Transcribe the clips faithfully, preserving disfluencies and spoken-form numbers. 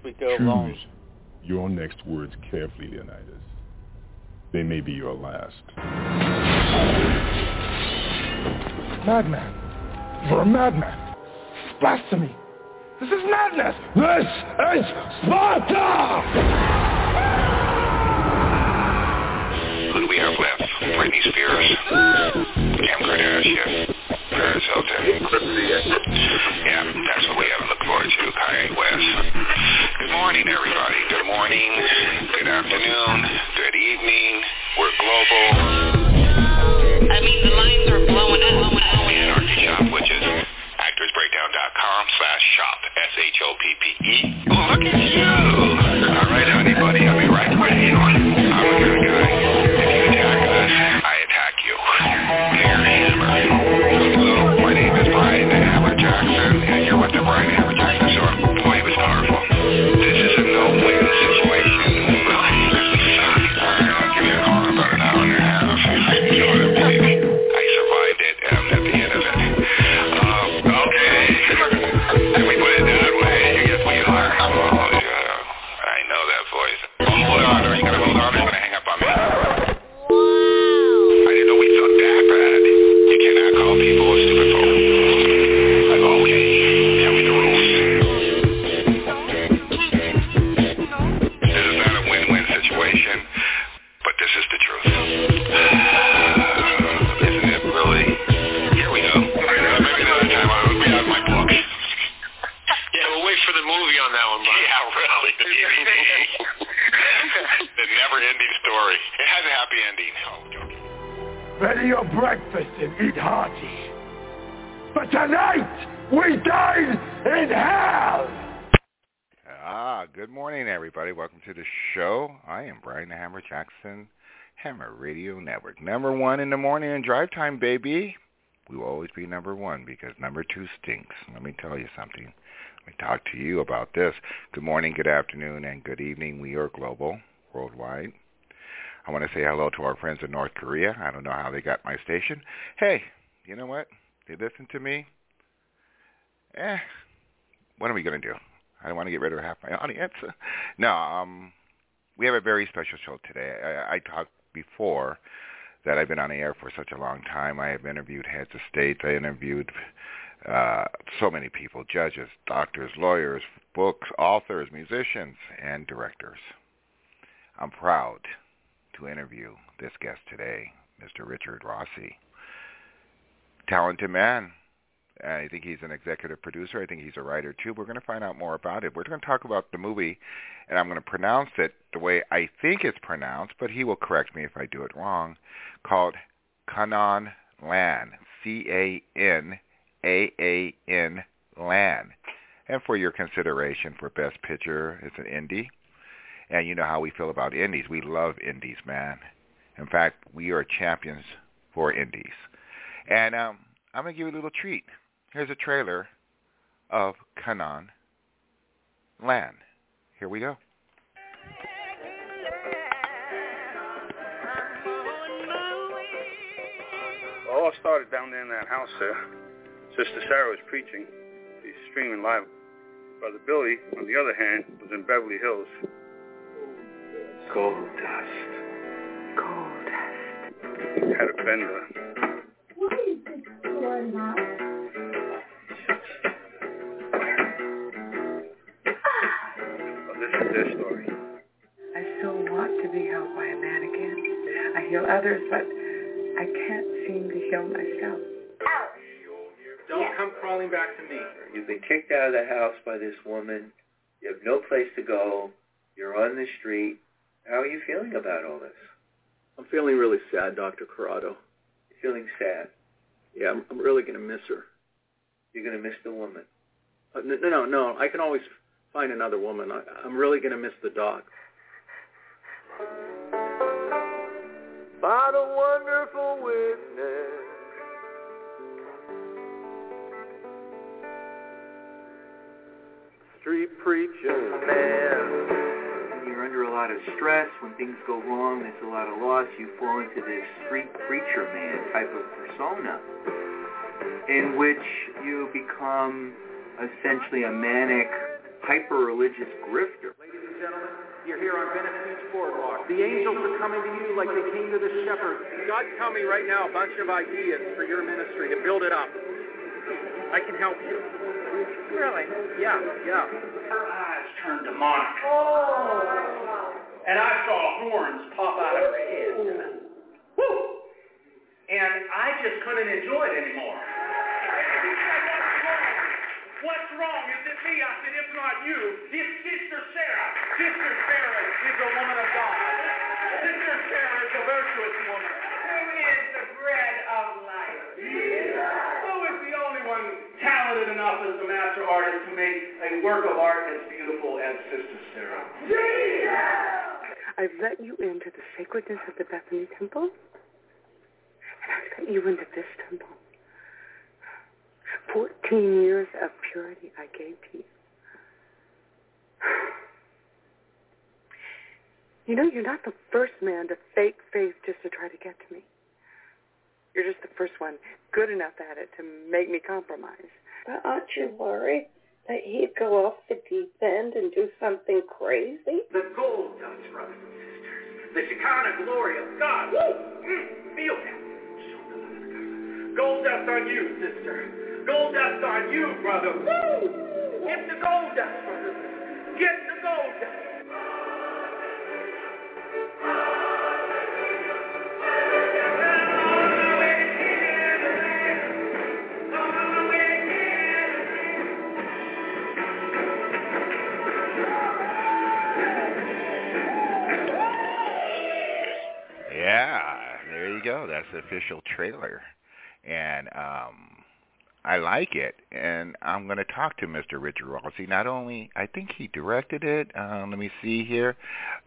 we go along. Choose your next words carefully, Leonidas. They may be your last. Madman. You're a madman. Blasphemy. This is madness. This is Sparta! Who do we have left? Britney Spears, Kim Kardashian, Paris Hilton. Yeah, that's what we have to look forward to. Kanye West. Good morning, everybody. Good morning. Good afternoon. Good evening. We're global. I mean, the lines are blowing up. Blowing up. Anarchy Shop, which is actorsbreakdown.com slash shop, S H O P P E. Oh, look at you. All right, honey, buddy. I'll be right with you. I'm a good guy. If you attack us, I attack you. Here, Hammer. Hello, my name is Brian Hammer Jackson, and you're with the Brian Hammer Jackson Show. Boy, it was powerful. This is a no-win situation. I'll give you a call in about an hour and a half. You know what I believe. I survived it, and I'm at the end of it. Um, okay. Can we put it that way? You guess we are. Oh, yeah. I know that voice. Oh, hold on. Are you going to hold on? Or are you going to hang up on me? I didn't know we thought that bad. You cannot call people a stupid phone. I go, okay. Tell me the rules. This is not a win-win situation, but this is the truth. Isn't it really? Here we go. Uh, maybe another time I'll be out of my book. Yeah, we'll wait for the movie on that one, Bob. Yeah, really. The never-ending story. It has a happy ending. Oh, joking. Ready your breakfast and eat hearty. But tonight, we dine in hell! Ah, good morning, everybody. Welcome to the show. I am Brian the Hammer Jackson, Hammer Radio Network. Number one in the morning and drive time, baby. We will always be number one because number two stinks. Let me tell you something. Let me talk to you about this. Good morning, good afternoon, and good evening. We are global, worldwide. I want to say hello to our friends in North Korea. I don't know how they got my station. Hey, you know what? They listen to me. Eh, what are we going to do? I don't want to get rid of half my audience. No, um, we have a very special show today. I, I talked before that I've been on the air for such a long time. I have interviewed heads of states. I interviewed uh, so many people, judges, doctors, lawyers, books, authors, musicians, and directors. I'm proud to interview this guest today, Mister Richard Rossi. Talented man. I think he's an executive producer. I think he's a writer, too. We're going to find out more about it. We're going to talk about the movie, and I'm going to pronounce it the way I think it's pronounced, but he will correct me if I do it wrong, called Kanan Lan, C A N A A N, Lan. And for your consideration for Best Picture, it's an indie. And you know how we feel about indies. We love indies, man. In fact, we are champions for indies. And um, I'm going to give you a little treat. Here's a trailer of Kanan Lan. Here we go. Well, all started down there in that house there. Sister Sarah was preaching. She's streaming live. Brother Billy, on the other hand, was in Beverly Hills. Gold dust. Gold dust. Had a bender. What is this for now? Well, this is their story. I still want to be held by a man again. I heal others, but I can't seem to heal myself. Don't yeah. come crawling back to me. You've been kicked out of the house by this woman. You have no place to go. You're on the street. How are you feeling about all this? I'm feeling really sad, Doctor Corrado. You're feeling sad? Yeah, I'm, I'm really going to miss her. You're going to miss the woman? Uh, no, no, no, no. I can always find another woman. I, I'm really going to miss the dog. By the wonderful witness, street preaching man. You're under a lot of stress. When things go wrong, there's a lot of loss. You fall into this street preacher man type of persona in which you become essentially a manic hyper-religious grifter. Ladies and gentlemen, you're here on Venice Beach Boardwalk. The angels are coming to you like they came to the shepherds. God's telling me right now a bunch of ideas for your ministry to build it up. I can help you. Really? Yeah, yeah. Her eyes turned demonic. Oh. And I saw horns pop out of her head. Woo! And I just couldn't enjoy it anymore. What's wrong? Is it me? I said, if not you, it's Sister Sarah. Sister Sarah is a woman of God. Sister Sarah is a virtuous woman. Who is the bread of life? Who is the only one talented enough as a master artist to make a work of art as beautiful as Sister Sarah? I've let you into the sacredness of the Bethany Temple, and I've let you into this temple. Fourteen years of purity I gave to you. You know, you're not the first man to fake faith just to try to get to me. You're just the first one good enough at it to make me compromise. But aren't you worried that he'd go off the deep end and do something crazy? The gold dust, brothers and sisters. The Shekinah glory of God. Woo! Mm, feel that. Gold dust on you, sister. Gold dust on you, brother. Woo! Get the gold dust, brother. Get the gold dust. Yeah, there you go. That's the official trailer. And um I like it, and I'm going to talk to Mister Richard Rossi. Not only, I think he directed it. Um, let me see here.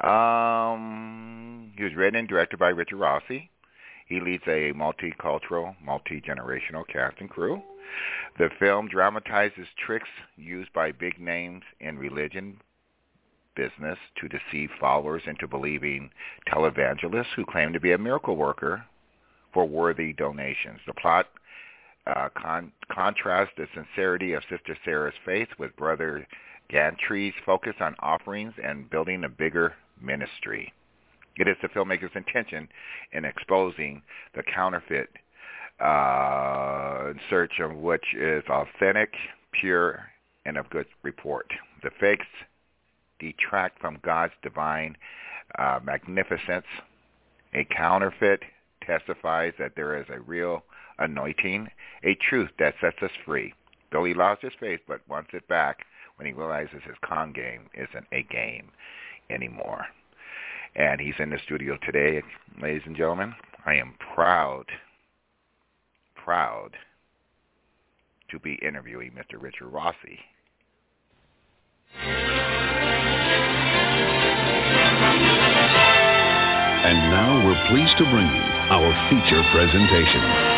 Um, he was written and directed by Richard Rossi. He leads a multicultural, multi-generational cast and crew. The film dramatizes tricks used by big names in religion, business to deceive followers into believing televangelists who claim to be a miracle worker for worthy donations. The plot Uh, con- contrast the sincerity of Sister Sarah's faith with Brother Gantry's focus on offerings and building a bigger ministry. It is the filmmaker's intention in exposing the counterfeit uh, in search of which is authentic, pure, and of good report. The fakes detract from God's divine uh, magnificence. A counterfeit testifies that there is a real anointing, a truth that sets us free. Billy lost his faith, but wants it back when he realizes his con game isn't a game anymore. And he's in the studio today, ladies and gentlemen. I am proud, proud to be interviewing Mister Richard Rossi. And now we're pleased to bring you our feature presentation.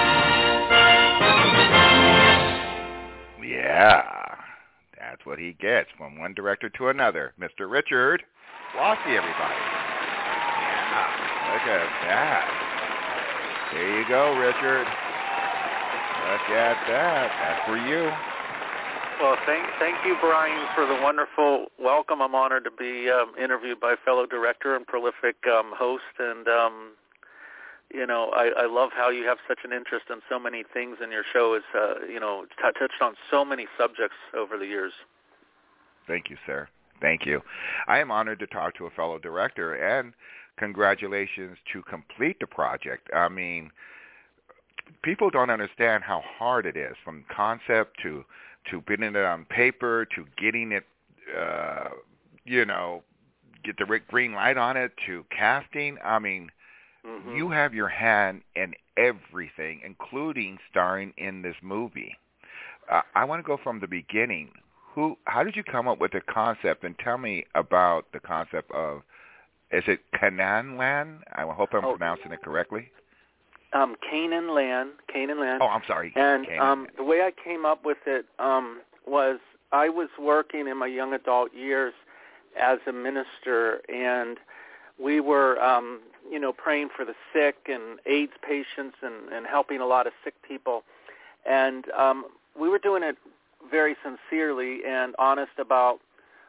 Yeah, that's what he gets from one director to another. Mister Richard Rossi, everybody. Yeah, look at that. There you go, Richard. Look at that. That's for you. Well, thank thank you, Brian, for the wonderful welcome. I'm honored to be um, interviewed by fellow director and prolific um, host, and um, you know, I, I love how you have such an interest in so many things in your show. It's uh, you know, t- touched on so many subjects over the years. Thank you, sir. Thank you. I am honored to talk to a fellow director, and congratulations to complete the project. I mean, people don't understand how hard it is, from concept to to putting it on paper to getting it, uh, you know, get the green light on it, to casting. I mean, mm-hmm. You have your hand in everything, including starring in this movie. Uh, I want to go from the beginning. Who? How did you come up with the concept? And tell me about the concept of, is it Canaan Land? I hope I'm oh. pronouncing it correctly. Um, Canaan Land, Canaan Land. Oh, I'm sorry. And Canaan. um, the way I came up with it um, was I was working in my young adult years as a minister, and we were, um, you know, praying for the sick and AIDS patients and, and helping a lot of sick people. And um, we were doing it very sincerely and honest about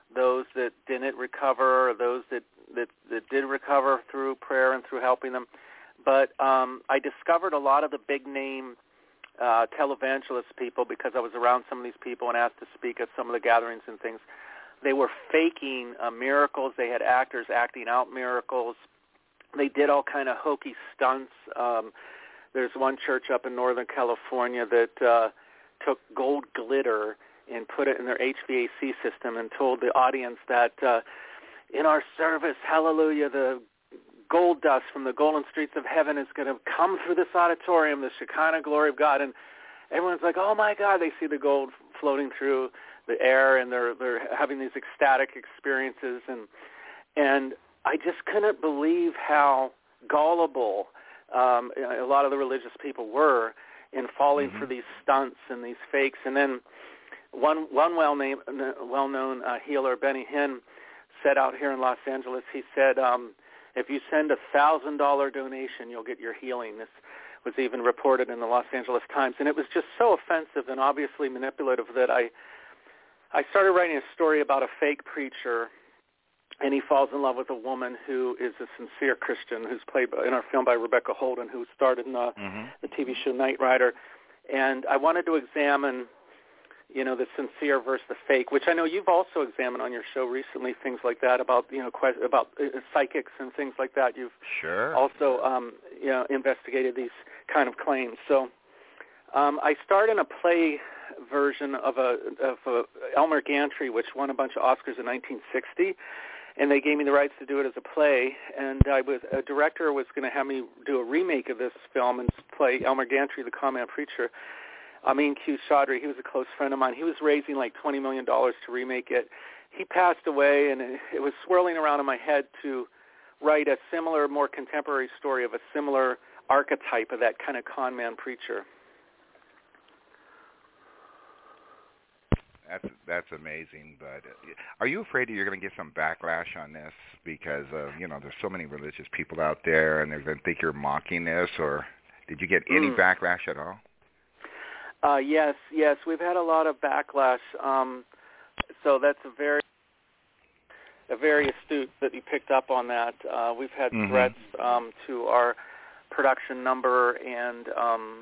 those that didn't recover, or those that, that, that did recover through prayer and through helping them. But um, I discovered a lot of the big-name uh, televangelist people, because I was around some of these people and asked to speak at some of the gatherings and things. They were faking uh, miracles. They had actors acting out miracles. They did all kind of hokey stunts. Um, there's one church up in Northern California that uh, took gold glitter and put it in their H V A C system and told the audience that uh, in our service, hallelujah, the gold dust from the golden streets of heaven is going to come through this auditorium, the Shekinah glory of God. And everyone's like, oh, my God. They see the gold floating through the air, and they're they're having these ecstatic experiences. And and I just couldn't believe how gullible um, a lot of the religious people were in falling mm-hmm. for these stunts and these fakes. And then one one well-named, well-known uh, healer, Benny Hinn, said out here in Los Angeles, he said, um, if you send a one thousand dollars donation, you'll get your healing. This was even reported in the Los Angeles Times. And it was just so offensive and obviously manipulative that I, I started writing a story about a fake preacher, and he falls in love with a woman who is a sincere Christian, who's played by, in our film by Rebecca Holden, who starred in the, mm-hmm. the T V show Knight Rider. And I wanted to examine, you know, the sincere versus the fake, which I know you've also examined on your show recently, things like that about, you know, que- about uh, psychics and things like that. You've sure. also, um, you know, investigated these kind of claims. So um, I starred in a play version of a of a Elmer Gantry, which won a bunch of Oscars in nineteen sixty. And they gave me the rights to do it as a play, and I was a director was going to have me do a remake of this film and play Elmer Gantry, the con man preacher. Amin Q. Chaudhry, he was a close friend of mine. He was raising like twenty million dollars to remake it. He passed away, and it, it was swirling around in my head to write a similar, more contemporary story of a similar archetype of that kind of con man preacher. That's that's amazing, but are you afraid that you're going to get some backlash on this because uh, you know there's so many religious people out there, and they're going to think you're mocking this, or did you get any mm. backlash at all? Uh, yes, yes, we've had a lot of backlash. Um, so that's a very a very astute that you picked up on that. Uh, we've had mm-hmm. threats um, to our production number and. Um,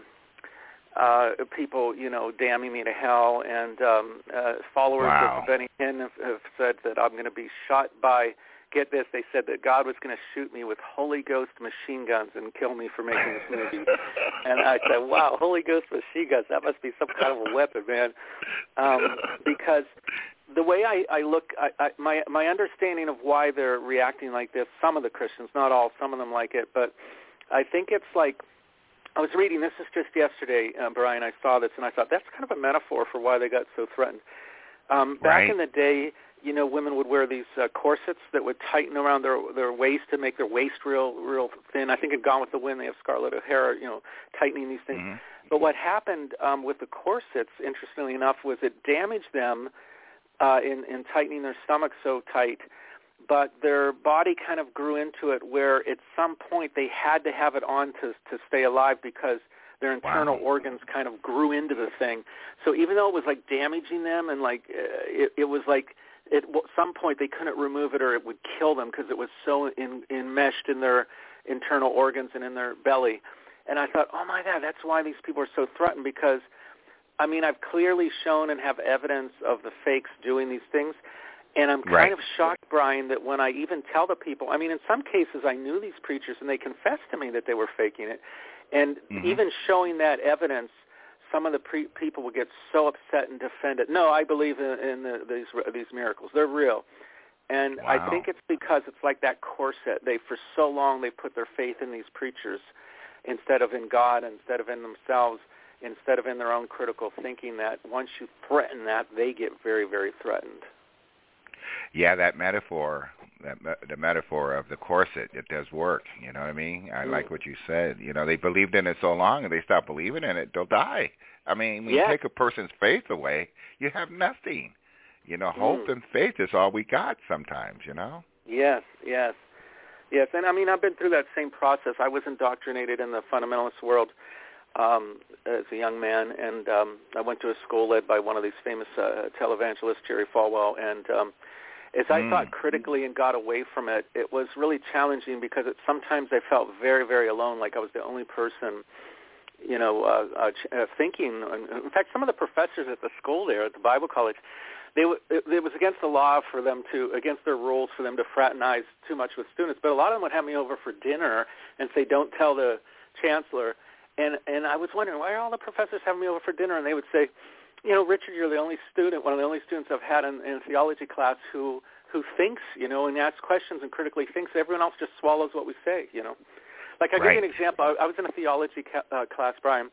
Uh, people, you know, damning me to hell, and um, uh, followers wow. of Benny Hinn have, have said that I'm going to be shot by, get this, they said that God was going to shoot me with Holy Ghost machine guns and kill me for making this movie. And I said, wow, Holy Ghost machine guns, that must be some kind of a weapon, man. Um, because the way I, I look, I, I, my, my understanding of why they're reacting like this, some of the Christians, not all, some of them like it, but I think it's like, I was reading, this is just yesterday, uh, Brian, I saw this, and I thought that's kind of a metaphor for why they got so threatened. Um, back right. in the day, you know, women would wear these uh, corsets that would tighten around their their waist to make their waist real real thin. I think in Gone with the Wind, they have Scarlett O'Hara, you know, tightening these things. Mm-hmm. But what happened um, with the corsets, interestingly enough, was it damaged them uh, in, in tightening their stomach so tight, but their body kind of grew into it where at some point they had to have it on to to stay alive because their internal wow. organs kind of grew into the thing. So even though it was like damaging them and like uh, it, it was like at some point they couldn't remove it or it would kill them because it was so in, enmeshed in their internal organs and in their belly. And I thought, oh my God, that's why these people are so threatened because, I mean, I've clearly shown and have evidence of the fakes doing these things. And I'm kind right. of shocked, Brian, that when I even tell the people, I mean, in some cases I knew these preachers and they confessed to me that they were faking it. And mm-hmm. even showing that evidence, some of the pre- people would get so upset and defend it. No, I believe in, in the, these these miracles. They're real. And wow. I think it's because it's like that corset. They, for so long, they put their faith in these preachers instead of in God, instead of in themselves, instead of in their own critical thinking that once you threaten that, they get very, very threatened. Yeah, that metaphor, that the metaphor of the corset, it does work. You know what I mean? I mm. like what you said. You know, they believed in it so long, and they stop believing in it, they'll die. I mean, when yeah. you take a person's faith away, you have nothing. You know, mm. hope and faith is all we got sometimes, you know? Yes, yes. Yes, and I mean, I've been through that same process. I was indoctrinated in the fundamentalist world um, as a young man, and um, I went to a school led by one of these famous uh, televangelists, Jerry Falwell, and um, as I Mm. thought critically and got away from it, it was really challenging because it, sometimes I felt very, very alone, like I was the only person, you know, uh, uh, ch- uh, thinking. In fact, some of the professors at the school there, at the Bible college, they w- it, it was against the law for them to, against their rules for them to fraternize too much with students. But a lot of them would have me over for dinner and say, "Don't tell the chancellor." And and I was wondering, why are all the professors having me over for dinner? And they would say, you know, Richard, you're the only student, one of the only students I've had in, in theology class who who thinks, you know, and asks questions and critically thinks. Everyone else just swallows what we say, you know. Like I'll right. give you an example. I, I was in a theology ca- uh, class, Brian,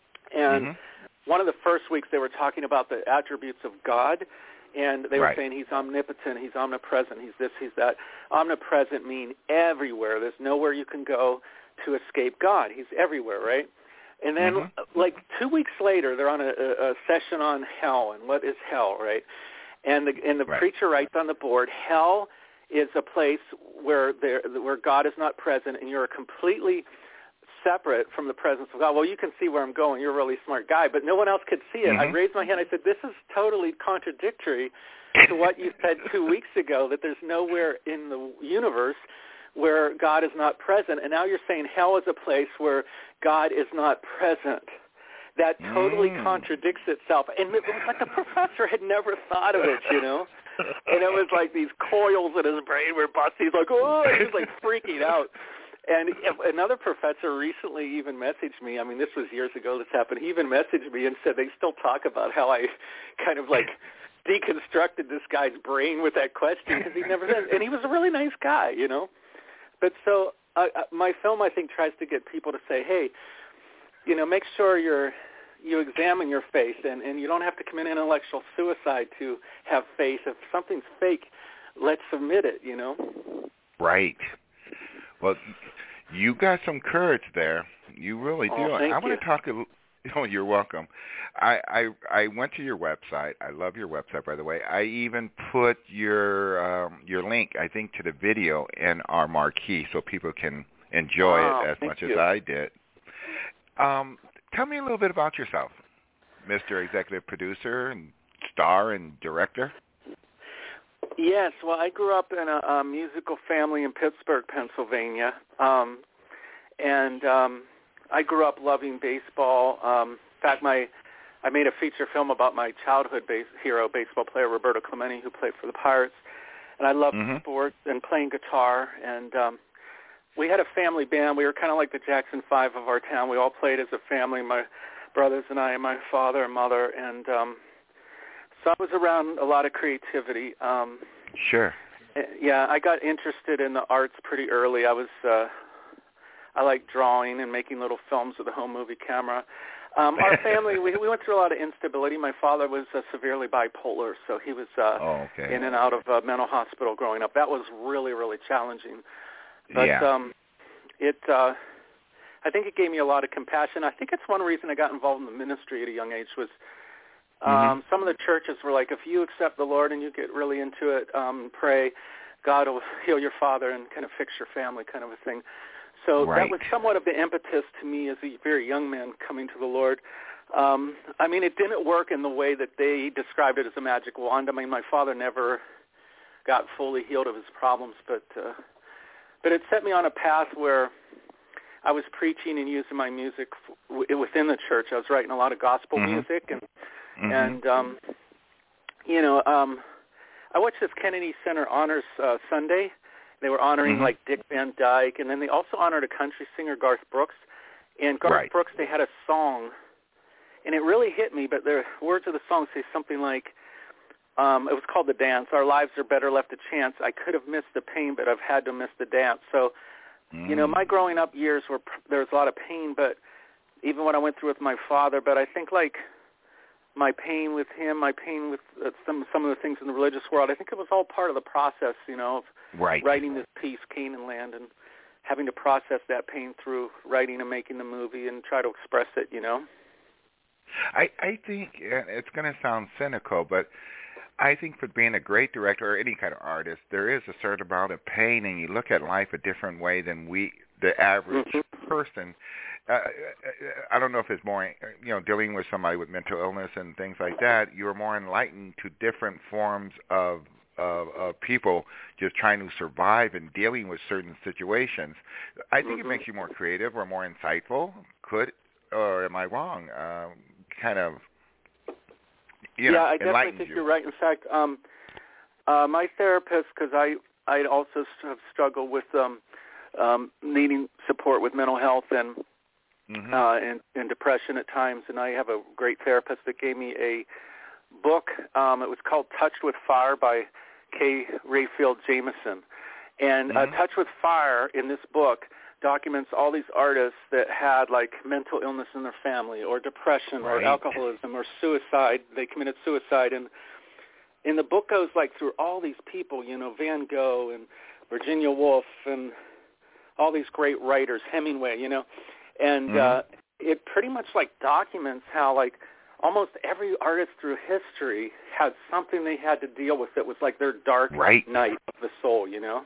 and mm-hmm. one of the first weeks they were talking about the attributes of God, and they were right. saying he's omnipotent, he's omnipresent, he's this, he's that. Omnipresent mean everywhere. There's nowhere you can go to escape God. He's everywhere, right? And then, mm-hmm. like two weeks later, they're on a, a session on hell and what is hell, right? And the and the right. preacher writes on the board, hell is a place where there where God is not present, and you're completely separate from the presence of God. Well, you can see where I'm going. You're a really smart guy, but no one else could see it. Mm-hmm. I raised my hand. I said, this is totally contradictory to what you said two weeks ago, that there's nowhere in the universe where God is not present, and now you're saying hell is a place where God is not present. That totally mm. contradicts itself. And it was like the professor had never thought of it, you know? And it was like these coils in his brain were busting. He's like, oh, he was like freaking out. And another professor recently even messaged me. I mean, this was years ago this happened. He even messaged me and said they still talk about how I kind of like deconstructed this guy's brain with that question because he never said. And he was a really nice guy, you know? But so uh, my film, I think, tries to get people to say, hey, you know, make sure you're, you examine your faith, and, and you don't have to commit intellectual suicide to have faith. If something's fake, let's submit it, you know? Right. Well, you got some courage there. You really do. Oh, thank I you. want to talk a Oh, you're welcome. I, I I went to your website. I love your website, by the way. I even put your um, your link, I think, to the video in our marquee so people can enjoy wow, it as much you. as I did. Um, tell me a little bit about yourself, Mister Executive Producer and star and director. Yes, well, I grew up in a, a musical family in Pittsburgh, Pennsylvania, um, and um, I grew up loving baseball. Um, in fact, my I made a feature film about my childhood base, hero, baseball player Roberto Clemente, who played for the Pirates, and I loved mm-hmm. sports and playing guitar. And um, we had a family band. We were kind of like the Jackson Five of our town. We all played as a family, my brothers and I, and my father and mother, and um, so I was around a lot of creativity. Um, sure. Yeah, I got interested in the arts pretty early. I was uh, I like drawing and making little films with a home movie camera. Um, our family, we, we went through a lot of instability. My father was uh, severely bipolar, so he was uh, oh, okay. in and out of uh, mental hospital growing up. That was really, really challenging. But yeah. um, it, uh, I think it gave me a lot of compassion. I think it's one reason I got involved in the ministry at a young age was um, mm-hmm. some of the churches were like, if you accept the Lord and you get really into it, um, pray, God will heal your father and kind of fix your family kind of a thing. So right. that was somewhat of the impetus to me as a very young man coming to the Lord. Um, I mean, it didn't work in the way that they described it as a magic wand. I mean, my father never got fully healed of his problems, but uh, but it set me on a path where I was preaching and using my music w- within the church. I was writing a lot of gospel mm-hmm. music, and mm-hmm. and um, you know, um, I watched this Kennedy Center Honors uh, Sunday. They were honoring, mm-hmm. like, Dick Van Dyke, and then they also honored a country singer, Garth Brooks. And Garth right. Brooks, they had a song, and it really hit me, but the words of the song say something like, um, it was called The Dance, our lives are better left to chance. I could have missed the pain, but I've had to miss the dance. So, mm. you know, my growing up years, were there was a lot of pain, but even what I went through with my father, but I think, like, my pain with him, my pain with uh, some some of the things in the religious world, I think it was all part of the process, you know, of right. writing this piece, Canaan Land, and having to process that pain through writing and making the movie and try to express it, you know. I, I think it's going to sound cynical, but I think for being a great director or any kind of artist, there is a certain amount of pain, and you look at life a different way than we, the average mm-hmm. person. Uh, I don't know if it's more, you know, dealing with somebody with mental illness and things like that. You're more enlightened to different forms of of, of people just trying to survive and dealing with certain situations. I think mm-hmm. it makes you more creative or more insightful. Could, or am I wrong? Um, kind of, you yeah, know, I definitely think you. you're right. In fact, um, uh, my therapist, because I I also have struggled with um, um, needing support with mental health and. Mm-hmm. Uh, and, and depression at times, and I have a great therapist that gave me a book. Um, it was called Touched with Fire by Kay Rayfield Jameson. And mm-hmm. uh, Touched with Fire in this book documents all these artists that had like mental illness in their family or depression right. or alcoholism or suicide. They committed suicide. And, and the book goes like through all these people, you know, Van Gogh and Virginia Woolf and all these great writers, Hemingway, you know. And mm-hmm. uh, it pretty much like documents how like almost every artist through history had something they had to deal with that was like their dark right. night of the soul, you know?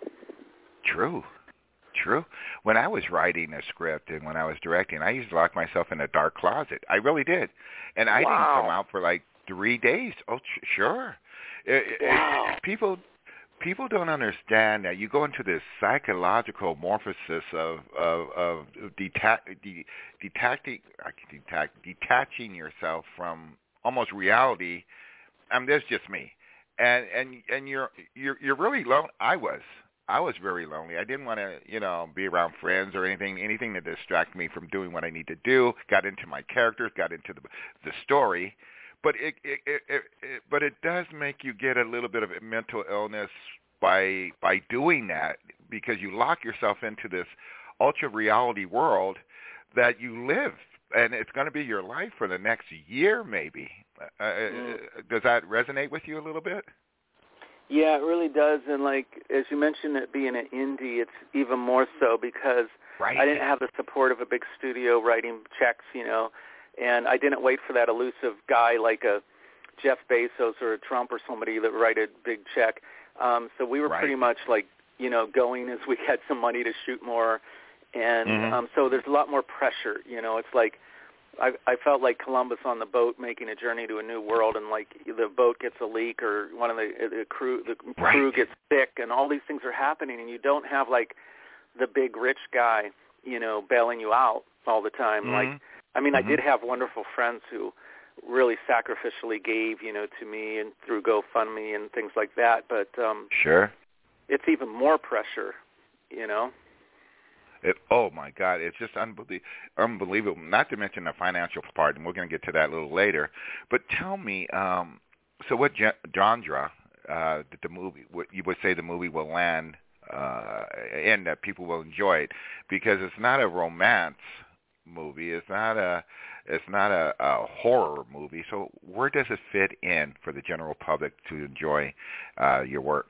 True. True. When I was writing a script and when I was directing, I used to lock myself in a dark closet. I really did. And I wow. didn't come out for like three days. Oh, ch- sure. It, wow. it, people... People don't understand that you go into this psychological morphosis of of, of deta- de- detacting, detach, detaching yourself from almost reality. I mean, that's just me, and and and you're you're you're really lonely. I was I was very lonely. I didn't want to you know be around friends or anything anything to distract me from doing what I need to do. Got into my characters, got into the the story. But it, it, it, it, it, but it does make you get a little bit of a mental illness by by doing that because you lock yourself into this ultra reality world that you live, and it's going to be your life for the next year, maybe. Uh, mm. Does that resonate with you a little bit? Yeah, it really does. And like as you mentioned, it being an indie, it's even more so because right. I didn't have the support of a big studio writing checks, you know. And I didn't wait for that elusive guy like a Jeff Bezos or a Trump or somebody that write a big check. Um, so we were right. pretty much like, you know, going as we had some money to shoot more. And mm-hmm. um, so there's a lot more pressure. You know, it's like I, I felt like Columbus on the boat making a journey to a new world, and like the boat gets a leak or one of the, the crew the right. crew gets sick, and all these things are happening, and you don't have like the big rich guy, you know, bailing you out all the time. Mm-hmm. Like. I mean, mm-hmm. I did have wonderful friends who really sacrificially gave, you know, to me and through GoFundMe and things like that. But um, sure, it's even more pressure, you know. It, oh my God, it's just unbelie- unbelievable. Not to mention the financial part, and we're going to get to that a little later. But tell me, um, so what genre uh, did the movie? What you would say the movie will land uh, in that people will enjoy it because it's not a romance movie. It's not a it's not a, a horror movie. So where does it fit in for the general public to enjoy uh, your work?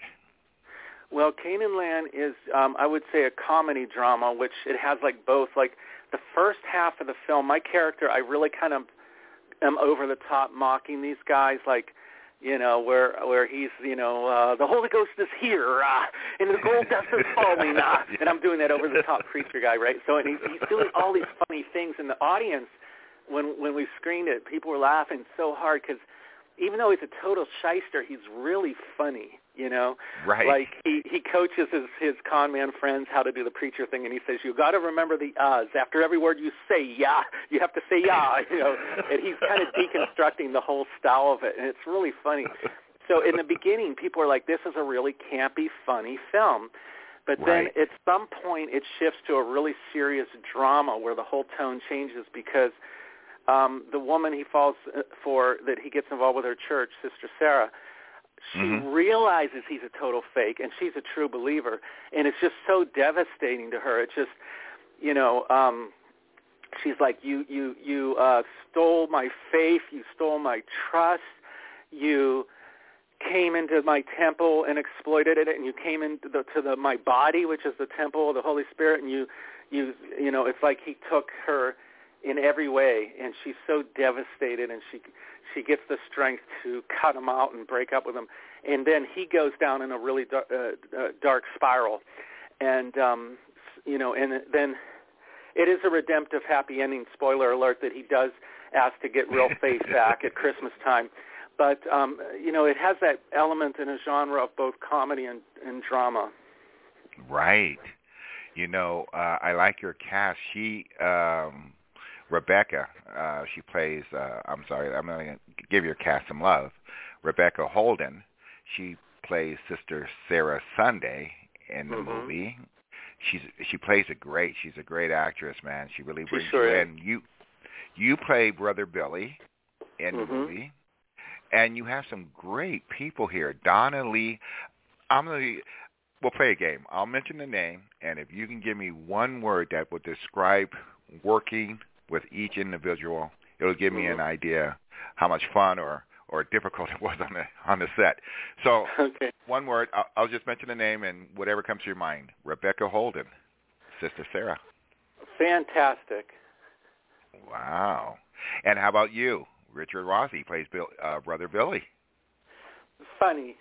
Well, Canaan Land is, um, I would say, a comedy drama, which it has like both. Like the first half of the film, my character, I really kind of am over the top mocking these guys, like, you know, where where he's, you know, uh, the Holy Ghost is here, uh, and the gold dust is falling, uh, and I'm doing that over the top preacher guy, right? So and he's, he's doing all these funny things, and the audience, when when we screened it, people were laughing so hard because even though he's a total shyster, he's really funny, you know? Right. Like, he, he coaches his, his con man friends how to do the preacher thing, and he says, you got to remember the uhs. After every word you say, yeah, you have to say yeah, you know? And he's kind of deconstructing the whole style of it, and it's really funny. So in the beginning, people are like, this is a really campy, funny film. But right. then at some point, it shifts to a really serious drama where the whole tone changes because Um, the woman he falls for, that he gets involved with her church, Sister Sarah, she mm-hmm. realizes he's a total fake, and she's a true believer, and it's just so devastating to her. It's just, you know, um, she's like, you, you, you uh, stole my faith, you stole my trust, you came into my temple and exploited it, and you came into the, to the my body, which is the temple of the Holy Spirit, and you, you, you know, it's like he took her in every way, and she's so devastated, and she she gets the strength to cut him out and break up with him, and then he goes down in a really dark, uh, uh, dark spiral, and um, you know, and then it is a redemptive, happy ending. Spoiler alert: that he does ask to get real faith back at Christmas time, but um, you know, it has that element in a genre of both comedy and, and drama. Right. You know, uh, I like your cast. She, um, Rebecca, uh, she plays. Uh, I'm sorry, I'm going to give your cast some love. Rebecca Holden. She plays Sister Sarah Sunday in the mm-hmm. movie. She's she plays a great. She's a great actress, man. She really brings she sure you is. in. You you play Brother Billy in mm-hmm. the movie, and you have some great people here. Donna Lee. I'm gonna. We'll play a game. I'll mention the name, and if you can give me one word that would describe working with each individual, it'll give me mm-hmm. an idea how much fun or or difficult it was on the on the set. So okay. one word, I'll, I'll just mention the name and whatever comes to your mind. Rebecca Holden, Sister Sarah. Fantastic. Wow. And how about you? Richard Rossi plays Bill, uh, Brother Billy. Funny.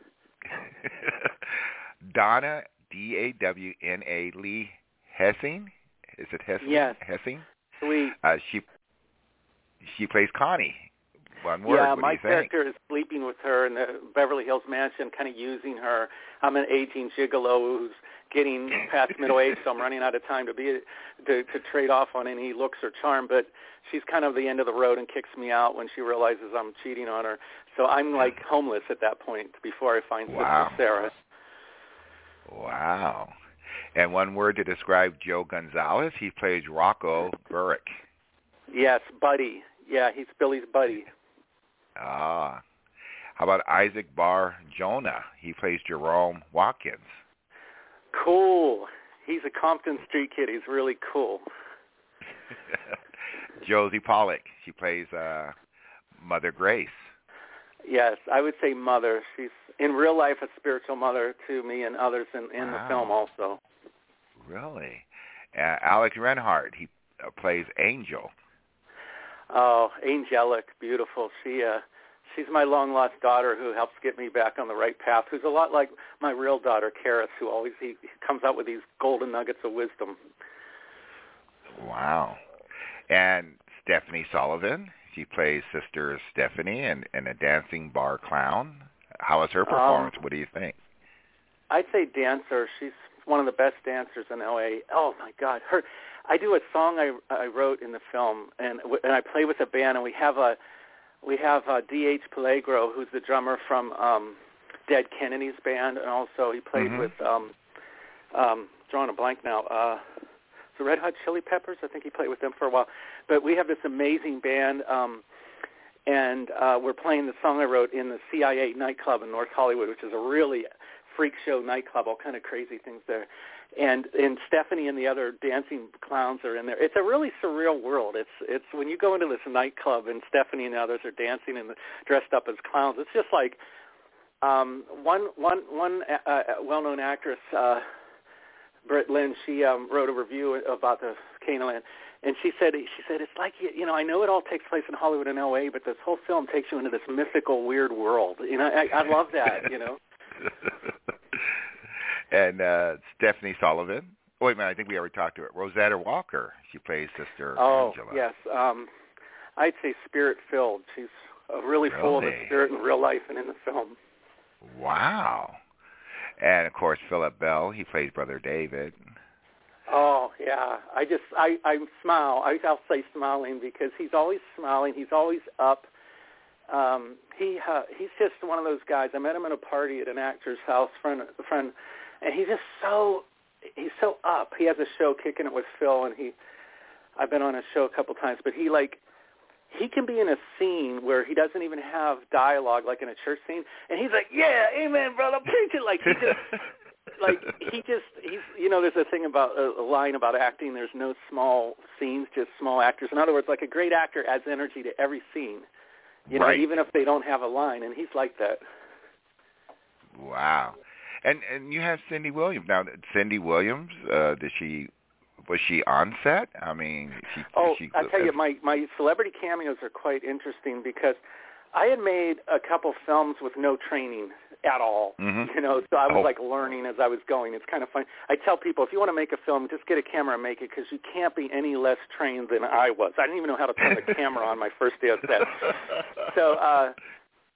Donna, D A W N A Lee Hessing. Is it Hessing? Yes. Hessing? Sweet. Uh, she, she plays Connie. One word. Yeah, what my do you think? character is sleeping with her in the Beverly Hills mansion, kind of using her. I'm an aging gigolo who's getting past middle age, so I'm running out of time to be to, to trade off on any looks or charm. But she's kind of the end of the road and kicks me out when she realizes I'm cheating on her. So I'm like homeless at that point before I find Wow. Sister Sarah. Wow. And one word to describe Joe Gonzalez, he plays Rocco Burrick. Yes, buddy. Yeah, he's Billy's buddy. Ah. How about Isaac Bar Jonah? He plays Jerome Watkins. Cool. He's a Compton street kid. He's really cool. Josie Pollock. She plays uh, Mother Grace. Yes, I would say mother. She's in real life a spiritual mother to me and others in, in Wow. the film also. Really? Uh, Alex Reinhardt. He uh, plays Angel. Oh, angelic, beautiful. She, uh, she's my long-lost daughter who helps get me back on the right path, who's a lot like my real daughter, Karis, who always he, he comes out with these golden nuggets of wisdom. Wow. And Stephanie Sullivan. She plays Sister Stephanie in, in A Dancing Bar Clown. How was her performance? Um, what do you think? I'd say dancer. She's one of the best dancers in L A. Oh, my God. Her... I do a song I, I wrote in the film, and and I play with a band, and we have a we have a D H Peligro, who's the drummer from um, Dead Kennedy's band, and also he played mm-hmm. with um, um, drawing a blank now. Uh, the Red Hot Chili Peppers. I think he played with them for a while. But we have this amazing band, um, and uh, we're playing the song I wrote in the C I A nightclub in North Hollywood, which is a really freak show nightclub. All kind of crazy things there. And and Stephanie and the other dancing clowns are in there. It's a really surreal world. It's it's when you go into this nightclub and Stephanie and the others are dancing and dressed up as clowns. It's just like um, one one one uh, well-known actress, uh, Britt Lynn. She um, wrote a review about the Canaanland, and she said she said it's like you know I know it all takes place in Hollywood and L A, but this whole film takes you into this mythical, weird world. You know, I, I love that. You know. And uh, Stephanie Sullivan. Wait a minute, I think we already talked to her. Rosetta Walker. She plays Sister oh, Angela. Oh, yes. Um, I'd say spirit-filled. She's uh, really, really full of the spirit in real life and in the film. Wow. And, of course, Philip Bell. He plays Brother David. Oh, yeah. I just, I, I smile. I, I'll say smiling because he's always smiling. He's always up. Um, he uh, He's just one of those guys. I met him at a party at an actor's house, friend, friend and he's just so he's so up. He has a show, Kicking It with Phil, and he I've been on his show a couple times, but he like he can be in a scene where he doesn't even have dialogue, like in a church scene, and he's like, "Yeah, amen, brother, preach it." Like he just like he just he's you know there's a thing about a, a line about acting. There's no small scenes, just small actors. In other words, like a great actor adds energy to every scene, you know, right. even if they don't have a line, and he's like that. Wow. And and you have Cindy Williams now. Cindy Williams, uh, did she was she on set? I mean, she. Oh, she, I tell you, my my celebrity cameos are quite interesting because I had made a couple films with no training at all. Mm-hmm. You know, so I was oh. like learning as I was going. It's kind of fun. I tell people if you want to make a film, just get a camera and make it because you can't be any less trained than I was. I didn't even know how to turn the camera on my first day of set. So. uh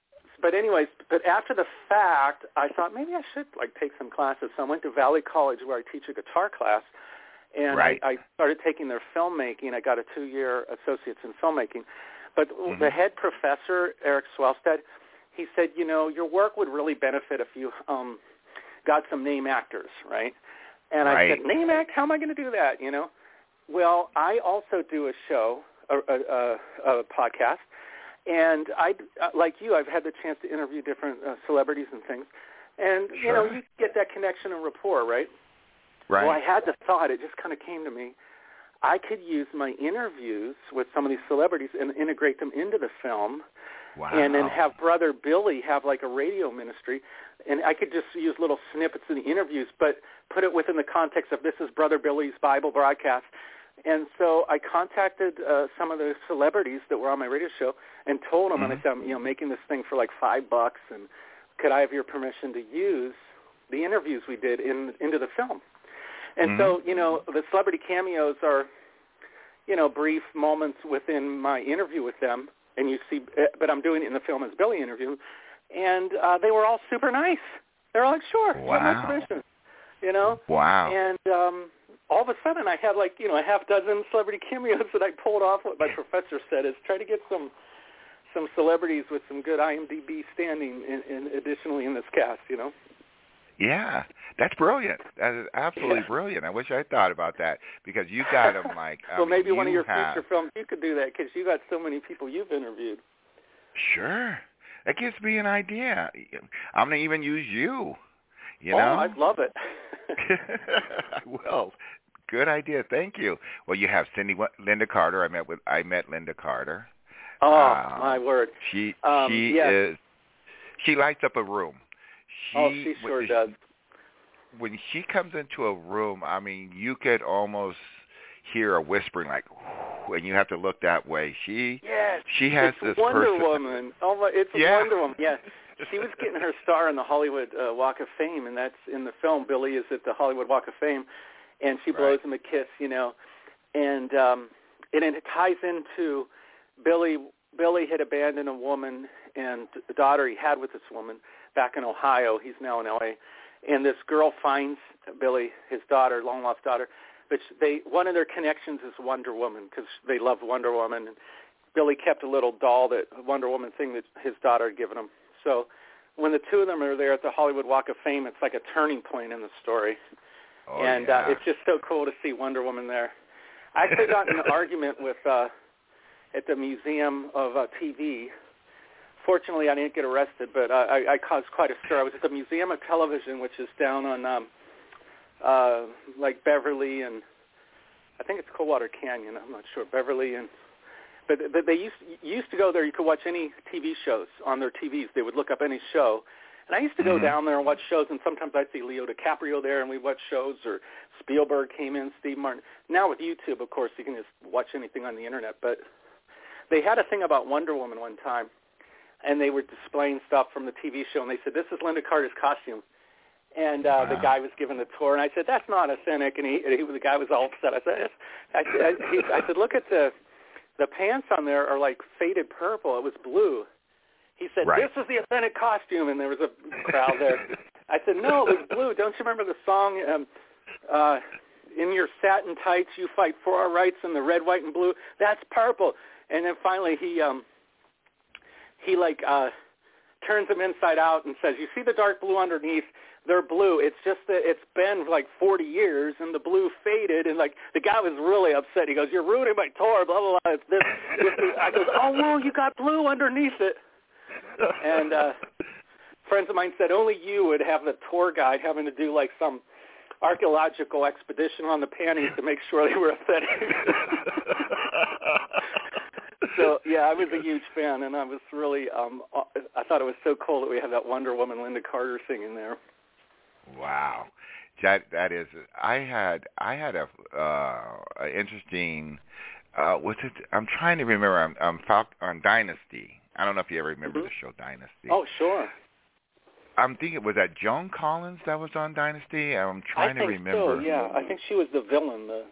but anyways, but after the fact, I thought maybe I should like take some classes. So I went to Valley College where I teach a guitar class, and right. I, I started taking their filmmaking. I got a two-year associates in filmmaking. But mm-hmm. the head professor, Eric Swelstead, he said, you know, your work would really benefit if you um, got some name actors, right? And right. I said, name act? How am I going to do that, you know? Well, I also do a show, a, a, a, a podcast, and I, like you, I've had the chance to interview different uh, celebrities and things. And, sure. you know, you get that connection and rapport, right? Right. Well, I had the thought, it just kind of came to me, I could use my interviews with some of these celebrities and integrate them into the film. Wow. And then have Brother Billy have like a radio ministry. And I could just use little snippets in the interviews, but put it within the context of this is Brother Billy's Bible broadcast. And so I contacted uh, some of the celebrities that were on my radio show and told them, mm-hmm. and I said, I'm, you know, making this thing for like five bucks, and could I have your permission to use the interviews we did in into the film? And mm-hmm. so, you know, the celebrity cameos are, you know, brief moments within my interview with them, and you see, but I'm doing it in the film as Billy interview, and uh, they were all super nice. They're all like, sure, wow. you have my permission, you know? Wow. And um, all of a sudden I had like, you know, a half dozen celebrity cameos that I pulled off. What my professor said is try to get some some celebrities with some good I M D B standing in, in additionally in this cast, you know? Yeah, that's brilliant. That is absolutely yeah. brilliant. I wish I thought about that because you got them like. I well, mean, maybe one of your have... future films you could do that because you got so many people you've interviewed. Sure, that gives me an idea. I'm gonna even use you. You oh, know, I'd love it. I will. Good idea. Thank you. Well, you have Cindy Linda Carter. I met with. I met Linda Carter. Oh, um, my word. She um, she yes. is. She lights up a room. She, oh, she sure when, does. When she comes into a room, I mean, you could almost hear a whispering, like, and you have to look that way. She, yes, she has it's this Wonder person. Woman. Oh my, it's yeah. Wonder Woman. Yeah, she was getting her star in the Hollywood uh, Walk of Fame, and that's in the film. Billy is at the Hollywood Walk of Fame, and she blows right. him a kiss, you know, and um, and it ties into Billy. Billy had abandoned a woman and the daughter he had with this woman back in Ohio. He's now in L A And this girl finds Billy, his daughter, long-lost daughter. But they one of their connections is Wonder Woman because they loved Wonder Woman. And Billy kept a little doll, that Wonder Woman thing that his daughter had given him. So when the two of them are there at the Hollywood Walk of Fame, it's like a turning point in the story. Oh, and yeah. uh, it's just so cool to see Wonder Woman there. I actually got in an argument with uh, at the Museum of uh, T V. Fortunately, I didn't get arrested, but uh, I, I caused quite a stir. I was at the Museum of Television, which is down on um, uh, like Beverly and I think it's Coldwater Canyon. I'm not sure Beverly and but, but they used used to go there. You could watch any T V shows on their T Vs. They would look up any show, and I used to go mm-hmm. down there and watch shows. And sometimes I'd see Leo DiCaprio there, and we watch shows. Or Spielberg came in, Steve Martin. Now with YouTube, of course, you can just watch anything on the internet. But they had a thing about Wonder Woman one time. And they were displaying stuff from the T V show, and they said, this is Linda Carter's costume. And uh, wow. the guy was giving the tour, and I said, that's not authentic. And he, he the guy was all upset. I said, I, I, he, I said, look at the the pants on there are like faded purple. It was blue. He said, right. this is the authentic costume, and there was a crowd there. I said, no, it was blue. Don't you remember the song, um, uh, in your satin tights, you fight for our rights in the red, white, and blue? That's purple. And then finally he... um. He like uh, turns them inside out and says, "You see the dark blue underneath? They're blue. It's just that it's been like forty years and the blue faded." And like the guy was really upset. He goes, "You're ruining my tour." Blah blah blah. It's this. this I goes, "Oh no, you got blue underneath it." And uh, friends of mine said only you would have the tour guide having to do like some archaeological expedition on the panties to make sure they were authentic. So, yeah, I was a huge fan, and I was really, um, I thought it was so cool that we had that Wonder Woman Linda Carter singing there. Wow. That, that is, I had, I had a, uh, a interesting, uh, what's it, I'm trying to remember, I'm, I'm Fal- on Dynasty. I don't know if you ever remember mm-hmm. the show Dynasty. Oh, sure. I'm thinking, was that Joan Collins that was on Dynasty? I'm trying I to think remember. So, yeah. I think she was the villain, the...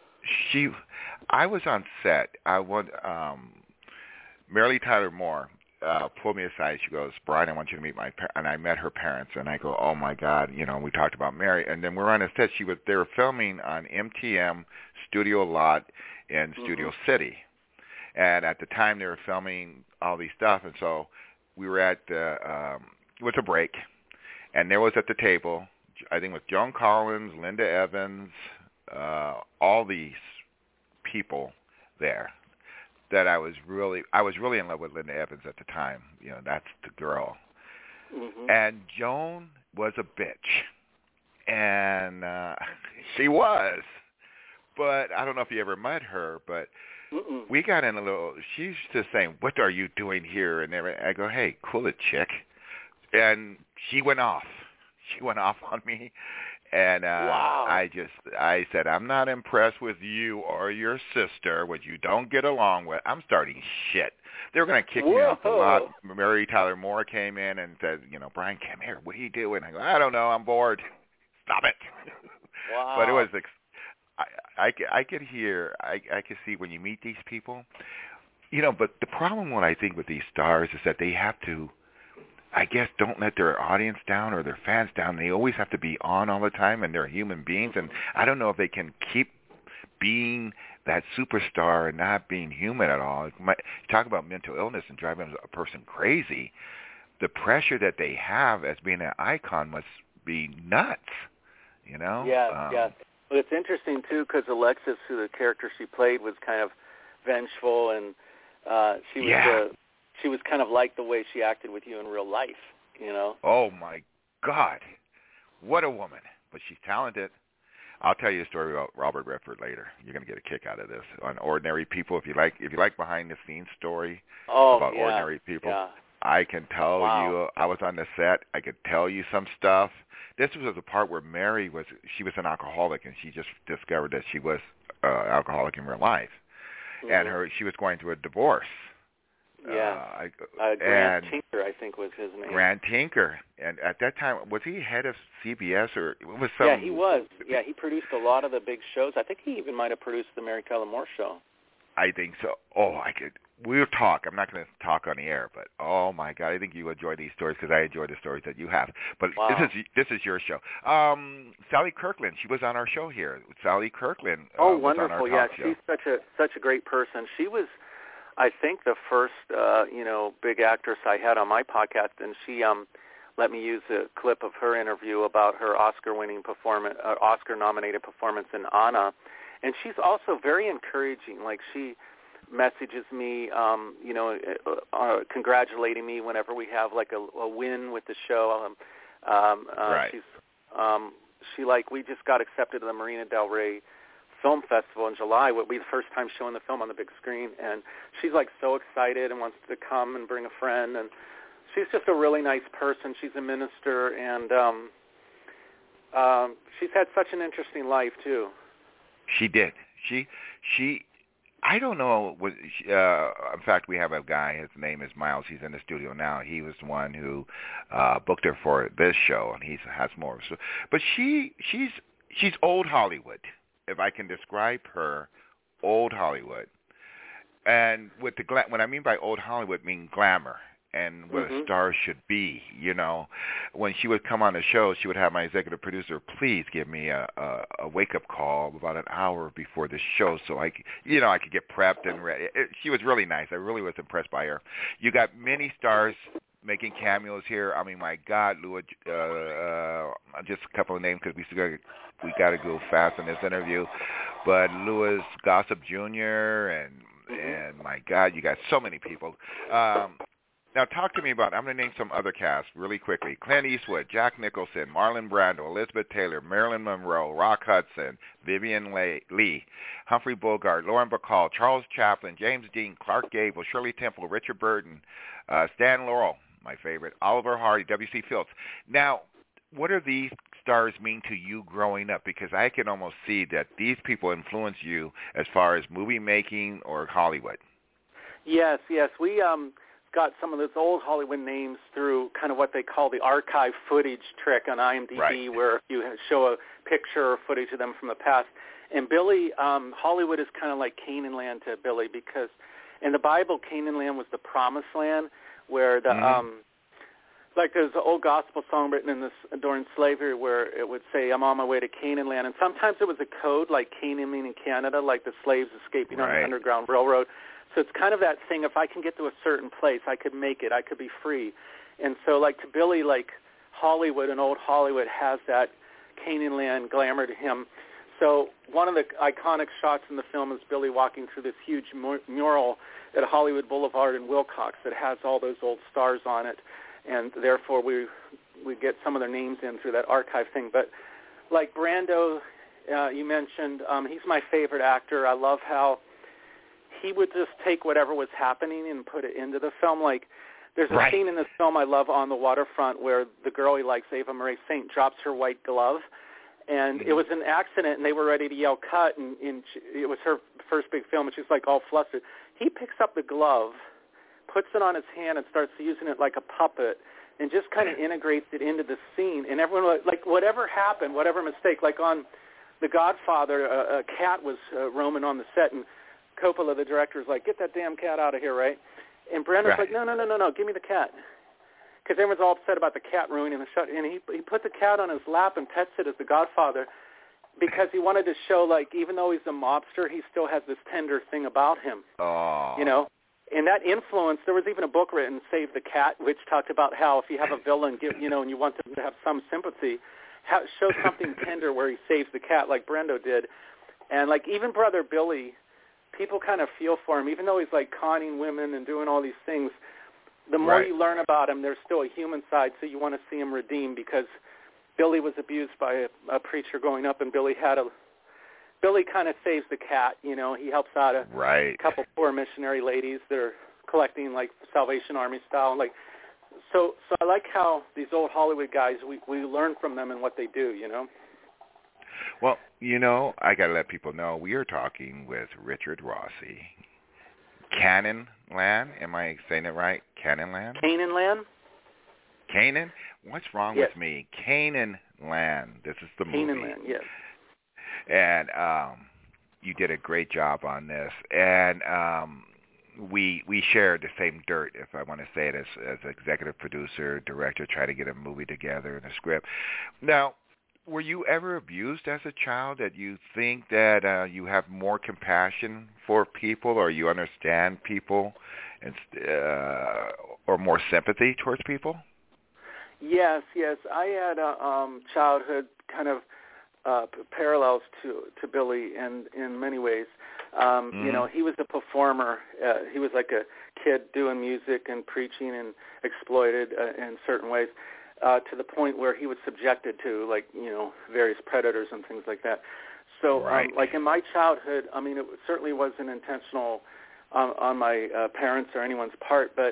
She, I was on set. I would, um, Marilee Tyler Moore uh, pulled me aside. She goes, Brian, I want you to meet my parents. And I met her parents, and I go, oh, my God. You know, we talked about Mary. And then we're on a set. She was, they were filming on M T M Studio Lot in Studio mm-hmm. City. And at the time, they were filming all these stuff. And so we were at, uh, um, it was a break. And there was at the table, I think it was Joan Collins, Linda Evans, uh, all these people there. That I was really, I was really in love with Linda Evans at the time. You know, that's the girl. Mm-hmm. And Joan was a bitch, and uh, she was. But I don't know if you ever met her, but Mm-mm. we got in a little. She's just saying, "What are you doing here?" And everything. I go, "Hey, cool it, chick," and she went off. She went off on me. And uh, wow. I just, I said, I'm not impressed with you or your sister, which you don't get along with. I'm starting shit. They were going to kick Whoa. me off the lot. Mary Tyler Moore came in and said, you know, Brian, come here. What are you doing? I go, I don't know. I'm bored. Stop it. Wow. But it was, I, I, I could hear, I, I could see when you meet these people, you know, but the problem, what I think with these stars is that they have to, I guess, don't let their audience down or their fans down. They always have to be on all the time, and they're human beings. And I don't know if they can keep being that superstar and not being human at all. Talk about mental illness and driving a person crazy. The pressure that they have as being an icon must be nuts, you know? Yeah, um, yeah. Well, it's interesting, too, because Alexis, who the character she played, was kind of vengeful, and uh, she was yeah. a... She was kind of like the way she acted with you in real life, you know? Oh, my God. What a woman. But she's talented. I'll tell you a story about Robert Redford later. You're going to get a kick out of this. On Ordinary People, if you like if you like behind-the-scenes story oh, about yeah, ordinary people, yeah. I can tell wow. you, I was on the set. I could tell you some stuff. This was the part where Mary was, she was an alcoholic, and she just discovered that she was uh, alcoholic in real life. Mm-hmm. And her she was going through a divorce. Yeah, uh, I, uh, Grant and Tinker, I think, was his name. Grant Tinker, and at that time, was he head of C B S or was some? Yeah, he was. Yeah, he produced a lot of the big shows. I think he even might have produced the Mary Tyler Moore Show. I think so. Oh, I could. We'll talk. I'm not going to talk on the air, but oh my God, I think you enjoy these stories because I enjoy the stories that you have. But wow. this is this is your show. Um, Sally Kirkland, she was on our show here. Sally Kirkland. Oh, uh, was wonderful! On our yeah, talk show. she's such a such a great person. She was. I think the first, uh, you know, big actress I had on my podcast, and she um, let me use a clip of her interview about her Oscar-winning performance, uh, Oscar-nominated performance in Anna, and she's also very encouraging. Like she messages me, um, you know, uh, uh, congratulating me whenever we have like a, a win with the show. Um, um, uh, right. She's um, she like we just got accepted to the Marina Del Rey Film Festival in July. It would be the first time showing the film on the big screen, and she's like so excited and wants to come and bring a friend, and she's just a really nice person. She's a minister, and um, um, she's had such an interesting life too. She did. She she. I don't know. What, uh, in fact, we have a guy. His name is Miles. He's in the studio now. He was the one who uh, booked her for this show, and he has more. So, but she she's she's old Hollywood. If I can describe her, old Hollywood. And with the gla- what I mean by old Hollywood, I mean glamour and what mm-hmm. a star should be. You know, when she would come on the show, she would have my executive producer, please give me a, a, a wake-up call about an hour before the show so I could, you know, I could get prepped and ready. It, she was really nice. I really was impressed by her. You got many stars making cameos here. I mean, my God, Louis, uh, uh, just a couple of names because we still got we got to go fast in this interview. But Louis Gossett Junior and and my God, you got so many people. Um, now talk to me about. I'm going to name some other cast really quickly: Clint Eastwood, Jack Nicholson, Marlon Brando, Elizabeth Taylor, Marilyn Monroe, Rock Hudson, Vivian Lee, Humphrey Bogart, Lauren Bacall, Charles Chaplin, James Dean, Clark Gable, Shirley Temple, Richard Burton, uh, Stan Laurel, my favorite, Oliver Hardy, W C Fields. Now, what are these stars mean to you growing up? Because I can almost see that these people influence you as far as movie making or Hollywood. Yes, yes. We um, got some of those old Hollywood names through kind of what they call the archive footage trick on I M D B, right. where you show a picture or footage of them from the past. And Billy, um, Hollywood is kind of like Canaan land to Billy because in the Bible, Canaan land was the promised land, where the mm-hmm. um, like there's an old gospel song written in this during slavery where it would say, "I'm on my way to Canaan land," and sometimes it was a code like Canaan meaning Canada, like the slaves escaping right. on the Underground Railroad. So it's kind of that thing. If I can get to a certain place, I could make it. I could be free. And so, like to Billy, like Hollywood and old Hollywood has that Canaan land glamour to him. So one of the iconic shots in the film is Billy walking through this huge mural at Hollywood Boulevard in Wilcox that has all those old stars on it, and therefore we we get some of their names in through that archive thing. But like Brando, uh, you mentioned, um, he's my favorite actor. I love how he would just take whatever was happening and put it into the film. Like there's a right. scene in this film I love on the waterfront where the girl he likes, Ava Marie Saint, drops her white glove. And mm-hmm. it was an accident, and they were ready to yell cut, and, and she, it was her first big film, and she's like all flustered. He picks up the glove, puts it on his hand, and starts using it like a puppet, and just kind of integrates it into the scene. And everyone, like, whatever happened, whatever mistake, like on The Godfather, a, a cat was uh, roaming on the set, and Coppola, the director, is like, get that damn cat out of here, right? And Brando's right. like, no, no, no, no, no, give me the cat. Because everyone's all upset about the cat ruining the shot. And he he put the cat on his lap and pets it as the Godfather because he wanted to show, like, even though he's a mobster, he still has this tender thing about him. Oh. You know? And that influence, there was even a book written, Save the Cat, which talked about how if you have a villain, give, you know, and you want them to have some sympathy, how, show something tender where he saves the cat like Brando did. And, like, even Brother Billy, people kind of feel for him. Even though he's, like, conning women and doing all these things, the more right. you learn about him, there's still a human side, so you want to see him redeemed because Billy was abused by a, a preacher growing up, and Billy had a Billy kind of saves the cat. You know, he helps out a right. couple poor missionary ladies that are collecting like Salvation Army style. Like, so so I like how these old Hollywood guys we we learn from them and what they do. You know. Well, you know, I got to let people know we are talking with Richard Rossi. Canaan Land, am I saying it right? Canaan Land? Canaan Land? Canaan? What's wrong yes. with me? Canaan Land. This is the movie. Canaan Land, yes. And um, you did a great job on this. And um, we we shared the same dirt, if I want to say it, as, as executive producer, director, try to get a movie together and a script. Now, were you ever abused as a child that you think that uh, you have more compassion for people or you understand people and uh, or more sympathy towards people? Yes, yes. I had a um, childhood kind of uh, parallels to, to Billy in, in many ways. Um, mm-hmm. You know, he was a performer. Uh, he was like a kid doing music and preaching and exploited uh, in certain ways. Uh, to the point where he was subjected to, like, you know, various predators and things like that. So, right. um, like in my childhood, I mean, it certainly wasn't intentional on, on my uh, parents or anyone's part, but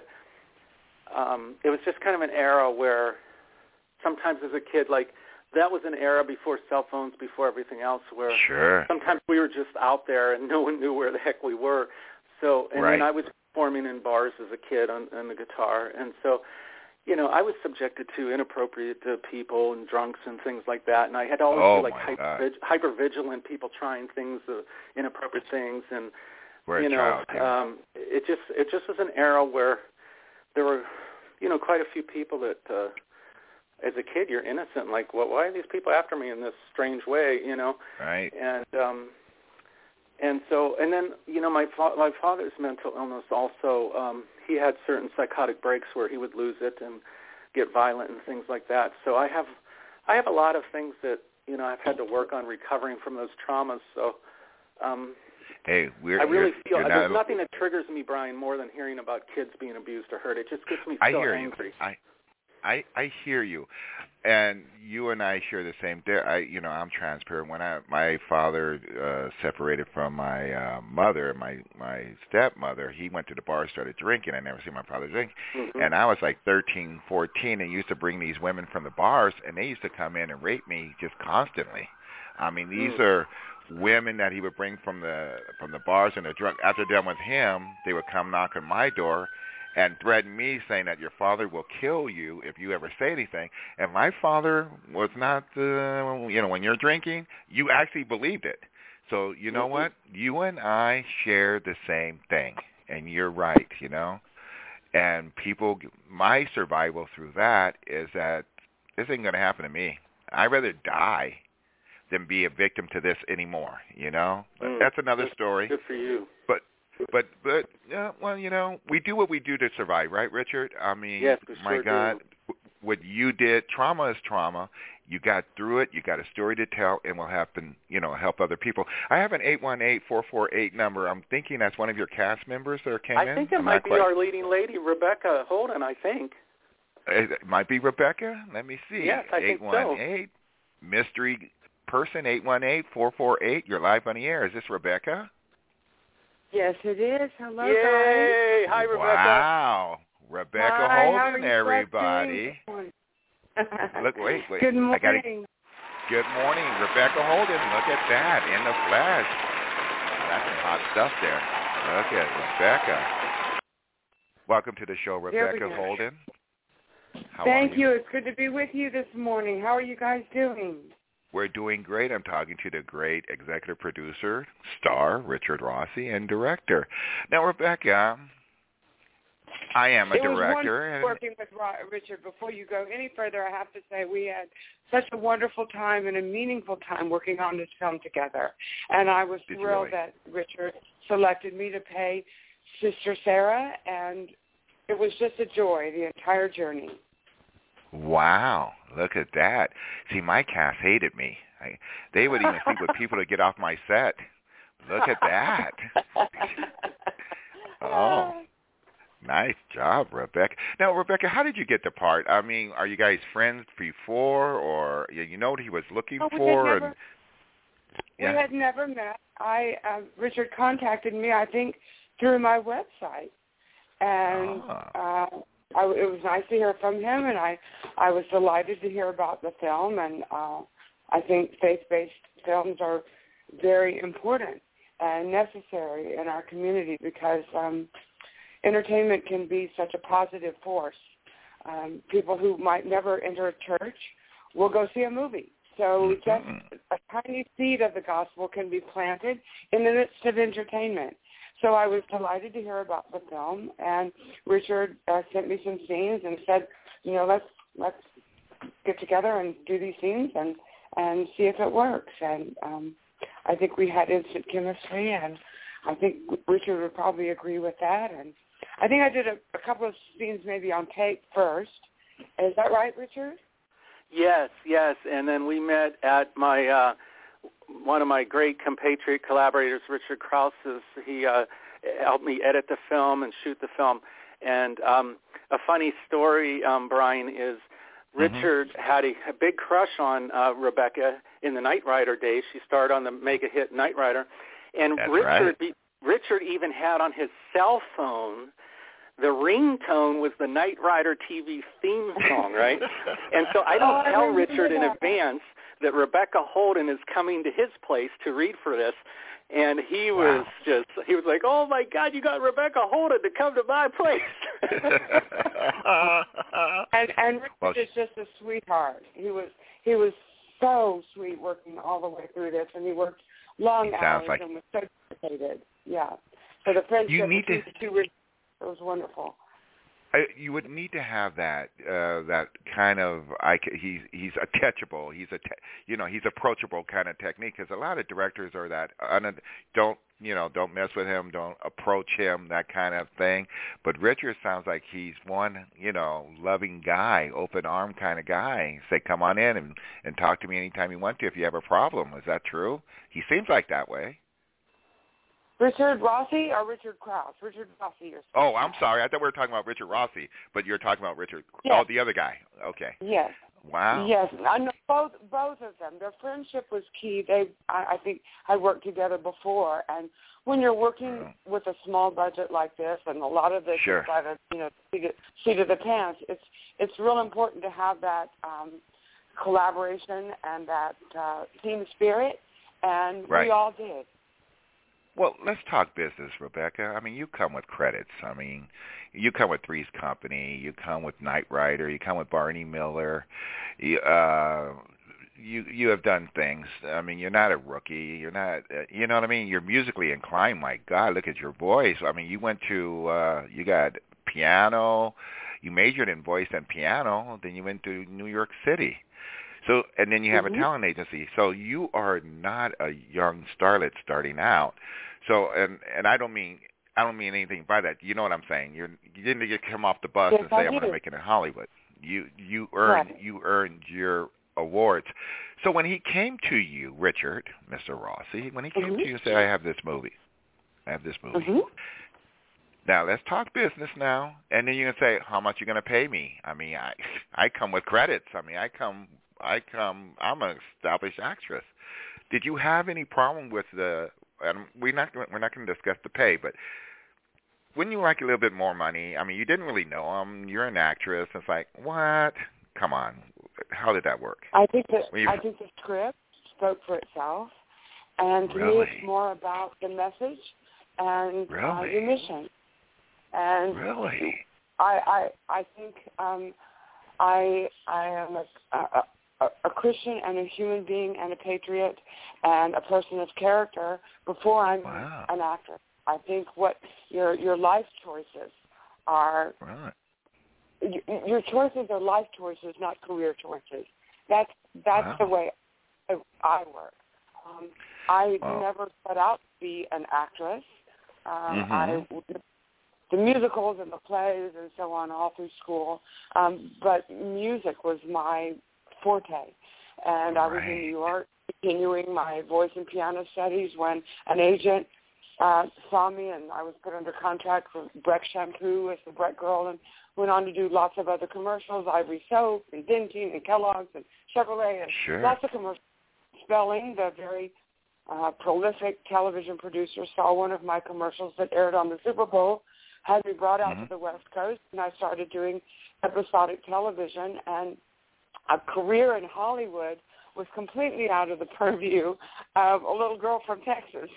um, it was just kind of an era where sometimes as a kid, like, that was an era before cell phones, before everything else, where sure. sometimes we were just out there and no one knew where the heck we were. So, and right. then I was performing in bars as a kid on, on the guitar, and so you know, I was subjected to inappropriate uh, people and drunks and things like that, and I had always oh been like hyper, hyper vigilant people trying things, uh, inappropriate things, and We're you know, child, yeah. um, it just it just was an era where there were, you know, quite a few people that, uh, as a kid, you're innocent, like, well, why are these people after me in this strange way, you know? Right. And um, and so, and then, you know, my fa- my father's mental illness also. Um, He had certain psychotic breaks where he would lose it and get violent and things like that. So I have, I have a lot of things that you know I've had to work on recovering from those traumas. So, um, hey, we're, I really you're, feel you're there's not, nothing that triggers me, Brian, more than hearing about kids being abused or hurt. It just gets me I so hear angry. You. I, I, I hear you, and you and I share the same. There, I, you know, I'm transparent. When I, my father uh, separated from my uh, mother, my my stepmother, he went to the bar, started drinking. I never seen my father drink, mm-hmm. and I was like thirteen, fourteen, and used to bring these women from the bars, and they used to come in and rape me just constantly. I mean, these mm. are women that he would bring from the from the bars and the drunk. After done with him, they would come knock on my door and threaten me, saying that your father will kill you if you ever say anything. And my father was not, uh, you know, when you're drinking, you actually believed it. So you know mm-hmm. what? You and I share the same thing, and you're right, you know. And people, my survival through that is that this ain't going to happen to me. I'd rather die than be a victim to this anymore, you know? But Mm, that's another good, story. Good for you. But, but, but, uh, well, you know, we do what we do to survive, right, Richard? I mean, Yes, we my sure God, do. what you did, trauma is trauma. You got through it. You got a story to tell, and will happen, you know, help other people. I have an eight one eight, four four eight number. I'm thinking that's one of your cast members that came in. I think it I'm might not be quite... our leading lady, Rebecca Holden, I think. It might be Rebecca. Let me see. Yes, I think so. eight one eight, mystery person, eight one eight, four four eight. You're live on the air. Is this Rebecca? Yes, it is. Hello, Yay! guys. Hi, Rebecca. Wow. Rebecca Hi, Holden, how are you everybody. doing? Look, wait, wait. Good morning. I gotta, good morning, Rebecca Holden. Look at that, in the flesh. That's some hot stuff there. Look at Rebecca. Welcome to the show, Rebecca Holden. How Thank are you? you. It's good to be with you this morning. How are you guys doing? We're doing great. I'm talking to the great executive producer, star, Richard Rossi, and director. Now, Rebecca, I am a it director. Was and working with Richard. Before you go any further, I have to say we had such a wonderful time and a meaningful time working on this film together. And I was Did thrilled really? that Richard selected me to play Sister Sarah, and it was just a joy, the entire journey. Wow, look at that. See, my cast hated me. I, they would even sleep with people to get off my set. Look at that. Oh, nice job, Rebecca. Now, Rebecca, how did you get the part? I mean, are you guys friends before, or you know what he was looking oh, we for? Had never, and, yeah. We had never met. I uh, Richard contacted me, I think, through my website. And ah. uh, I, it was nice to hear from him, and I, I was delighted to hear about the film. And uh, I think faith-based films are very important and necessary in our community because um, entertainment can be such a positive force. Um, people who might never enter a church will go see a movie. So just a tiny seed of the gospel can be planted in the midst of entertainment. So I was delighted to hear about the film, and Richard uh, sent me some scenes and said, you know, let's let's get together and do these scenes and, and see if it works. And um, I think we had instant chemistry, and I think Richard would probably agree with that. And I think I did a, a couple of scenes maybe on tape first. Is that right, Richard? Yes, yes. And then we met at my uh, one of my great compatriot collaborators, Richard Krause's. He uh, helped me edit the film and shoot the film. And um, a funny story, um, Brian, is Richard mm-hmm. had a, a big crush on uh, Rebecca in the Knight Rider days. She starred on the mega hit Knight Rider. And That's Richard, right. Richard even had on his cell phone the ringtone was the Knight Rider T V theme song, right? And so I don't oh, tell I Richard in that. advance that Rebecca Holden is coming to his place to read for this. And he was wow. just, he was like, oh, my God, you got Rebecca Holden to come to my place. and and Richard well, is just a sweetheart. He was he was so sweet working all the way through this, and he worked long hours like... and was so dedicated. Yeah. So the friendship you need between to... the two was, it was wonderful. I, you would need to have that uh, that kind of I, he's he's attachable. He's a you know he's approachable kind of technique because a lot of directors are that un, don't you know don't mess with him, don't approach him, that kind of thing. But Richard sounds like he's one you know loving guy, open arm kind of guy. Say come on in and and talk to me anytime you want to if you have a problem. Is that true? He seems like that way. Richard Rossi or Richard Krause? Richard Rossi. Or oh, I'm sorry. I thought we were talking about Richard Rossi, but you're talking about Richard. Yes. Oh, the other guy. Okay. Yes. Wow. Yes, I know both both of them. Their friendship was key. They, I, I think, had worked together before, and when you're working oh. with a small budget like this, and a lot of this sure. is by the you know seat of, seat of the pants, it's it's real important to have that um, collaboration and that uh, team spirit, and right. we all did. Well, let's talk business, Rebecca. I mean, you come with credits. I mean, you come with Three's Company. You come with Knight Rider. You come with Barney Miller. You, uh, you you have done things. I mean, you're not a rookie. You're not, uh, you know what I mean? You're musically inclined. My God, look at your voice. I mean, you went to, uh, you got piano. You majored in voice and piano. Then you went to New York City. So, and then you have mm-hmm. a talent agency. So you are not a young starlet starting out. So, and and I don't mean I don't mean anything by that. You know what I'm saying? You're you didn't just come off the bus yes, and say I I'm going to make it in Hollywood. You you earned right. you earned your awards. So when he came to you, Richard, Mister Rossi, when he came mm-hmm. to you and said, "I have this movie, I have this movie." Mm-hmm. Now let's talk business now, and then you're gonna say, "How much you gonna pay me?" I mean, I I come with credits. I mean, I come. I come. I'm an established actress. Did you have any problem with the? And we're not. We're not going to discuss the pay, but wouldn't you like a little bit more money? I mean, you didn't really know him. You're an actress. It's like, what? Come on. How did that work? I think that you... I think the script spoke for itself, and to really? me, it's more about the message and really? uh, the mission. And really, I I I think um, I I am a, a A, a Christian and a human being and a patriot and a person of character before I'm wow. an actor. I think what your your life choices are. Right. Your, your choices are life choices, not career choices. That's that's wow. the way I, I work. Um, I wow. never set out to be an actress. Um, mm-hmm. I the musicals and the plays and so on all through school, um, but music was my forte, and right. I was in New York continuing my voice and piano studies when an agent uh, saw me, and I was put under contract for Breck Shampoo as the Breck Girl, and went on to do lots of other commercials, Ivory Soap and Dentyne and Kellogg's and Chevrolet and sure. lots of commercials. Spelling, the very uh, prolific television producer, saw one of my commercials that aired on the Super Bowl, had me brought out mm-hmm. to the West Coast, and I started doing episodic television, and a career in Hollywood was completely out of the purview of a little girl from Texas.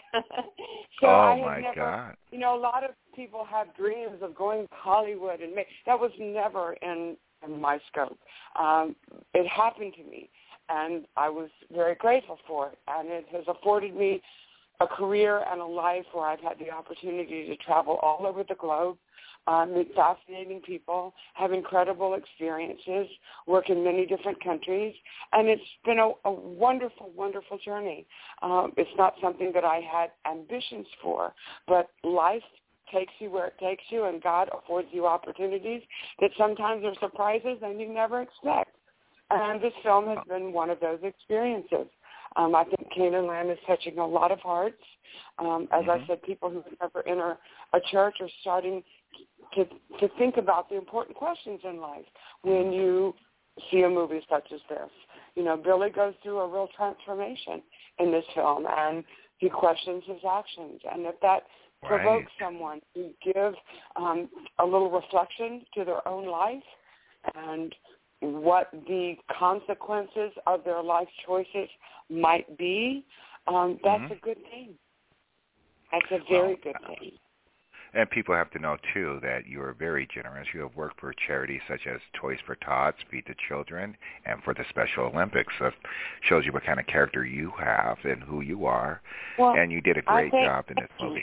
so oh I had my never, God. you know, a lot of people have dreams of going to Hollywood, and make, that was never in, in my scope. Um, it happened to me, and I was very grateful for it, and it has afforded me a career and a life where I've had the opportunity to travel all over the globe, uh, meet fascinating people, have incredible experiences, work in many different countries, and it's been a, a wonderful, wonderful journey. Um, it's not something that I had ambitions for, but life takes you where it takes you, and God affords you opportunities that sometimes are surprises and you never expect. And this film has been one of those experiences. Um, I think Canaan Land is touching a lot of hearts. Um, as mm-hmm. I said, people who never enter a church are starting to to think about the important questions in life when you see a movie such as this. You know, Billy goes through a real transformation in this film, and he questions his actions. And if that right. provokes someone to give um, a little reflection to their own life and what the consequences of their life choices might be, um, that's mm-hmm. a good thing. That's a very well, good thing. And people have to know, too, that you are very generous. You have worked for charities such as Toys for Tots, Feed the Children, and for the Special Olympics. So it shows you what kind of character you have and who you are. Well, and you did a great think, job in this movie.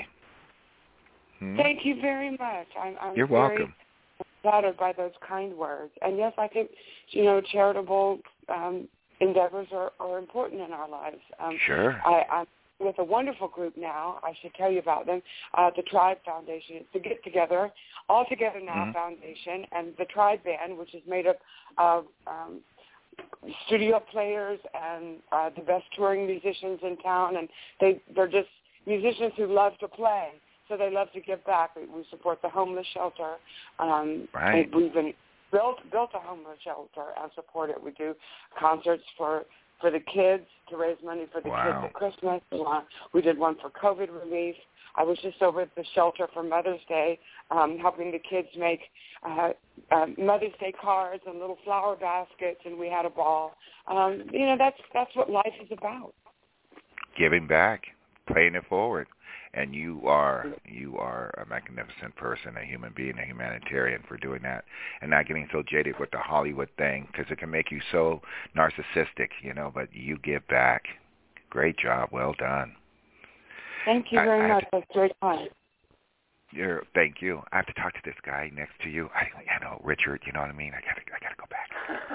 Hmm? Thank you very much. I'm, I'm You're very welcome. flattered by those kind words. And, yes, I think, you know, charitable um, endeavors are, are important in our lives. Um, sure. I, I'm with a wonderful group now. I should tell you about them. Uh, the Tribe Foundation. It's the Get Together, All Together Now mm-hmm. Foundation, and the Tribe Band, which is made up of um, studio players and uh, the best touring musicians in town, and they, they're just musicians who love to play, so they love to give back. We, we support the homeless shelter. Um, right. We've been built built a homeless shelter and support it. We do concerts for for the kids to raise money for the wow. kids at Christmas. We did one for COVID relief. I was just over at the shelter for Mother's Day, um, helping the kids make uh, uh, Mother's Day cards and little flower baskets, and we had a ball. Um, you know, that's that's what life is about. Giving back, paying it forward. And you are you are a magnificent person, a human being, a humanitarian for doing that, and not getting so jaded with the Hollywood thing, because it can make you so narcissistic, you know. But you give back. Great job, well done. Thank you very I, I much. to, That's very kind. You're, thank you. I have to talk to this guy next to you. I, I know, Richard. You know what I mean? I gotta, I gotta go back.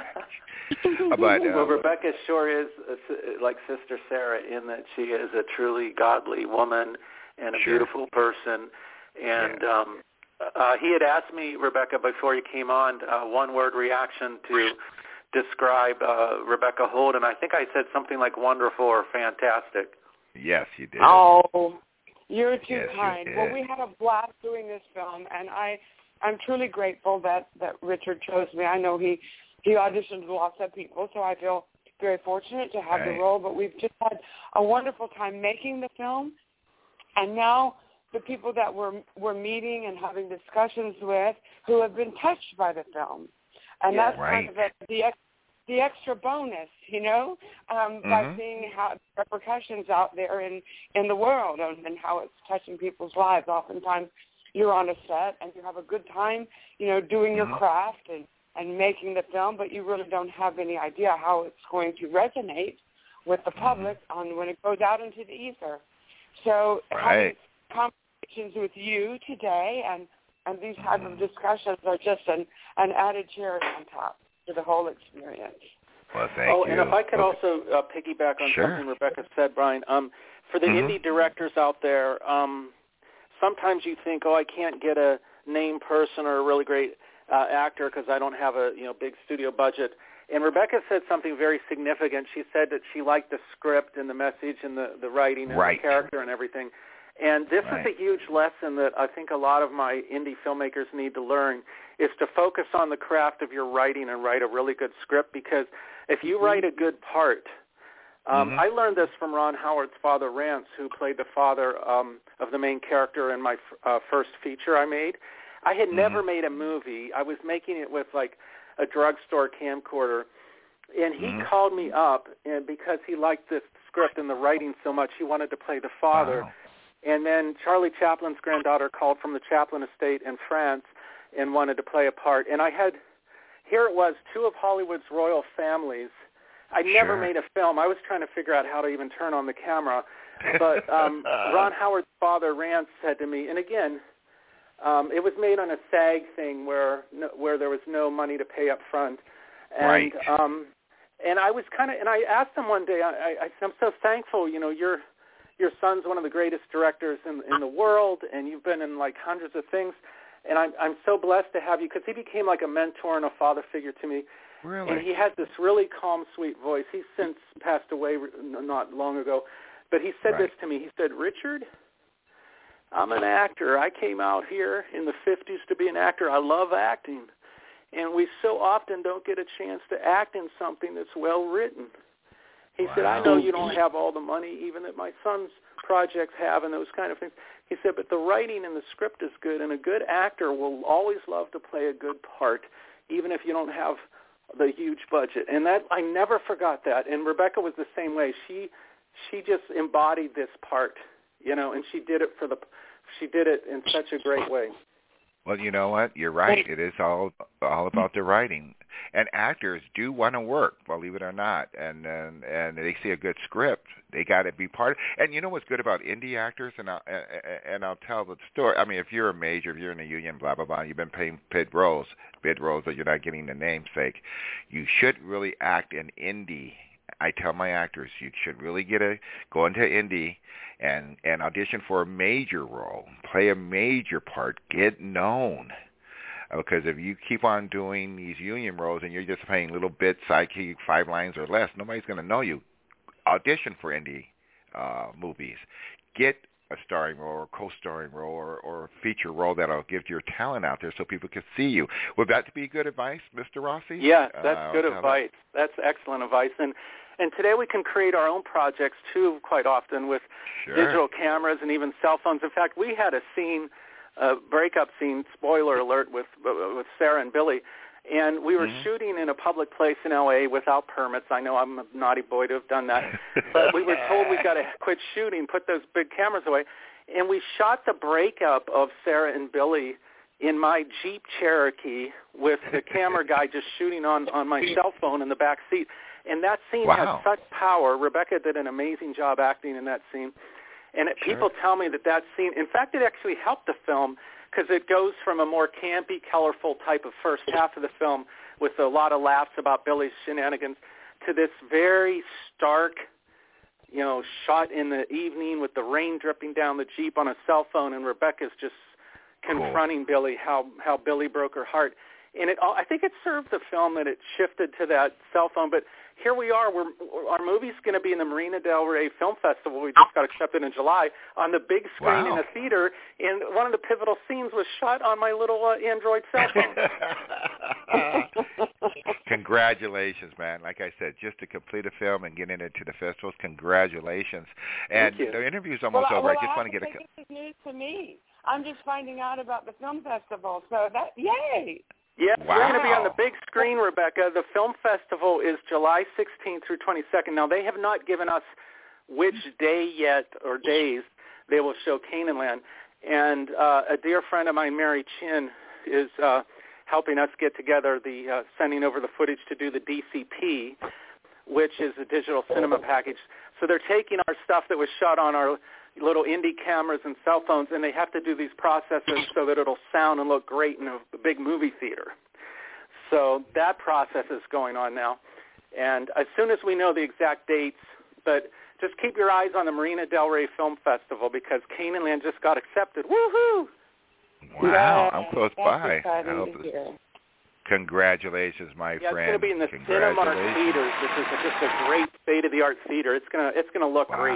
But uh, well, Rebecca sure is a, like Sister Sarah in that she is a truly godly woman and a sure. beautiful person. And yeah. um, uh, he had asked me, Rebecca, before you came on, uh, one-word reaction to describe uh, Rebecca Holt, and I think I said something like wonderful or fantastic. Yes, you did. Oh, you're too yes, kind. You well, we had a blast doing this film, and I, I'm truly grateful that, that Richard chose me. I know he, he auditioned lots of people, so I feel very fortunate to have right. the role, but we've just had a wonderful time making the film, and now the people that we're, we're meeting and having discussions with who have been touched by the film. And yeah, that's right. kind of a, the the extra bonus, you know, um, mm-hmm. by seeing how the repercussions out there in, in the world and, and how it's touching people's lives. Oftentimes you're on a set and you have a good time, you know, doing mm-hmm. your craft and, and making the film, but you really don't have any idea how it's going to resonate with the public mm-hmm. on when it goes out into the ether. So right. having conversations with you today and, and these type of discussions are just an, an added cherry on top to the whole experience. Well, thank oh, you. and if I could well, also uh, piggyback on sure. something Rebecca said, Brian, um, for the mm-hmm. indie directors out there, um, sometimes you think, oh, I can't get a name person or a really great uh, actor because I don't have a you know big studio budget. And Rebecca said something very significant. She said that she liked the script and the message and the, the writing and right. the character and everything. And this right. is a huge lesson that I think a lot of my indie filmmakers need to learn, is to focus on the craft of your writing and write a really good script, because if you mm-hmm. write a good part, um, mm-hmm. I learned this from Ron Howard's father, Rance, who played the father um, of the main character in my uh, first feature I made. I had mm-hmm. never made a movie. I was making it with like a drugstore camcorder, and he mm-hmm. called me up, and because he liked the script and the writing so much, he wanted to play the father. Wow. And then Charlie Chaplin's granddaughter called from the Chaplin estate in France and wanted to play a part. And I had, here it was, two of Hollywood's royal families. I never sure. made a film. I was trying to figure out how to even turn on the camera. But um, Ron Howard's father, Rance, said to me, and again, um, it was made on a SAG thing where no, where there was no money to pay up front. And, right. Um, and I was kind of, and I asked him one day, I, I, I said, I'm so thankful, you know, you're, your son's one of the greatest directors in, in the world, and you've been in like hundreds of things, and I'm I'm so blessed to have you, because he became like a mentor and a father figure to me. Really? And he had this really calm, sweet voice. He's since passed away not long ago, but he said right. this to me. He said, Richard, I'm an actor. I came out here in the fifties to be an actor. I love acting, and we so often don't get a chance to act in something that's well written. He wow. said, I know you don't have all the money, even that my son's projects have and those kind of things. He said, but the writing and the script is good, and a good actor will always love to play a good part, even if you don't have the huge budget. And that I never forgot that. And Rebecca was the same way. She she just embodied this part, you know, and she did it for the she did it in such a great way. Well, you know what? You're right. It is all all about the writing. And actors do want to work, believe it or not. And and, and they see a good script. They got to be part of. And you know what's good about indie actors? And I'll, and I'll tell the story. I mean, if you're a major, if you're in a union, blah, blah, blah, you've been paying bid roles, bid roles, but you're not getting the namesake. You should really act in indie. I tell my actors, you should really get a go into indie and, and audition for a major role, play a major part, get known. Because if you keep on doing these union roles and you're just playing little bits, sidekick, five lines or less, nobody's going to know you. Audition for indie uh, movies. Get a starring role or co-starring role or, or a feature role that'll give your talent out there so people can see you. Would that be good advice, Mister Rossi? Yeah, that's uh, good advice. That. That's excellent advice. And and today we can create our own projects, too, quite often with sure. digital cameras and even cell phones. In fact, we had a scene, a breakup scene, spoiler alert, with with Sarah and Billy, and we were mm-hmm. shooting in a public place in L A without permits. I know I'm a naughty boy to have done that, but we were told we got to quit shooting, put those big cameras away, and we shot the breakup of Sarah and Billy in my Jeep Cherokee with the camera guy just shooting on, on my cell phone in the back seat. And that scene wow. had such power. Rebecca did an amazing job acting in that scene. And it, Sure. people tell me that that scene, in fact, it actually helped the film because it goes from a more campy, colorful type of first half of the film with a lot of laughs about Billy's shenanigans to this very stark, you know, shot in the evening with the rain dripping down the Jeep on a cell phone, and Rebecca's just confronting cool. Billy, how, how Billy broke her heart. And it, I think it served the film that it shifted to that cell phone. But here we are. We're, our movie's going to be in the Marina del Rey Film Festival. We just got accepted in July on the big screen wow. in a theater. And one of the pivotal scenes was shot on my little uh, Android cell phone. Congratulations, man. Like I said, just to complete a film and get into the festivals, congratulations. And Thank you. the interview's almost well, over. Well, I just I want to get a... This is news to me. I'm just finding out about the film festival. So that, yay! Yes, wow. we're going to be on the big screen, Rebecca. The film festival is July sixteenth through twenty-second. Now, they have not given us which day yet or days they will show Canaanland. And uh, a dear friend of mine, Mary Chin, is uh, helping us get together, the uh, sending over the footage to do the D C P, which is a digital cinema package. So they're taking our stuff that was shot on our little indie cameras and cell phones, and they have to do these processes so that it'll sound and look great in a big movie theater. So that process is going on now. And as soon as we know the exact dates, but just keep your eyes on the Marina del Rey Film Festival because Canaanland just got accepted. Woohoo! Wow, yeah, I'm close by. I hope to hear. Congratulations, my yeah, friend. it's going to be in the Cinemark Theaters, which is just a great state-of-the-art theater. It's going to it's going to look wow. great.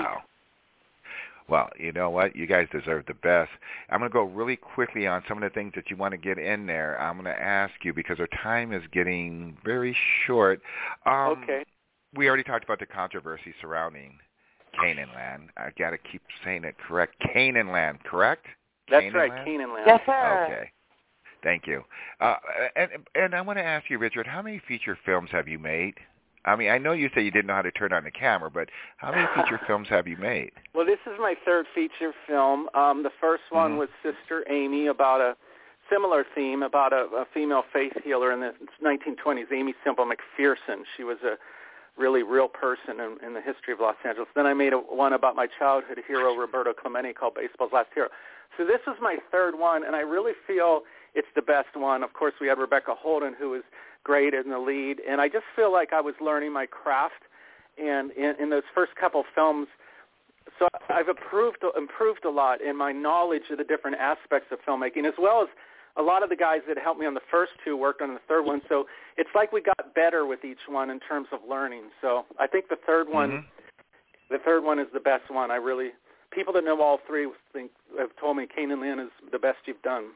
Well, you know what? You guys deserve the best. I'm going to go really quickly on some of the things that you want to get in there. I'm going to ask you because our time is getting very short. Um, okay. We already talked about the controversy surrounding Canaanland. I got to keep saying it correct. Canaanland, correct? That's Canaanland? right, Canaanland. Yes, sir. Okay. Thank you. Uh, and and I want to ask you, Richard, how many feature films have you made? I mean, I know you say you didn't know how to turn on the camera, but how many feature films have you made? Well, this is my third feature film. Um, the first one mm-hmm. was Sister Amy, about a similar theme, about a, a female faith healer in the nineteen twenties, Amy Semple McPherson. She was a really real person in, in the history of Los Angeles. Then I made a, one about my childhood hero, Roberto Clemente, called Baseball's Last Hero. So this was my third one, and I really feel it's the best one. Of course, we had Rebecca Holden, who was great in the lead, and I just feel like I was learning my craft and in, in those first couple films. So I've improved, improved a lot in my knowledge of the different aspects of filmmaking, as well as a lot of the guys that helped me on the first two worked on the third one. So it's like we got better with each one in terms of learning. So I think the third one, mm-hmm. the third one is the best one. I really, people that know all three think have told me Canaanland is the best you've done.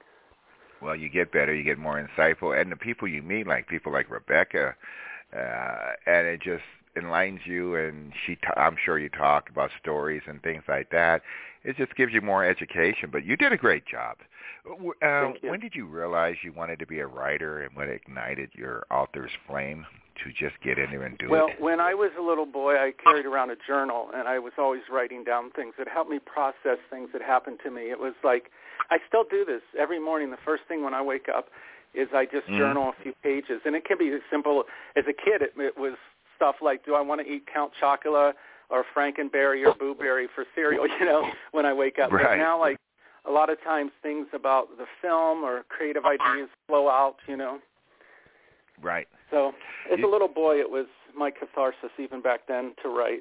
Well, you get better, you get more insightful, and the people you meet, like people like Rebecca, uh, and it just enlightens you, and she, t- I'm sure you talk about stories and things like that. It just gives you more education, but you did a great job. Uh, Thank you. When did you realize you wanted to be a writer, and what ignited your author's flame to just get in there and do well, it? Well, when I was a little boy, I carried around a journal, and I was always writing down things that helped me process things that happened to me. It was like, I still do this every morning. The first thing when I wake up is I just mm-hmm. journal a few pages, and it can be as simple. As a kid, it, it was stuff like, do I want to eat Count Chocula or Frankenberry or Boo Berry for cereal, you know, when I wake up. Right. But now, like, a lot of times things about the film or creative ideas flow out, you know. Right. So as you, a little boy, it was my catharsis even back then to write.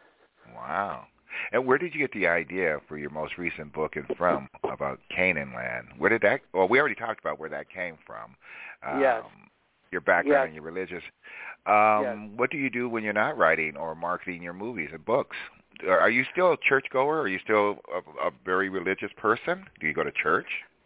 Wow. And where did you get the idea for your most recent book and from about Canaanland? Where did that, well, we already talked about where that came from. Um, yes. Your background yes. and your religious. Um, yes. What do you do when you're not writing or marketing your movies and books? Are you still a churchgoer? Are you still a, a very religious person? Do you go to church?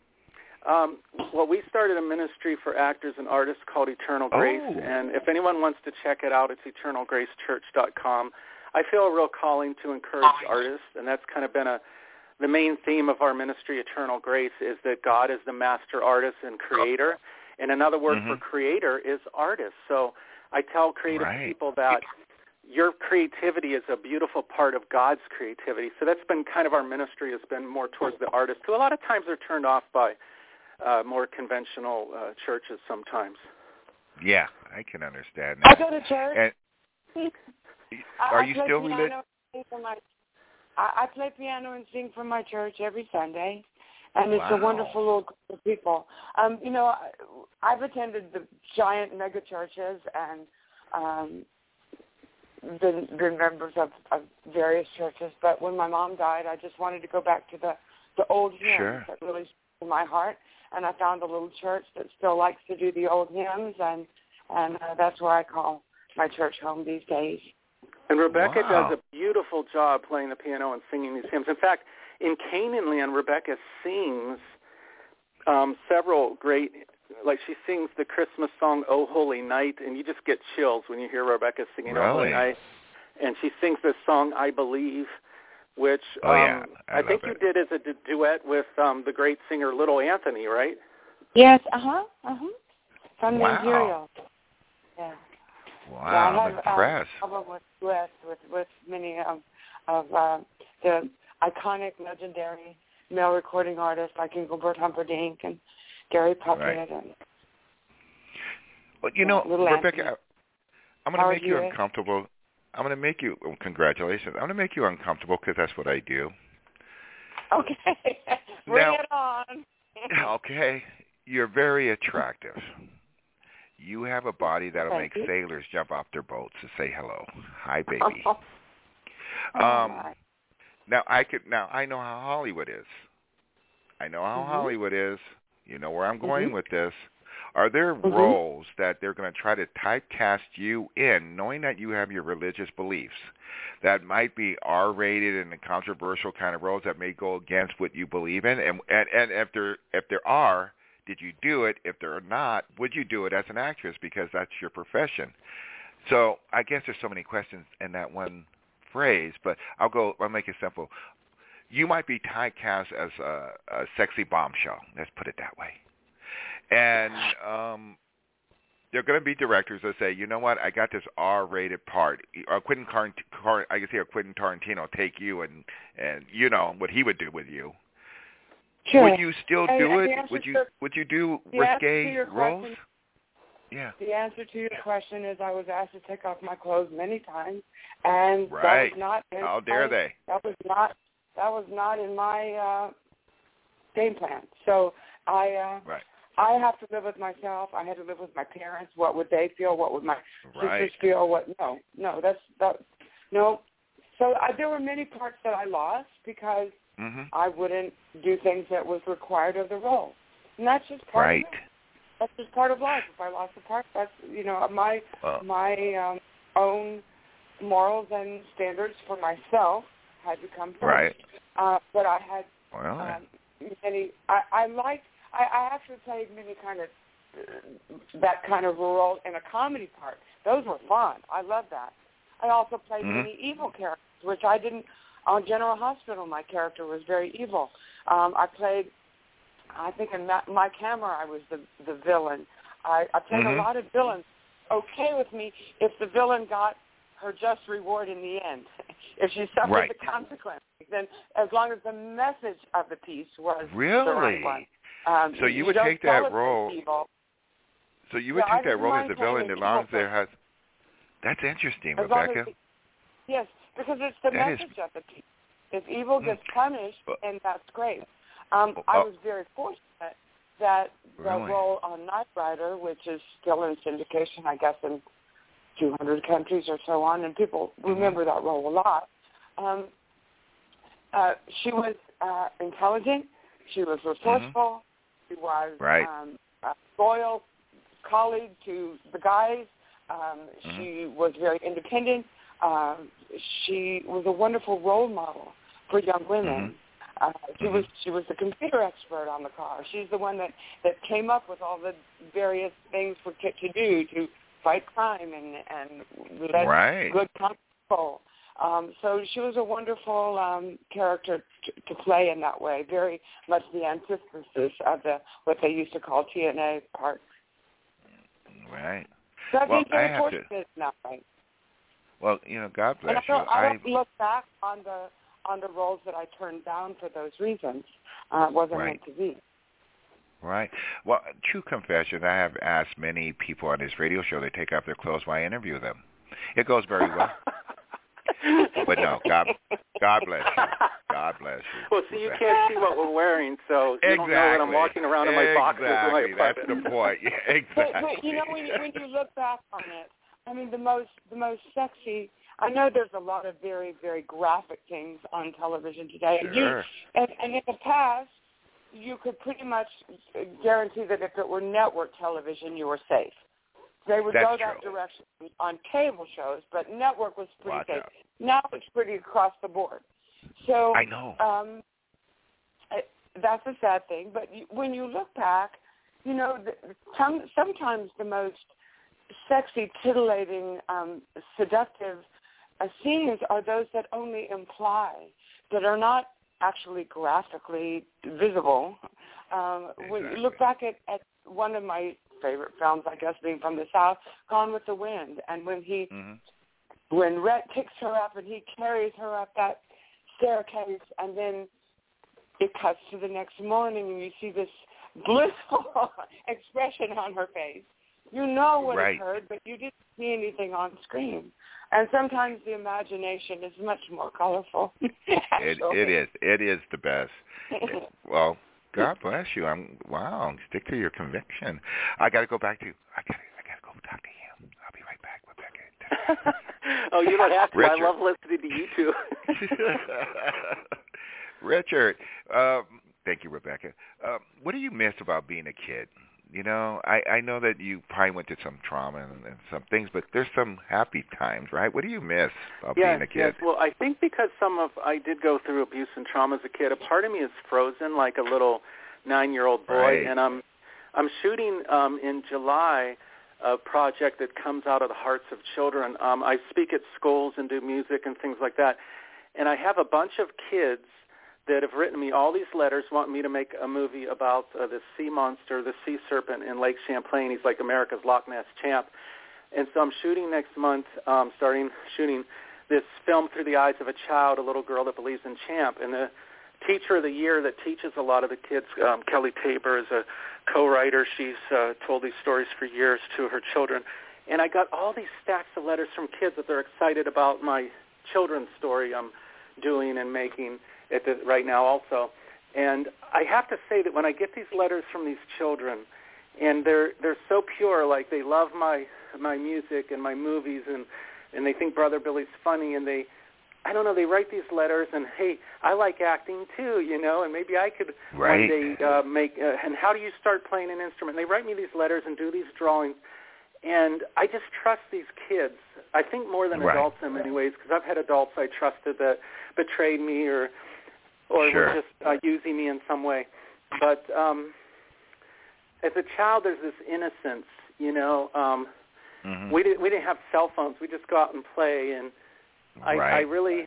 Um, well, we started a ministry for actors and artists called Eternal Grace, oh. and if anyone wants to check it out, it's eternal grace church dot com. I feel a real calling to encourage artists, and that's kind of been a the main theme of our ministry, Eternal Grace, is that God is the master artist and creator, and another word mm-hmm. for creator is artist. So I tell creative right. people that your creativity is a beautiful part of God's creativity. So that's been kind of our ministry has been more towards the artist, who a lot of times are turned off by uh, more conventional uh, churches sometimes. Yeah, I can understand that. I go to church. And are you still religious? I, I play piano and sing for my church every Sunday, and it's wow. a wonderful little group of people. Um, you know, I, I've attended the giant mega churches and um, been, been members of, of various churches, but when my mom died, I just wanted to go back to the, the old hymns sure. that really spoke to my heart, and I found a little church that still likes to do the old hymns, and, and uh, that's where I call my church home these days. And Rebecca wow. does a beautiful job playing the piano and singing these hymns. In fact, in Canaan Land, Rebecca sings um, several great, like she sings the Christmas song, "O Holy Night," and you just get chills when you hear Rebecca singing really? "O Holy Night." And she sings this song, "I Believe," which oh, um, yeah. I, I think it. you did as a du- duet with um, the great singer Little Anthony, right? Yes, uh-huh, uh-huh. From wow. the Imperial. Yeah. Wow, yeah, I I'm have, impressed. Um, album with duets with, with many of, of uh, the iconic, legendary male recording artists like Engelbert Humperdinck and Gary Puckett. Right. And, well, you know, Rebecca, Anthony. I'm going to make you you uncomfortable. I'm going to make you, well, congratulations, I'm going to make you uncomfortable because that's what I do. Okay. Bring now, it on. okay. You're very attractive. You have a body that'll Thank make you. sailors jump off their boats to say hello. Hi, baby. Oh, um, my. now I could. Now I know how Hollywood is. I know how mm-hmm. Hollywood is. You know where I'm going mm-hmm. with this. Are there mm-hmm. roles that they're going to try to typecast you in, knowing that you have your religious beliefs, that might be R-rated and controversial kind of roles that may go against what you believe in? And and, and if there if there are, did you do it? If they're not, would you do it as an actress because that's your profession? So I guess there's so many questions in that one phrase, but I'll go. I'll make it simple. You might be typecast as a, a sexy bombshell. Let's put it that way. And um, there are going to be directors that say, you know what, I got this R-rated part. Or Quentin Car- Car- I can see a Quentin Tarantino take you and, and you know what he would do with you. Sure. Would you still and, do and it? Would you to, Would you do risque roles? Question, yeah. The answer to your question is I was asked to take off my clothes many times, and right. that was not. In How dare my, they? That was not. That was not in my uh, game plan. So I. Uh, right. I have to live with myself. I had to live with my parents. What would they feel? What would my right. sisters feel? What? No, no. That's that. No. So I, there were many parts that I lost because mm-hmm. I wouldn't do things that was required of the role, and that's just part right. of it. That's just part of life. If I lost a part, that's you know my well. my um, own morals and standards for myself had to come first. Right. Uh, but I had well, um, many. I, I liked. I, I actually played many kind of uh, that kind of role in a comedy part. Those were fun. I loved that. I also played mm-hmm. many evil characters, which I didn't. On General Hospital, my character was very evil. Um, I played. I think in my, my camera, I was the the villain. I, I played mm-hmm. a lot of villains. Okay with me if the villain got her just reward in the end. If she suffered right. the consequences, then as long as the message of the piece was really? the right one. Um, so you, you would don't take that celebrate role. Evil. So you would yeah, take that role as the villain as long as there has. That's interesting, as Rebecca. As, yes, because it's the that message is, of the piece. If evil gets punished, well, and that's great. Um, well, I was very fortunate that the really? role on Knight Rider, which is still in syndication, I guess, in two hundred countries or so on, and people mm-hmm. remember that role a lot. Um, uh, she was uh, intelligent. She was resourceful. Mm-hmm. She was right. um, a loyal colleague to the guys. Um, mm-hmm. She was very independent. Um, she was a wonderful role model for young women. Mm-hmm. Uh, she mm-hmm. was she was the computer expert on the car. She's the one that, that came up with all the various things for Kit to do to fight crime and and let right. good control. Um, so she was a wonderful um, character to, to play in that way. Very much the antithesis of the what they used to call T N A part. Right. So I've well, been very I have fortunate to, in that way. Well, you know, God bless and I don't, you. I I don't look back on the on the roles that I turned down for those reasons. Uh, it wasn't right. meant to be. Right. Well, true confession, I have asked many people on this radio show to take off their clothes while I interview them. It goes very well. But no, God, God bless you. God bless you. Well, see, you can't see what we're wearing, so you exactly. don't know that I'm walking around in my exactly. boxers. Exactly. That's the point. Yeah, exactly. But, but you know, when you, when you look back on it, I mean, the most the most sexy. I know there's a lot of very very graphic things on television today. Sure. You, and, and in the past, you could pretty much guarantee that if it were network television, you were safe. They would That's go that true. direction on cable shows, but network was pretty Watch safe. out. Now it's pretty across the board. So I know. Um, it, that's a sad thing. But you, when you look back, you know, the, some, sometimes the most sexy, titillating, um, seductive uh, scenes are those that only imply, that are not actually graphically visible. Um, exactly. When you look back at, at one of my favorite films, I guess, being from the South, Gone with the Wind, and when he, mm-hmm. when Rhett picks her up and he carries her up that staircase, and then it cuts to the next morning and you see this blissful expression on her face. You know what right. occurred, but you didn't see anything on screen. And sometimes the imagination is much more colorful. it, it is. It is the best. Well, God bless you. I'm wow. Stick to your conviction. I got to go back to. I got. I got to go talk to him. I'll be right back, Rebecca. Oh, you don't have to. Richard. I love listening to you two. Richard, um, thank you, Rebecca. Um, what do you miss about being a kid? You know, I, I know that you probably went through some trauma and, and some things, but there's some happy times, right? What do you miss about yes, being a kid? Yes, well, I think because some of I did go through abuse and trauma as a kid, a part of me is frozen like a little nine-year-old boy, right. and I'm I'm shooting um, in July a project that comes out of the hearts of children. Um, I speak at schools and do music and things like that, and I have a bunch of kids that have written me all these letters wanting me to make a movie about uh, the sea monster, the sea serpent in Lake Champlain. He's like America's Loch Ness champ. And so I'm shooting next month, um, starting shooting this film through the eyes of a child, a little girl that believes in Champ. And the teacher of the year that teaches a lot of the kids, um, Kelly Tabor, is a co-writer. She's uh, told these stories for years to her children. And I got all these stacks of letters from kids that they're excited about my children's story I'm doing and making at the, right now also. And I have to say that when I get these letters from these children, and they're they're so pure, like they love my my music and my movies, and, and they think Brother Billy's funny, and they, I don't know, they write these letters, and hey, I like acting too, you know, and maybe I could right. one day uh, make, uh, and how do you start playing an instrument? And they write me these letters and do these drawings, and I just trust these kids, I think more than right. adults in many ways, because I've had adults I trusted that betrayed me or or sure. were just uh, using me in some way. But um, as a child, there's this innocence, you know. Um, mm-hmm. We didn't we didn't have cell phones. We just go out and play, and I, right. I really,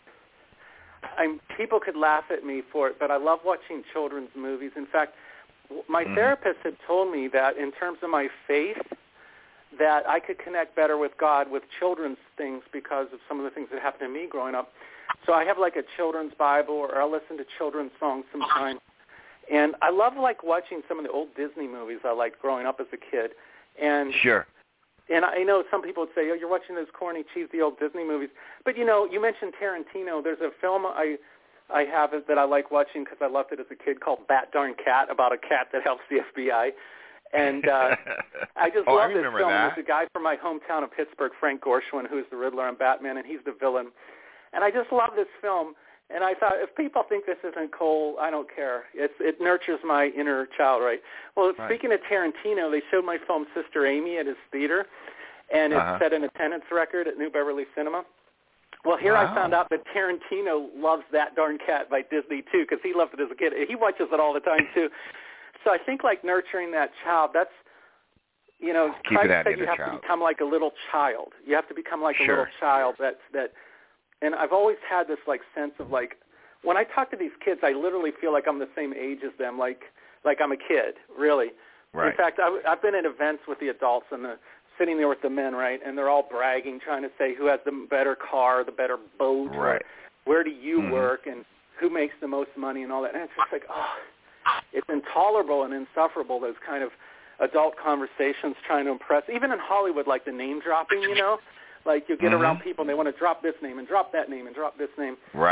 I'm people could laugh at me for it, but I love watching children's movies. In fact, my mm-hmm. therapist had told me that in terms of my faith, that I could connect better with God with children's things because of some of the things that happened to me growing up. So I have like a children's Bible, or I'll listen to children's songs sometimes. And I love like watching some of the old Disney movies I liked growing up as a kid. And sure. And I know some people would say, oh, you're watching those corny, cheesy old Disney movies. But, you know, you mentioned Tarantino. There's a film I I have that I like watching because I loved it as a kid called Bat Darn Cat, about a cat that helps the F B I. And uh, I just oh, love I this film. That. There's a guy from my hometown of Pittsburgh, Frank Gorshin, who's the Riddler on Batman, and he's the villain. And I just love this film. And I thought, if people think this isn't cool, I don't care. It's, it nurtures my inner child, right? Well, right. speaking of Tarantino, they showed my film Sister Amy at his theater, and it uh-huh. set an attendance record at New Beverly Cinema. Well, here wow. I found out that Tarantino loves That Darn Cat by Disney, too, because he loved it as a kid. He watches it all the time, too. So I think, like, nurturing that child, that's, you know, Keep Christ that said you have child. to become like a little child. You have to become like sure. a little child. That's that. And I've always had this, like, sense of, like, when I talk to these kids, I literally feel like I'm the same age as them, like like I'm a kid, really. Right. In fact, I, I've been at events with the adults and the sitting there with the men, right, and they're all bragging, trying to say who has the better car, the better boat, right. or where do you mm-hmm. work, and who makes the most money and all that. And it's just like, oh, it's intolerable and insufferable, those kind of adult conversations trying to impress. Even in Hollywood, like the name dropping, you know, like you get mm-hmm. around people and they want to drop this name and drop that name and drop this name. Right.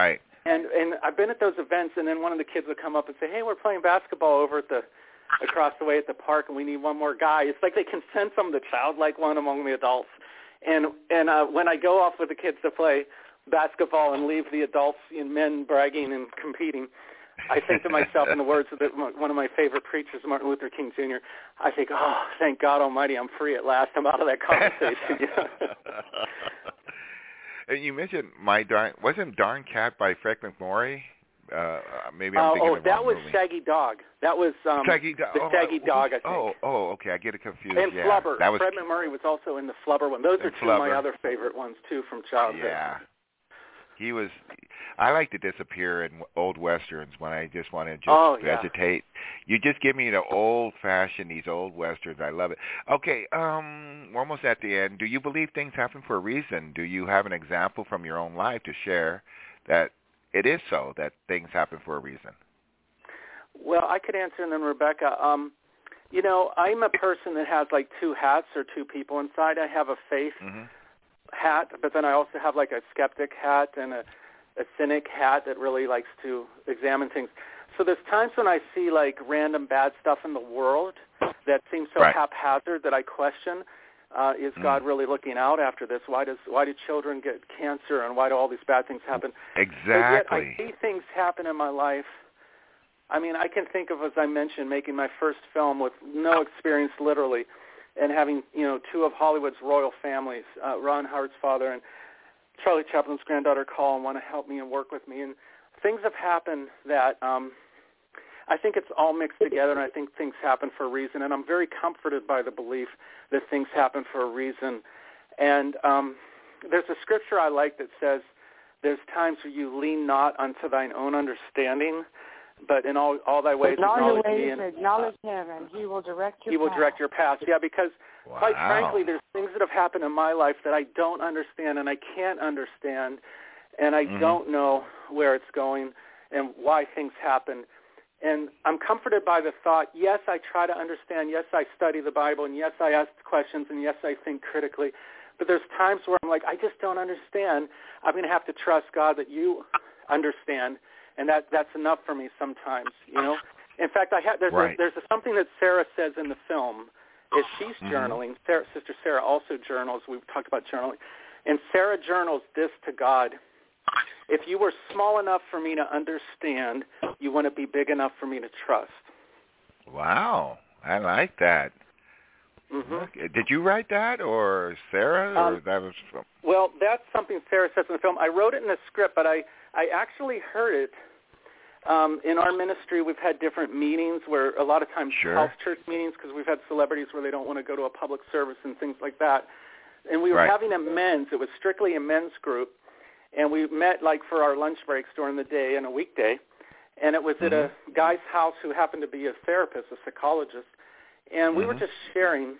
And and I've been at those events, and then one of the kids would come up and say, "Hey, we're playing basketball over at the across the way at the park, and we need one more guy." It's like they can sense some of the childlike one among the adults. And and uh, when I go off with the kids to play basketball and leave the adults and men bragging and competing, I think to myself, in the words of the, one of my favorite preachers, Martin Luther King Junior, I think, "Oh, thank God Almighty, I'm free at last. I'm out of that conversation." And you mentioned my darn wasn't Darn Cat by Fred McMurray? Uh, maybe I'm uh, thinking oh, of that wrong was movie. Shaggy Dog. That was um, Shaggy Dog. the oh, Shaggy oh, Dog. I think. Oh, oh, okay. I get it confused. And yeah, Flubber. that was Fred McMurray was also in the Flubber one. Those and are two Flubber. of my other favorite ones too from childhood. Yeah. He was. I like to disappear in old westerns when I just want to just oh, yeah. vegetate. You just give me the old-fashioned, these old westerns. I love it. Okay, um, we're almost at the end. Do you believe things happen for a reason? Do you have an example from your own life to share that it is so, that things happen for a reason? Well, I could answer, and then Rebecca. Um, you know, I'm a person that has like two hats or two people inside. I have a faith mm-hmm. hat, but then I also have like a skeptic hat and a, a cynic hat that really likes to examine things. So there's times when I see like random bad stuff in the world that seems so right. haphazard that I question, uh, is mm. God really looking out after this? Why does why do children get cancer, and why do all these bad things happen? Exactly. But yet I see things happen in my life. I mean, I can think of, as I mentioned, making my first film with no experience literally, and having, you know, two of Hollywood's royal families, uh, Ron Howard's father and Charlie Chaplin's granddaughter, call and want to help me and work with me. And things have happened that um, I think it's all mixed together, and I think things happen for a reason. And I'm very comforted by the belief that things happen for a reason. And um, there's a scripture I like that says, there's times where you lean not unto thine own understanding, but in all all thy ways in all acknowledge your ways, me, and acknowledge him, and he will direct your he will path. direct your path. Yeah, because wow. quite frankly, there's things that have happened in my life that I don't understand and I can't understand, and I mm-hmm. don't know where it's going and why things happen. And I'm comforted by the thought, yes, I try to understand, yes, I study the Bible, and yes, I ask questions, and yes, I think critically. But there's times where I'm like, I just don't understand. I'm going to have to trust God that you understand. And that that's enough for me sometimes, you know. In fact, I had there's right. a, there's a, something that Sarah says in the film is she's mm-hmm. journaling. Sarah, Sister Sarah also journals. We've talked about journaling, and Sarah journals this to God: if you were small enough for me to understand, you wouldn't be big enough for me to trust. Wow, I like that. Mm-hmm. Did you write that, or Sarah, or um, that was from? Well, that's something Sarah says in the film. I wrote it in the script, but I I actually heard it. Um, in our ministry, we've had different meetings where a lot of times sure. house church meetings, because we've had celebrities where they don't want to go to a public service and things like that. And we were right. having a men's. It was strictly a men's group. And we met like for our lunch breaks during the day and a weekday. And it was mm-hmm. at a guy's house who happened to be a therapist, a psychologist. And we mm-hmm. were just sharing.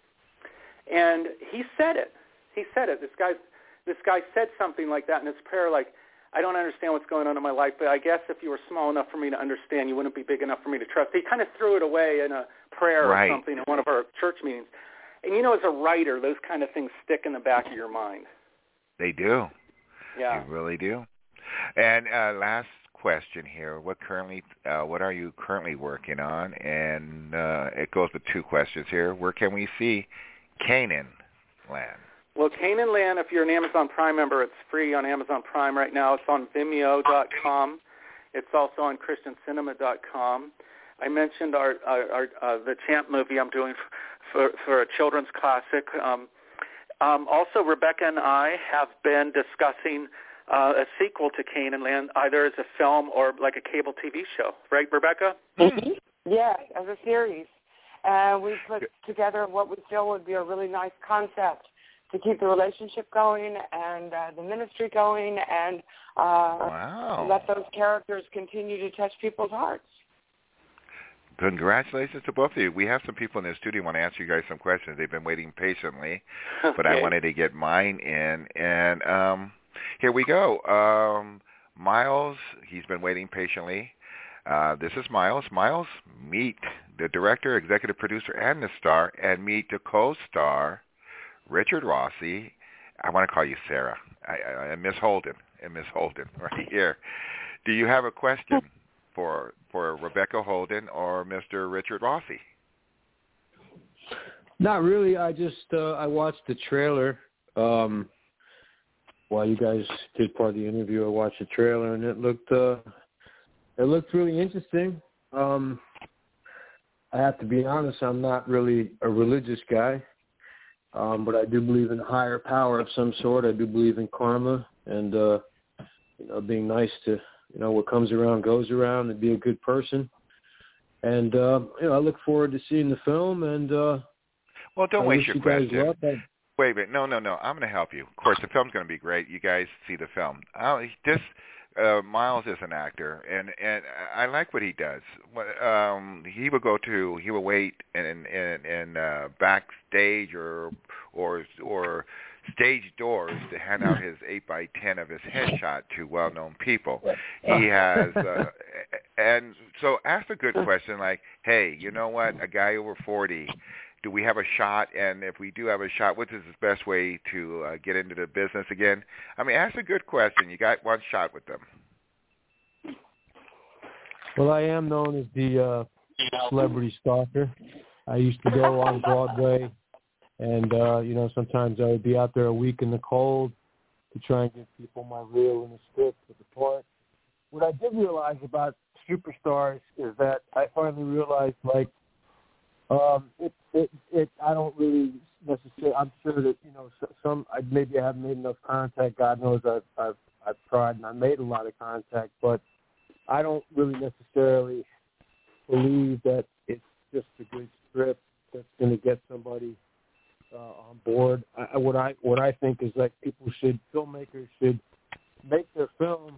And he said it. He said it. This guy, this guy said something like that in his prayer, like, I don't understand what's going on in my life, but I guess if you were small enough for me to understand, you wouldn't be big enough for me to trust. He kind of threw it away in a prayer right. or something in one of our church meetings. And, you know, as a writer, those kind of things stick in the back of your mind. They do. Yeah. They really do. And uh, last question here, what currently, uh, what are you currently working on? And uh, it goes with two questions here. Where can we see Canaan Land? Well, Canaan Land, if you're an Amazon Prime member, it's free on Amazon Prime right now. It's on Vimeo dot com. It's also on Christian Cinema dot com. I mentioned our, our, our uh, the Champ movie I'm doing for, for a children's classic. Um, um, also, Rebecca and I have been discussing uh, a sequel to Canaan Land, either as a film or like a cable T V show. Right, Rebecca? Mm-hmm. Yes, as a series. And we put together what we feel would be a really nice concept to keep the relationship going and uh, the ministry going and uh, wow. let those characters continue to touch people's hearts. Congratulations to both of you. We have some people in the studio who want to answer you guys some questions. They've been waiting patiently, okay. but I wanted to get mine in. And um, here we go. Um, Miles, he's been waiting patiently. Uh, this is Miles. Miles, meet the director, executive producer, and the star, and meet the co-star, Richard Rossi. I want to call you Sarah. I, I, Miss Holden. and Miss Holden right here. Do you have a question for for Rebecca Holden or Mister Richard Rossi? Not really. I just uh, I watched the trailer um, while you guys did part of the interview. I watched the trailer and it looked uh, it looked really interesting. Um, I have to be honest. I'm not really a religious guy, um, but I do believe in a higher power of some sort. I do believe in karma and uh, you know being nice to you know what comes around goes around and be a good person. And uh, you know I look forward to seeing the film and. Uh, Well, don't I waste your you guys question. love that. Wait a minute. No, no, no. I'm going to help you. Of course, the film's going to be great. You guys see the film. Uh, this uh, Miles is an actor, and and I like what he does. Um, he will go to he will wait in in, in uh, backstage or or or stage doors to hand out his eight by ten of his headshot to well-known people. He has, uh, and so ask a good question like, hey, you know what? A guy over forty. Do we have a shot? And if we do have a shot, what is the best way to uh, get into the business again? I mean, ask a good question. You got one shot with them. Well, I am known as the uh, celebrity stalker. I used to go on Broadway, and, uh, you know, sometimes I would be out there a week in the cold to try and give people my reel and the script for the part. What I did realize about superstars is that I finally realized, like, Um, it, it, it, I don't really necessarily, I'm sure that, you know, some, I, maybe I haven't made enough contact. God knows I've, I've, I've tried and I made a lot of contact, but I don't really necessarily believe that it's just a good script that's going to get somebody uh, on board. I, what I, what I think is like people should, filmmakers should make their films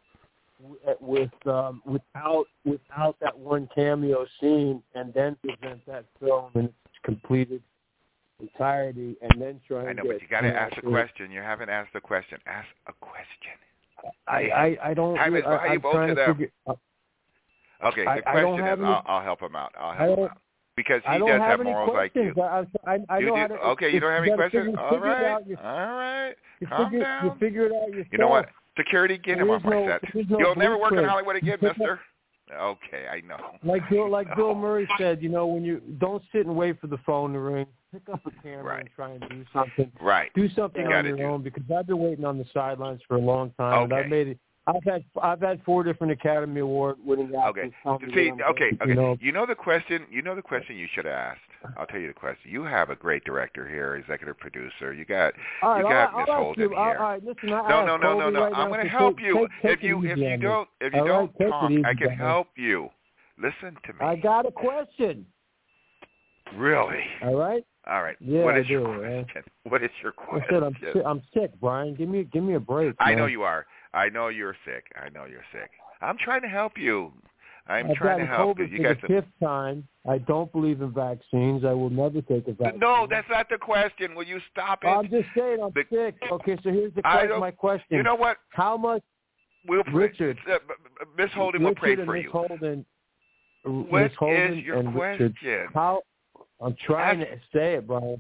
with um, without without that one cameo scene, and then present that film in its completed entirety, and then try. I know, and but get, you got to you know, ask the question. You haven't asked the question. Ask a question. I I, I don't. Time is I, I'm valuable trying to to them. figure, uh, Okay, the I, question I don't is, have any, I'll, I'll help him out. I'll I help don't, him out because he I don't does have, have any morals like you. I, I, I you know do? how to, Okay, you don't have any questions. All right, you, all right. You Calm figure, down. You figure it out yourself. You know what? Security, get him there on my no, set. No You'll never work in blueprint. Hollywood again, You mister. Okay, I know. Like Bill, like Bill Murray said, you know, when you don't sit and wait for the phone to ring, pick up a camera right. and try and do something. Right. Do something you on your do. own, because I've been waiting on the sidelines for a long time, okay. and I've made it. I've had I've had four different Academy Award winning actors. Okay. See, okay, good, okay. You know? you know the question. You know the question you should have asked. I'll tell you the question. You have a great director here, executive producer. You got all right, you got Miss I'll Holden you, here. All right, listen, I, no, I no, no, no, no. Right I'm going to help take, you. Take, take if you if you don't if you all don't right, talk, easy, I can man. help you. Listen to me. I got a question. Really? All right. All right. Yeah, what is I your do, question? Man. What is your question? I said I'm sick, I'm sick, Brian. Give me give me a break. I man. know you are. I know you're sick. I know you're sick. I'm trying to help you. I'm I've trying to help COVID you. for guys the fifth time. I don't believe in vaccines. I will never take a vaccine. No, that's not the question. Will you stop it? I'm just saying I'm the, sick. Okay, so here's the I question. don't, My question. You know what? How much? We'll pray, Richard. Uh, Miss Holden Richard will pray and for Miss you. Holden, What Miss Holden is your and question? Richard, how? I'm trying Ask, to say it, Brian.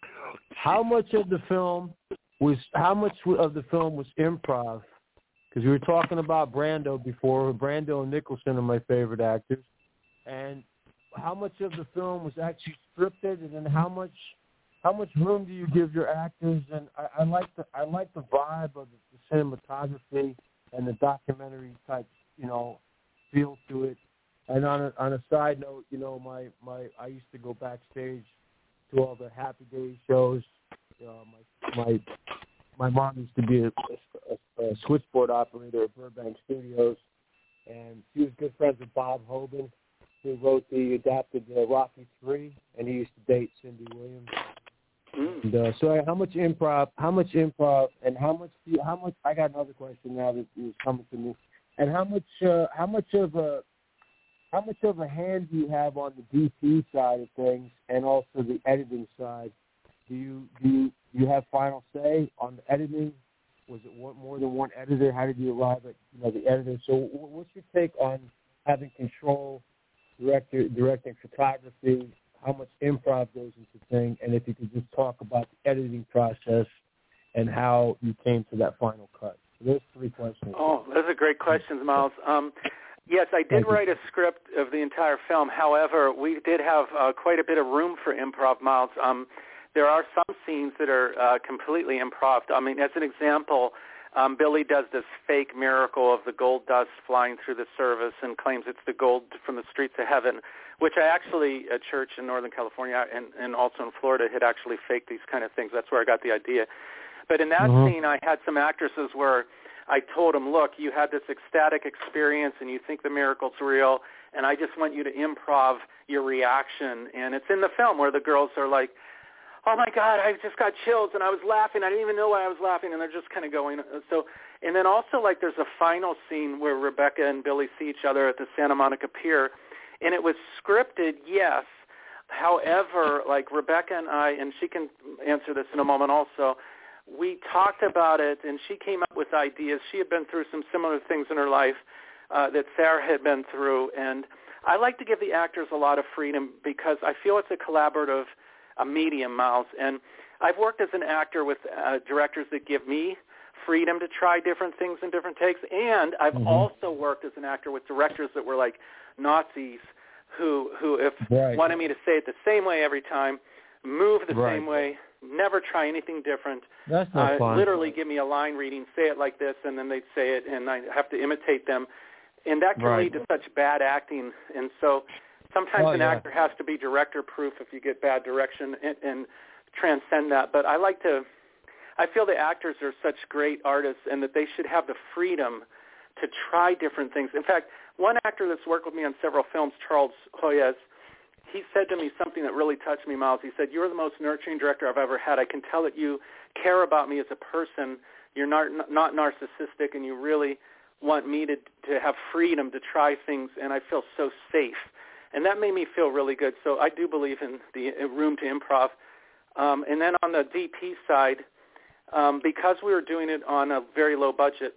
How much of the film was? How much of the film was improv? Because we were talking about Brando before. Brando and Nicholson are my favorite actors. And how much of the film was actually scripted, and then how much how much room do you give your actors? And I, I like the I like the vibe of the, the cinematography and the documentary type, you know, feel to it. And on a, on a side note, you know, my, my I used to go backstage to all the Happy Days shows. Uh, my my my mom used to be a, a, a switchboard operator at Burbank Studios, and she was good friends with Bob Hoban, who wrote the adapted uh, Rocky three, and he used to date Cindy Williams. Mm. And, uh, so, how much improv? How much improv? And how much? Do you, how much? I got another question now that is coming to me. And how much? Uh, how much of a? How much of a hand do you have on the D P side of things, and also the editing side? Do you do you, do you have final say on the editing? Was it one, more than one editor? How did you arrive at you know the editor? So, what's your take on having control? Director, directing photography, how much improv goes into things, and if you could just talk about the editing process and how you came to that final cut. Those three questions. Oh, those are great questions, Miles. Um, yes, I did Thank write you. a script of the entire film. However, we did have uh, quite a bit of room for improv, Miles. Um, there are some scenes that are uh, completely improv. I mean, as an example, um, Billy does this fake miracle of the gold dust flying through the service and claims it's the gold from the streets of heaven, which I actually, a church in Northern California and, and also in Florida, had actually faked these kind of things. That's where I got the idea. But in that Mm-hmm. scene, I had some actresses where I told them, look, you had this ecstatic experience and you think the miracle's real, and I just want you to improv your reaction. And it's in the film where the girls are like, oh, my God, I just got chills, and I was laughing. I didn't even know why I was laughing, and they're just kind of going. So, and then also, like, there's a final scene where Rebecca and Billy see each other at the Santa Monica Pier, and it was scripted, yes. However, like, Rebecca and I, and she can answer this in a moment also, we talked about it, and she came up with ideas. She had been through some similar things in her life uh, that Sarah had been through, and I like to give the actors a lot of freedom because I feel it's a collaborative a medium, Miles. And I've worked as an actor with uh, directors that give me freedom to try different things in different takes, and I've mm-hmm. also worked as an actor with directors that were like Nazis who, who if right. wanted me to say it the same way every time, move the right. same way, never try anything different. That's not uh, fun. Literally give me a line reading, say it like this, and then they'd say it, and I have to imitate them. And that can right. lead to such bad acting. And so sometimes oh, an yeah. actor has to be director-proof if you get bad direction and, and transcend that. But I like to – I feel the actors are such great artists and that they should have the freedom to try different things. In fact, one actor that's worked with me on several films, Charles Hoyes, he said to me something that really touched me, Miles. He said, you're the most nurturing director I've ever had. I can tell that you care about me as a person. You're not, not narcissistic, and you really want me to, to have freedom to try things, and I feel so safe. And that made me feel really good. So I do believe in the room to improv. Um, and then on the D P side, um, because we were doing it on a very low budget,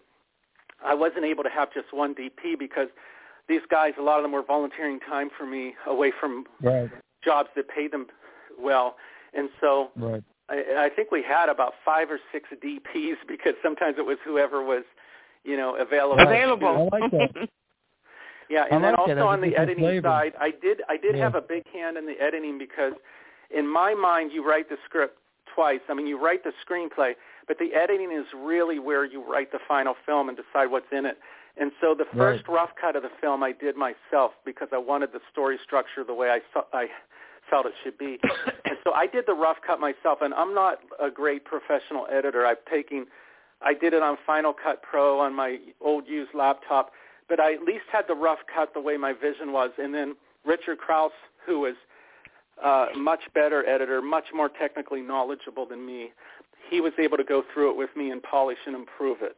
I wasn't able to have just one D P because these guys, a lot of them were volunteering time for me away from right. jobs that paid them well. And so right. I, I think we had about five or six D Ps because sometimes it was whoever was, you know, available. Available. I like that. Yeah, and I then like also on the editing flavor. side, I did I did yeah. have a big hand in the editing because in my mind you write the script twice. I mean, you write the screenplay, but the editing is really where you write the final film and decide what's in it. And so the first right. rough cut of the film I did myself because I wanted the story structure the way I, I felt it should be. And so I did the rough cut myself, and I'm not a great professional editor. I've taken, I did it on Final Cut Pro on my old used laptop, but I at least had the rough cut the way my vision was. And then Richard Krause, who was a much better editor, much more technically knowledgeable than me, he was able to go through it with me and polish and improve it.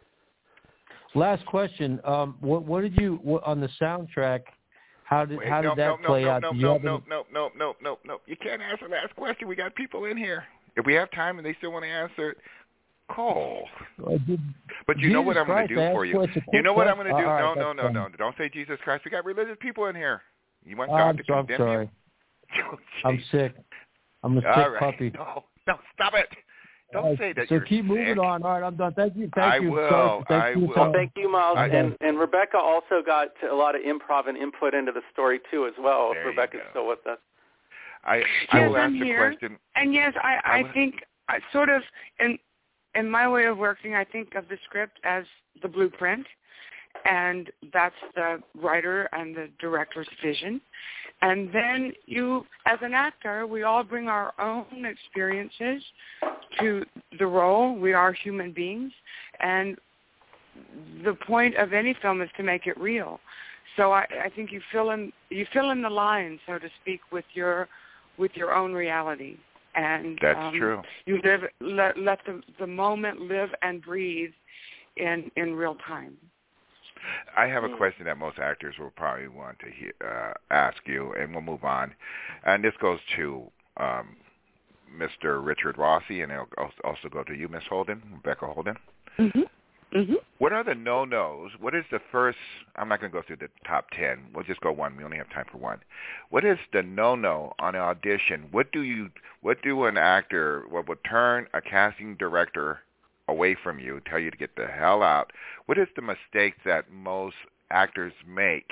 Last question. Um, what, what did you what, on the soundtrack? How did Wait, how did no, that no, play no, out? No, Do no, you no, have no, no, no, no, no. You can't answer the last question. We got people in here. If we have time and they still want to answer it, call. Uh, did, but you Jesus know what I'm going to do Christ, for you. You know what I'm going to do? No, right, no, no, no. Don't say Jesus Christ. We got religious people in here. You want God I'm, to condemn I'm sorry. you? Oh, I'm sick. I'm a sick All right. puppy. No, no, stop it. Don't right, say that so you're keep moving sick. on. All right, I'm done. Thank you. Thank I you. will. Sorry, thank I you will. Well, thank you, Miles. I, and, and Rebecca also got a lot of improv and input into the story, too, as well, there if Rebecca's still with us. I, yes, I will ask I'm the here. question. And yes, I, I, I will... think I sort of, in, in my way of working, I think of the script as the blueprint, and that's the writer and the director's vision. And then you, as an actor, we all bring our own experiences to the role. We are human beings, and the point of any film is to make it real. So I, I think you fill in you fill in the lines, so to speak, with your with your own reality. And that's um, true. You live let, let the the moment live and breathe in in real time. I have a question that most actors will probably want to hear, uh, ask you, and we'll move on. And this goes to um, Mister Richard Rossi, and it'll also go to you, Miss Holden, Rebecca Holden. Mm-hmm. Mm-hmm. What are the no-nos? What is the first? I'm not going to go through the top ten. We'll just go one. We only have time for one. What is the no-no on an audition? What do you? What do an actor? What would turn a casting director away from you, tell you to get the hell out. What is the mistake that most actors make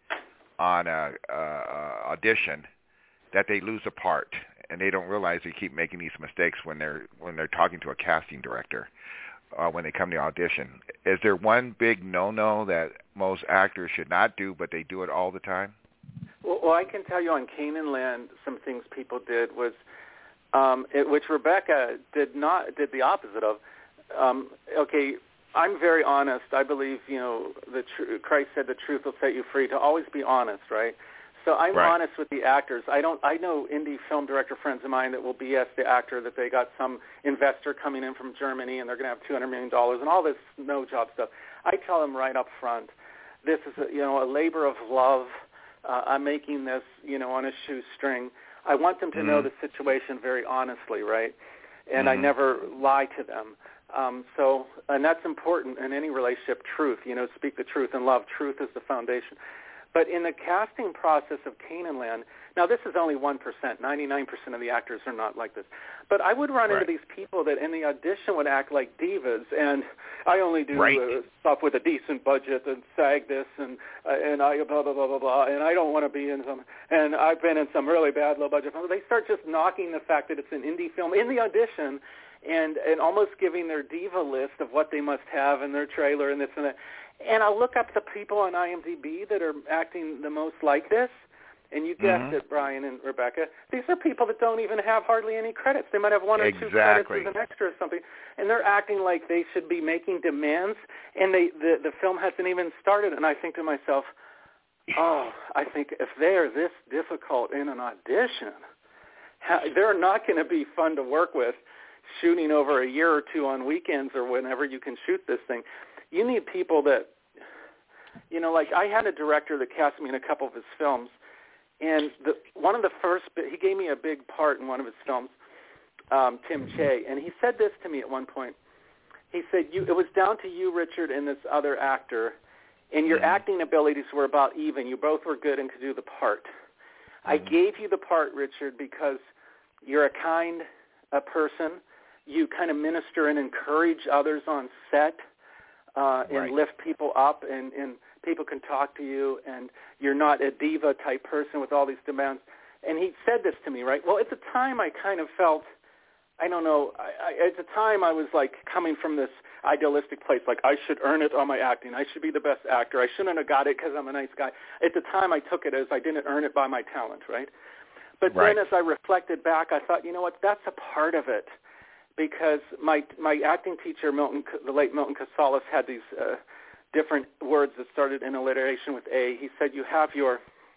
on a, a, a audition that they lose a part and they don't realize they keep making these mistakes when they're when they're talking to a casting director uh, when they come to audition? Is there one big no-no that most actors should not do, but they do it all the time? Well, well I can tell you on Canaan Land, some things people did was, um, it, which Rebecca did not did the opposite of. Um, okay, I'm very honest. I believe, you know, the tr- Christ said the truth will set you free. To always be honest, right? So I'm right. honest with the actors. I don't. I know indie film director friends of mine that will B S the actor that they got some investor coming in from Germany and they're going to have two hundred million dollars and all this no job stuff. I tell them right up front, this is a, you know a labor of love. Uh, I'm making this you know on a shoestring. I want them to mm-hmm. know the situation very honestly, right? And mm-hmm. I never lie to them. Um, so, and that's important in any relationship, truth, you know, speak the truth and love. Truth is the foundation. But in the casting process of Canaan Land, now this is only one percent. ninety-nine percent of the actors are not like this. But I would run right. into these people that in the audition would act like divas, and I only do right. uh, stuff with a decent budget and SAG this, and uh, and I blah, blah, blah, blah, blah, and I don't want to be in some, and I've been in some really bad low-budget films. They start just knocking the fact that it's an indie film in the audition, and and almost giving their diva list of what they must have in their trailer and this and that. And I'll look up the people on I M D B that are acting the most like this, and you guessed mm-hmm. it, Brian and Rebecca. These are people that don't even have hardly any credits. They might have one or exactly. two credits as an extra or something, and they're acting like they should be making demands, and they the, the film hasn't even started. And I think to myself, oh, I think if they're this difficult in an audition, how, they're not going to be fun to work with shooting over a year or two on weekends or whenever you can shoot this thing. You need people that, you know, like I had a director that cast me in a couple of his films, and the, one of the first, he gave me a big part in one of his films, um, Tim Che, and he said this to me at one point. He said, "You, it was down to you, Richard, and this other actor, and your mm-hmm. acting abilities were about even. You both were good and could do the part. Mm-hmm. I gave you the part, Richard, because you're a kind a person. You kind of minister and encourage others on set. Uh, and right. lift people up, and, and people can talk to you, and you're not a diva-type person with all these demands." And he said this to me, right? Well, at the time, I kind of felt, I don't know, I, I, at the time I was like coming from this idealistic place, like I should earn it on my acting. I should be the best actor. I shouldn't have got it because I'm a nice guy. At the time, I took it as I didn't earn it by my talent, right? But right. then as I reflected back, I thought, you know what, that's a part of it. Because my my acting teacher, Milton, the late Milton Casales, had these uh, different words that started in alliteration with A. He said, "You have your,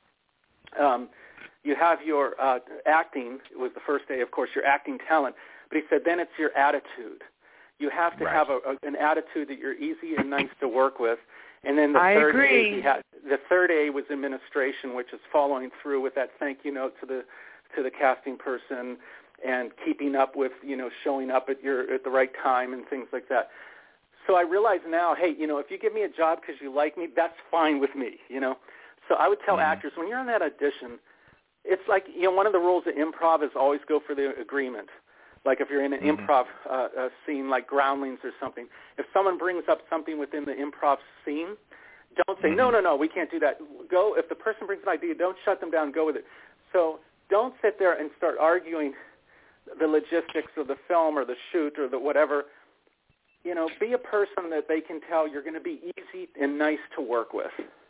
um, you have your uh, acting." It was the first A, of course, your acting talent. But he said, then it's your attitude. You have to right. have a, a, an attitude that you're easy and nice to work with. And then the I third agree. A, he had, the third A was administration, which is following through with that thank you note to the to the casting person, and keeping up with, you know, showing up at your at the right time and things like that. So I realize now, hey, you know, if you give me a job because you like me, that's fine with me, you know. So I would tell mm-hmm. actors, when you're in that audition, it's like, you know, one of the rules of improv is always go for the agreement. Like if you're in an mm-hmm. improv uh, uh, scene like Groundlings or something, if someone brings up something within the improv scene, don't say, mm-hmm. no, no, no, we can't do that. Go, if the person brings an idea, don't shut them down, go with it. So don't sit there and start arguing the logistics of the film or the shoot or the whatever. You know, be a person that they can tell you're going to be easy and nice to work with.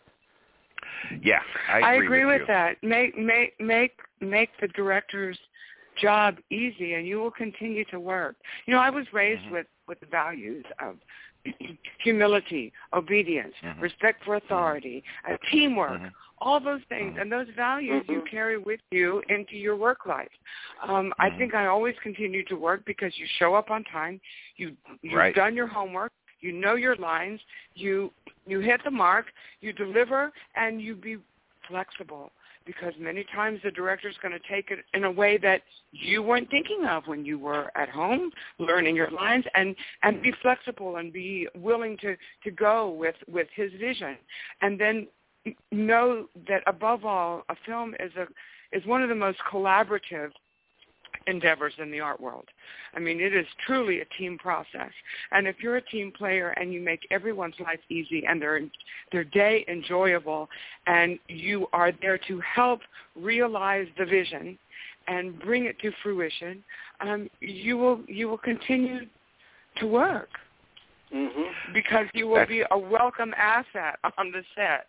Yeah, I agree, I agree with, with you. that. Make make make make the director's job easy, and you will continue to work. You know, I was raised mm-hmm. with with the values of humility, obedience, mm-hmm. respect for authority, mm-hmm. uh, teamwork. Mm-hmm. All those things, mm-hmm. and those values mm-hmm. you carry with you into your work life. Um, I mm-hmm. think I always continue to work because you show up on time, you, you've right. done your homework, you know your lines, you you hit the mark, you deliver, and you be flexible. Because many times the director's going to take it in a way that you weren't thinking of when you were at home, learning your lines, and, and be flexible and be willing to, to go with, with his vision. And then know that above all, a film is a is one of the most collaborative endeavors in the art world. I mean, it is truly a team process. And if you're a team player and you make everyone's life easy and their their day enjoyable, and you are there to help realize the vision and bring it to fruition, um, you will you will continue to work mm-hmm. because you will That's... be a welcome asset on the set.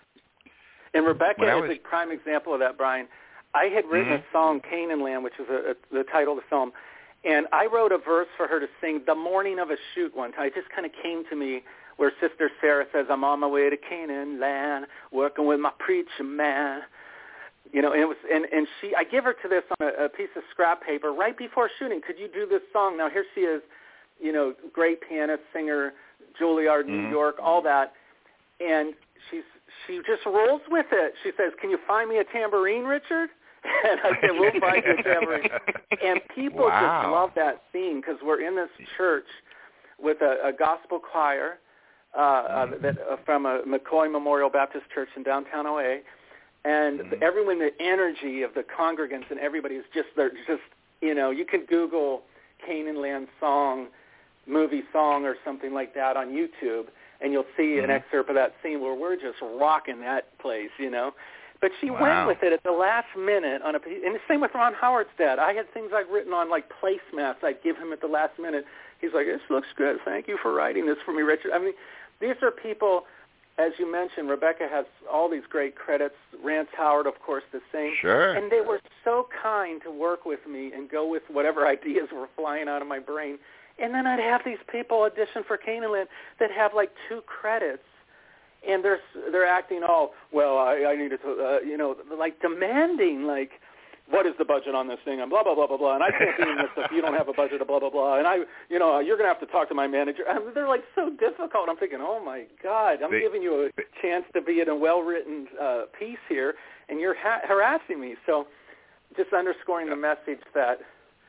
And Rebecca well, is was... a prime example of that, Brian. I had written mm-hmm. a song, Canaan Land, which was a, a, the title of the film, and I wrote a verse for her to sing the morning of a shoot one time. It just kind of came to me where Sister Sarah says, I'm on my way to Canaan Land, working with my preacher man. You know, and it was, and, and she, I give her to this on a, a piece of scrap paper right before shooting. Could you do this song? Now here she is, you know, great pianist, singer, Juilliard, mm-hmm. New York, all that, and she's she just rolls with it. She says, "Can you find me a tambourine, Richard?" And I said, "We'll find you a tambourine." And people wow. just love that scene because we're in this church with a, a gospel choir uh, mm-hmm. uh, that uh, from a McCoy Memorial Baptist Church in downtown O A. And mm-hmm. everyone, the energy of the congregants and everybody is just, they're just, you know, you can Google Canaan Land song, movie song or something like that on YouTube, and you'll see mm-hmm. an excerpt of that scene where we're just rocking that place, you know. But she wow. went with it at the last minute on a, and the same with Ron Howard's dad. I had things I'd written on like placemats I'd give him at the last minute. He's like, "This looks good. Thank you for writing this for me, Richard." I mean, these are people. As you mentioned, Rebecca has all these great credits. Rance Howard, of course, the same. Sure. And they were so kind to work with me and go with whatever ideas were flying out of my brain. And then I'd have these people audition for Canaan Land that have like two credits, and they're they're acting all, well, I, I need to, uh, you know, like demanding, like, what is the budget on this thing, and blah, blah, blah, blah, blah, and I can't be in this if you don't have a budget of blah, blah, blah, and I, you know, you're going to have to talk to my manager. I mean, they're, like, so difficult. I'm thinking, oh, my God, I'm they, giving you a chance to be in a well-written uh, piece here, and you're ha- harassing me. So just underscoring the message that,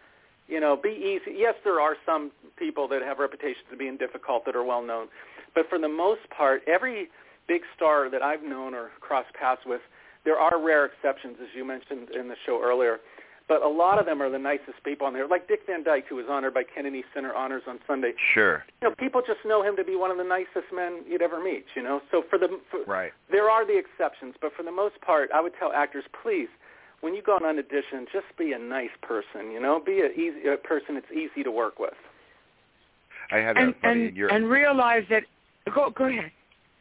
you know, be easy. Yes, there are some people that have reputations of being difficult that are well-known, but for the most part, every big star that I've known or crossed paths with, there are rare exceptions, as you mentioned in the show earlier, but a lot of them are the nicest people on there, like Dick Van Dyke, who was honored by Kennedy Center Honors on Sunday. Sure. You know, people just know him to be one of the nicest men you'd ever meet, you know. So for the for, right. there are the exceptions, but for the most part, I would tell actors, please, when you go on an audition, just be a nice person, you know, be a, easy, a person it's easy to work with. I had and, a funny... And, and realize that... Go, go ahead.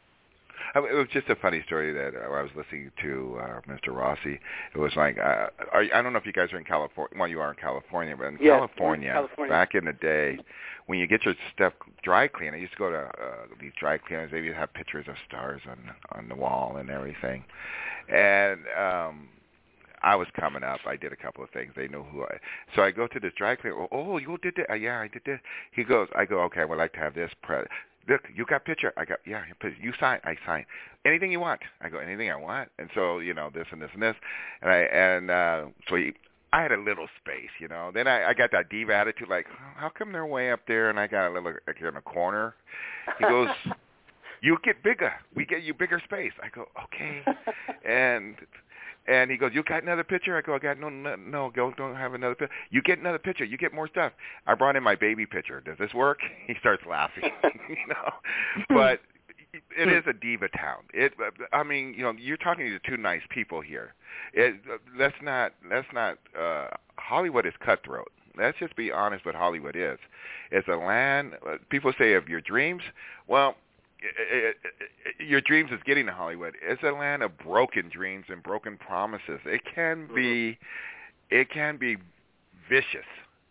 It was just a funny story that I was listening to uh, Mister Rossi. It was like, uh, are, I don't know if you guys are in California. Well, you are in California, but in yes, California, California, back in the day, when you get your stuff dry cleaned, I used to go to uh, these dry cleaners. They would have pictures of stars on on the wall and everything. And um, I was coming up. I did a couple of things. They knew who I. So I go to this dry cleaner. Oh, you did that? Uh, yeah, I did this. He goes. I go. Okay, I would like to have this. Pre- Look, you got picture. I got, yeah, you sign. I sign. Anything you want. I go, anything I want. And so, you know, this and this and this. And I, and uh, so he, I had a little space, you know. Then I, I got that diva attitude, like, how come they're way up there and I got a little, like, in a corner? He goes, you get bigger. We get you bigger space. I go, okay. And... And he goes, you got another picture? I go, I got no, no, no, go, don't have another picture. You get another picture. You get more stuff. I brought in my baby picture. Does this work? He starts laughing, you know. But it is a diva town. It, I mean, you know, you're talking to two nice people here. It, let's not, let's not. Uh, Hollywood is cutthroat. Let's just be honest. What Hollywood is, it's a land. People say of your dreams. Well. It, it, it, your dreams is getting to Hollywood. It's a land of broken dreams and broken promises. It can be, it can be vicious,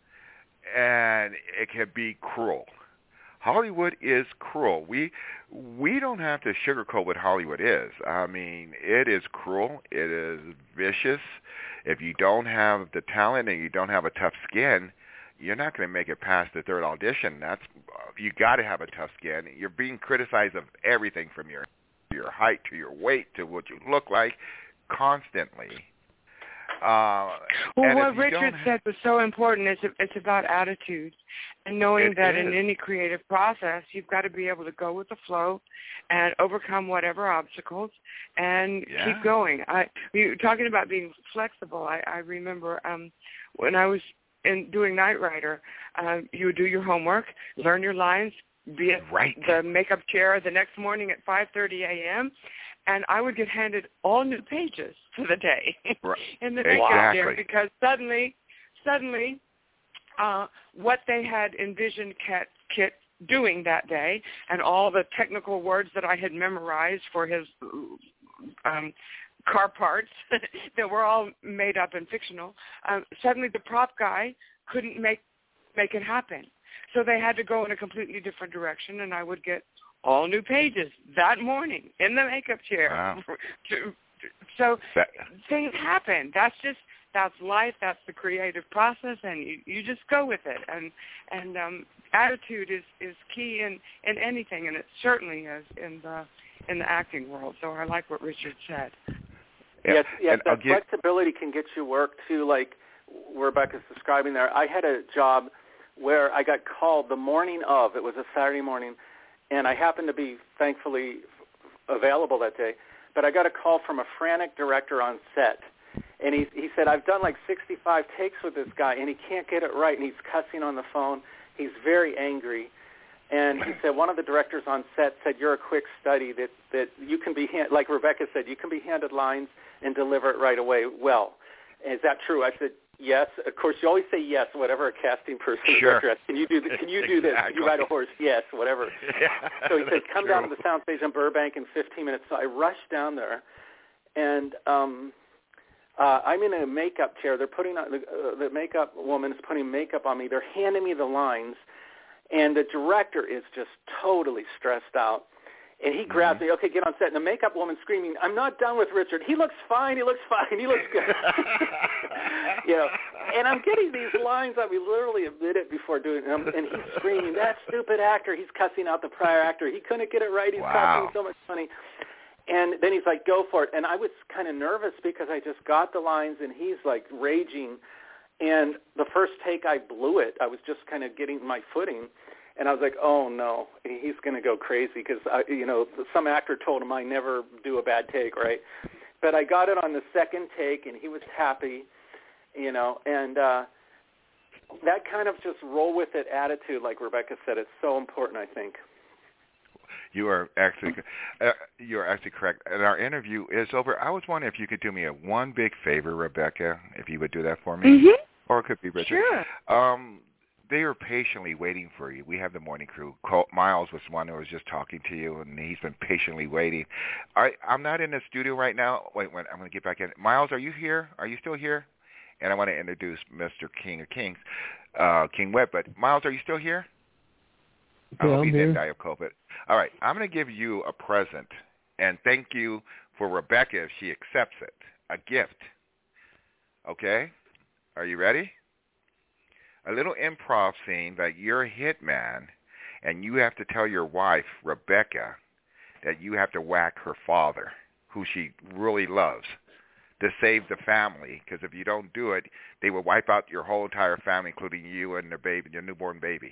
and it can be cruel. Hollywood is cruel. We we don't have to sugarcoat what Hollywood is. I mean, it is cruel. It is vicious. If you don't have the talent and you don't have a tough skin, you're not going to make it past the third audition. That's you got to have a tough skin. You're being criticized of everything from your your height to your weight to what you look like, constantly. Uh, well, and what Richard don't... said was so important. It's, it's about attitude and knowing it that is. in any creative process, you've got to be able to go with the flow and overcome whatever obstacles and yeah. keep going. I, you talking about being flexible. I, I remember um, when I was in doing Knight Rider, uh, you would do your homework, learn your lines, be at right. the makeup chair the next morning at five thirty a.m., and I would get handed all new pages for the day right. in the makeup exactly. chair because suddenly, suddenly, uh, what they had envisioned Kit, Kit doing that day and all the technical words that I had memorized for his um, car parts that were all made up and fictional, um, suddenly the prop guy couldn't make make it happen. So they had to go in a completely different direction, and I would get all new pages that morning in the makeup chair. Wow. So that... things happen. That's just that's life. That's the creative process, and you, you just go with it. And and um, attitude is, is key in, in anything, and it certainly is in the in the acting world. So I like what Richard said. Yeah. Yes, yes. And That give... flexibility can get you work too. Like Rebecca's describing there. I had a job where I got called the morning of. It was a Saturday morning. And I happened to be, thankfully, available that day. But I got a call from a frantic director on set. And he, he said, I've done like sixty-five takes with this guy, and he can't get it right, and he's cussing on the phone. He's very angry. And he said, one of the directors on set said, you're a quick study, that, that you can be, hand, like Rebecca said, you can be handed lines and deliver it right away well. Is that true? I said, yes. Of course, you always say yes, whatever a casting person sure. is addressed. Can you do this? Can you do this? Exactly. Can you ride a horse? Yes, whatever. Yeah, so he said, come true. down to the soundstage in Burbank in fifteen minutes. So I rushed down there, and um, uh, I'm in a makeup chair. They're putting on, the, uh, the makeup woman is putting makeup on me. They're handing me the lines, and the director is just totally stressed out. And he grabs mm-hmm. me, okay, get on set. And the makeup woman screaming, I'm not done with Richard. He looks fine. He looks fine. He looks good. you know, and I'm getting these lines that we literally a minute before doing it. And, and he's screaming, that stupid actor. He's cussing out the prior actor. He couldn't get it right. He's wow. costing so much money. And then he's like, go for it. And I was kind of nervous because I just got the lines, and he's like raging. And the first take, I blew it. I was just kind of getting my footing. And I was like, oh, no, he's going to go crazy because, you know, some actor told him I never do a bad take, right? But I got it on the second take, and he was happy, you know. And uh, that kind of just roll-with-it attitude, like Rebecca said, it's so important, I think. You are actually uh, you are actually correct. And our interview is over. I was wondering if you could do me a one big favor, Rebecca, if you would do that for me. Mm-hmm. Or it could be Richard. Sure. Um, They are patiently waiting for you. We have the morning crew. Miles was one who was just talking to you, and he's been patiently waiting. I, I'm not in the studio right now. Wait, wait, I'm going to get back in. Miles, are you here? Are you still here? And I want to introduce Mister King of Kings, uh, King Webb. But, Miles, are you still here? Yeah, I hope I'm he here. didn't die of COVID. All right, I'm going to give you a present, and thank you for Rebecca if she accepts it, a gift. Okay? Are you ready? A little improv scene that you're a hitman, and you have to tell your wife, Rebecca, that you have to whack her father, who she really loves, to save the family. Because if you don't do it, they will wipe out your whole entire family, including you and their baby, your newborn baby.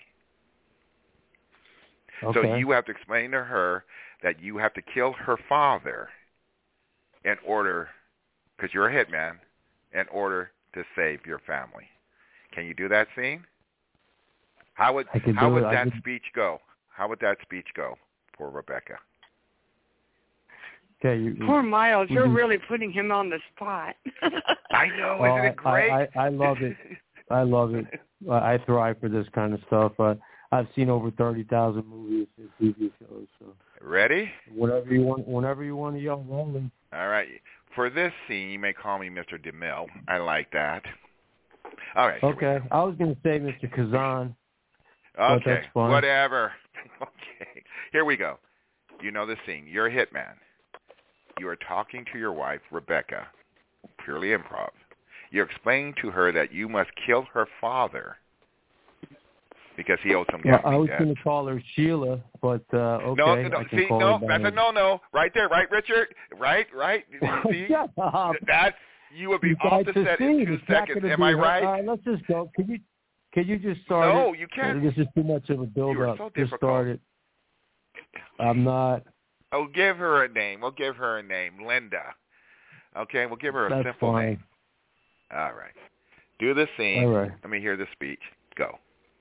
Okay. So you have to explain to her that you have to kill her father in order, because you're a hitman, in order to save your family. Can you do that scene? How would how would that could... speech go? How would that speech go for Rebecca? Okay, you, Poor Miles, you're you, really putting him on the spot. I know, well, isn't it great? I, I, I love it. I love it. I thrive for this kind of stuff. Uh, I've seen over thirty thousand movies and T V shows. So ready? Whenever you want, whenever you want to yell, rolling. All right. For this scene, you may call me Mister DeMille. I like that. All right. Okay. I was going to say Mister Kazan. Okay. That's fine. Whatever. Okay. Here we go. You know the scene. You're a hitman. You are talking to your wife, Rebecca. Purely improv. You're explaining to her that you must kill her father because he owes some well, gambling I was debt. going to call her Sheila, but uh, okay. No, no, no. I can See, call no, her that's a no-no. Right there, right, Richard? Right, right. See? Shut up. That's you would be You off guys the to set see. in two It's not seconds. gonna Am be I her- right? All right, let's just go. Can you can you just start No, it? you can't. This is too much of a build You are up. so Just difficult. start it. I'm not. Oh, give her a name. We'll give her a name, Linda. Okay, we'll give her a That's simple fine. name. All right. Do the scene. All right. Let me hear the speech. Go.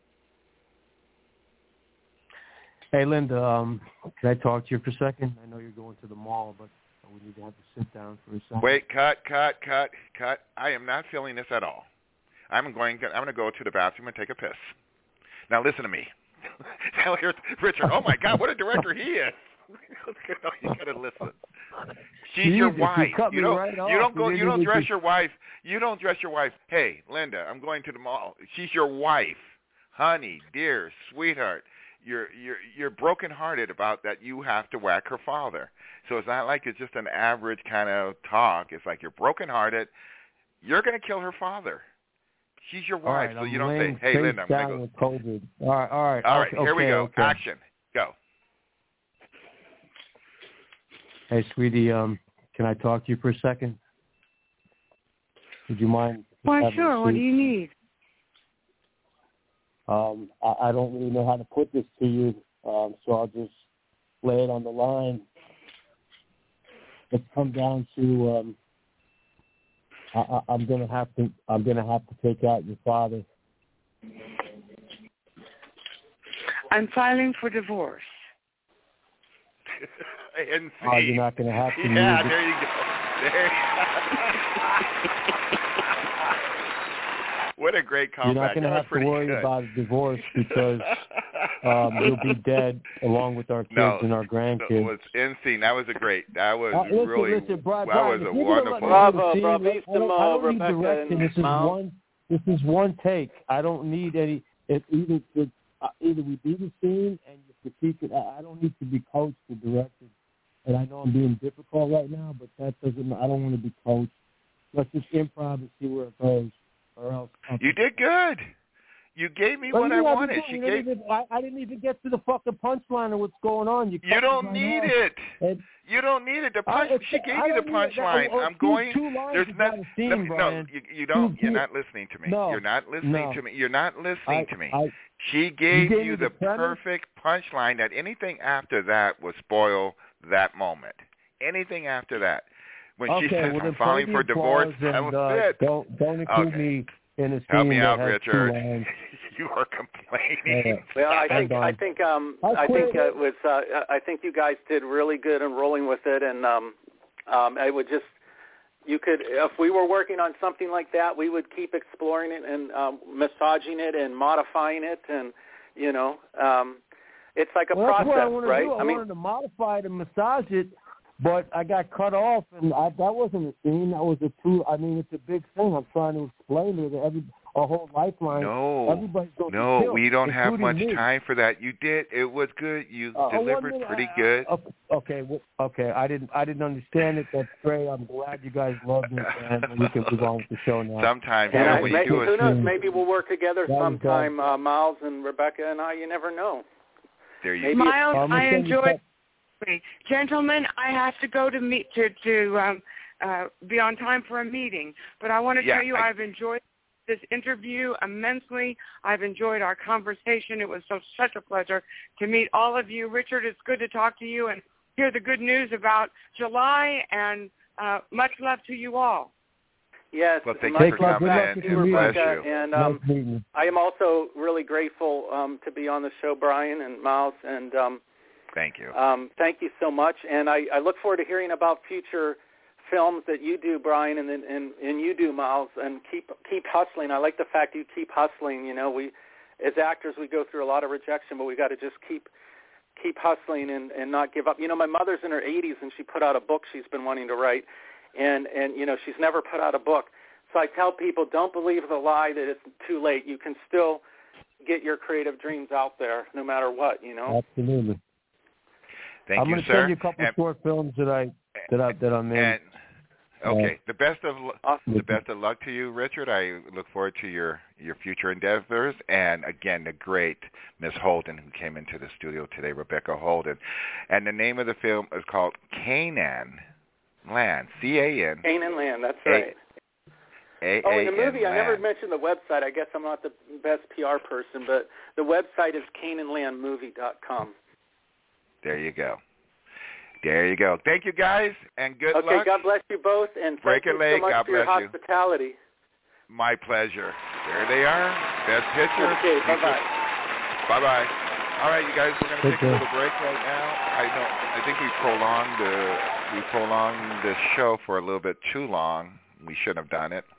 Hey, Linda, um, can I talk to you for a second? I know you're going to the mall, but we need to have to sit down for a second. Wait, cut, cut, cut, cut. I am not feeling this at all. I'm going to, I'm going to go to the bathroom and take a piss. Now listen to me. Now here's Richard. Oh my God, what a director he is. You got to listen. She's Jesus, your you wife. cut You me don't. right you off. don't You go. didn't You don't even dress just- your wife. You don't dress your wife. Hey, Linda, I'm going to the mall. She's your wife, honey, dear, sweetheart. You're you're you're brokenhearted about that. You have to whack her father. So it's not like it's just an average kind of talk. It's like you're brokenhearted. You're going to kill her father. She's your All wife, right, so I'm you don't say, laying "Hey, face Linda, I'm going down to go." with COVID. All right, all right. All right, okay, here we go. okay. Action. Go. Hey, sweetie, um, can I talk to you for a second? Would you mind? Why, having a sure. What do seat? you need? Um, I, I don't really know how to put this to you, um, so I'll just lay it on the line. It's come down to um, I, I, I'm gonna have to I'm gonna have to take out your father. I'm filing for divorce. And see. Oh, you're not gonna have to. Yeah, use it. there you go. There. What a great comeback. You're not going to That was have to pretty worry good. about a divorce because um, you'll be dead along with our kids no, and our grandkids. It was insane. That was a great. That was Uh, listen, really. listen, Brian, that Brian, was if a you're gonna wonderful. let me do Bravo, the scene, bravissimo, I don't need Rebecca direction. and This is Miles. one. This is one take. I don't need any. If either if, uh, either we do the scene and you critique it. I, I don't need to be coached or directed. And I know I'm being difficult right now, but that doesn't. I don't want to be coached. Let's just improv and see where it goes, or else. You did good. You gave me Well, what you I haven't wanted. done- She you gave. didn't even, I, I didn't even get to the fucking punchline of what's going on. You, You cut don't me need right it. off. And You don't need it. The punch. I- she gave I you the don't need it. punchline. Oh, oh, I'm two- going. two lines There's is not. not a scene, let me- no, Brian. you, you don't. Two- You're two- not listening to me. No, You're not listening no. to me. You're not listening I, to me. I, She gave you, you, gave me the, the premise? perfect punchline. That anything after that would spoil that moment. Anything after that, when okay, she says, well, "I'm then filing play for the divorce," applause that was and, uh, it. Don't don't include Okay. me in a scene Help me that out, has Richard. two lines. You are complaining. Uh, Well, I I'm think done. I think um I I think quit. it was uh, I think you guys did really good in rolling with it, and um um I would just you could if we were working on something like that, we would keep exploring it and um, massaging it and modifying it, and you know um it's like a well, that's process, what I wanted right? to do. I, I mean, wanted to modify it and massage it, but I got cut off, and I, that wasn't a scene. That was a true. I mean, it's a big thing. I'm trying to explain to every a whole lifeline. No, Everybody's going to no, kill, we don't have much including me. time for that. You did. It was good. You Uh, delivered one minute, pretty I- good. I- Okay, well, okay. I didn't. I didn't understand it. That's great. I'm glad you guys loved it, and we can move on with the show now. Sometimes, and you know, I, when maybe, you do who it, knows? Maybe we'll work together That was sometime, uh, Miles and Rebecca and I. You never know. there you Maybe go. Miles, I'm gonna I send you enjoyed. text. Gentlemen, I have to go to meet to to um, uh, be on time for a meeting. But I want to Yeah, tell you, I- I've enjoyed this interview immensely. I've enjoyed our conversation. It was so such a pleasure to meet all of you. Richard, it's good to talk to you and hear the good news about July. And uh, much love to you all. Yes, Well, thank much you for love coming back in. to you, Bless Rebecca, you. and um, Nice meeting you. I am also really grateful um, to be on the show, Brian and Miles, and um, Thank you. um, thank you so much. And I, I look forward to hearing about future films that you do, Brian, and and, and you do, Miles, and keep keep hustling. I like the fact you keep hustling. You know, we as actors we go through a lot of rejection, but we got to just keep keep hustling and, and not give up. You know, my mother's in her eighties, and she put out a book she's been wanting to write, and and you know she's never put out a book. So I tell people, don't believe the lie that it's too late. You can still get your creative dreams out there, no matter what. You know. Absolutely. Thank I'm you, going to sir. send you a couple And- short films that I that I that I'm in. And okay, Uh, the best of lu- Awesome. the best of luck to you, Richard. I look forward to your your future endeavors. And again, the great Miss Holden who came into the studio today, Rebecca Holden. And the name of the film is called Canaan Land. C A N. Canaan Land. That's A- right. A A N Oh, in the movie, I never Land. mentioned the website. I guess I'm not the best P R person, but the website is canaan land movie dot com. There you go. There you go. Thank you, guys, and good okay, luck. Okay, God bless you both, and Break thank a you leg. so much God for your bless you. hospitality. My pleasure. There they are. Best picture. Okay, bye-bye. Bye-bye. All right, you guys, we're going to take Okay. a little break right now. I know. I think we prolonged the we prolonged the show for a little bit too long. We shouldn't have done it.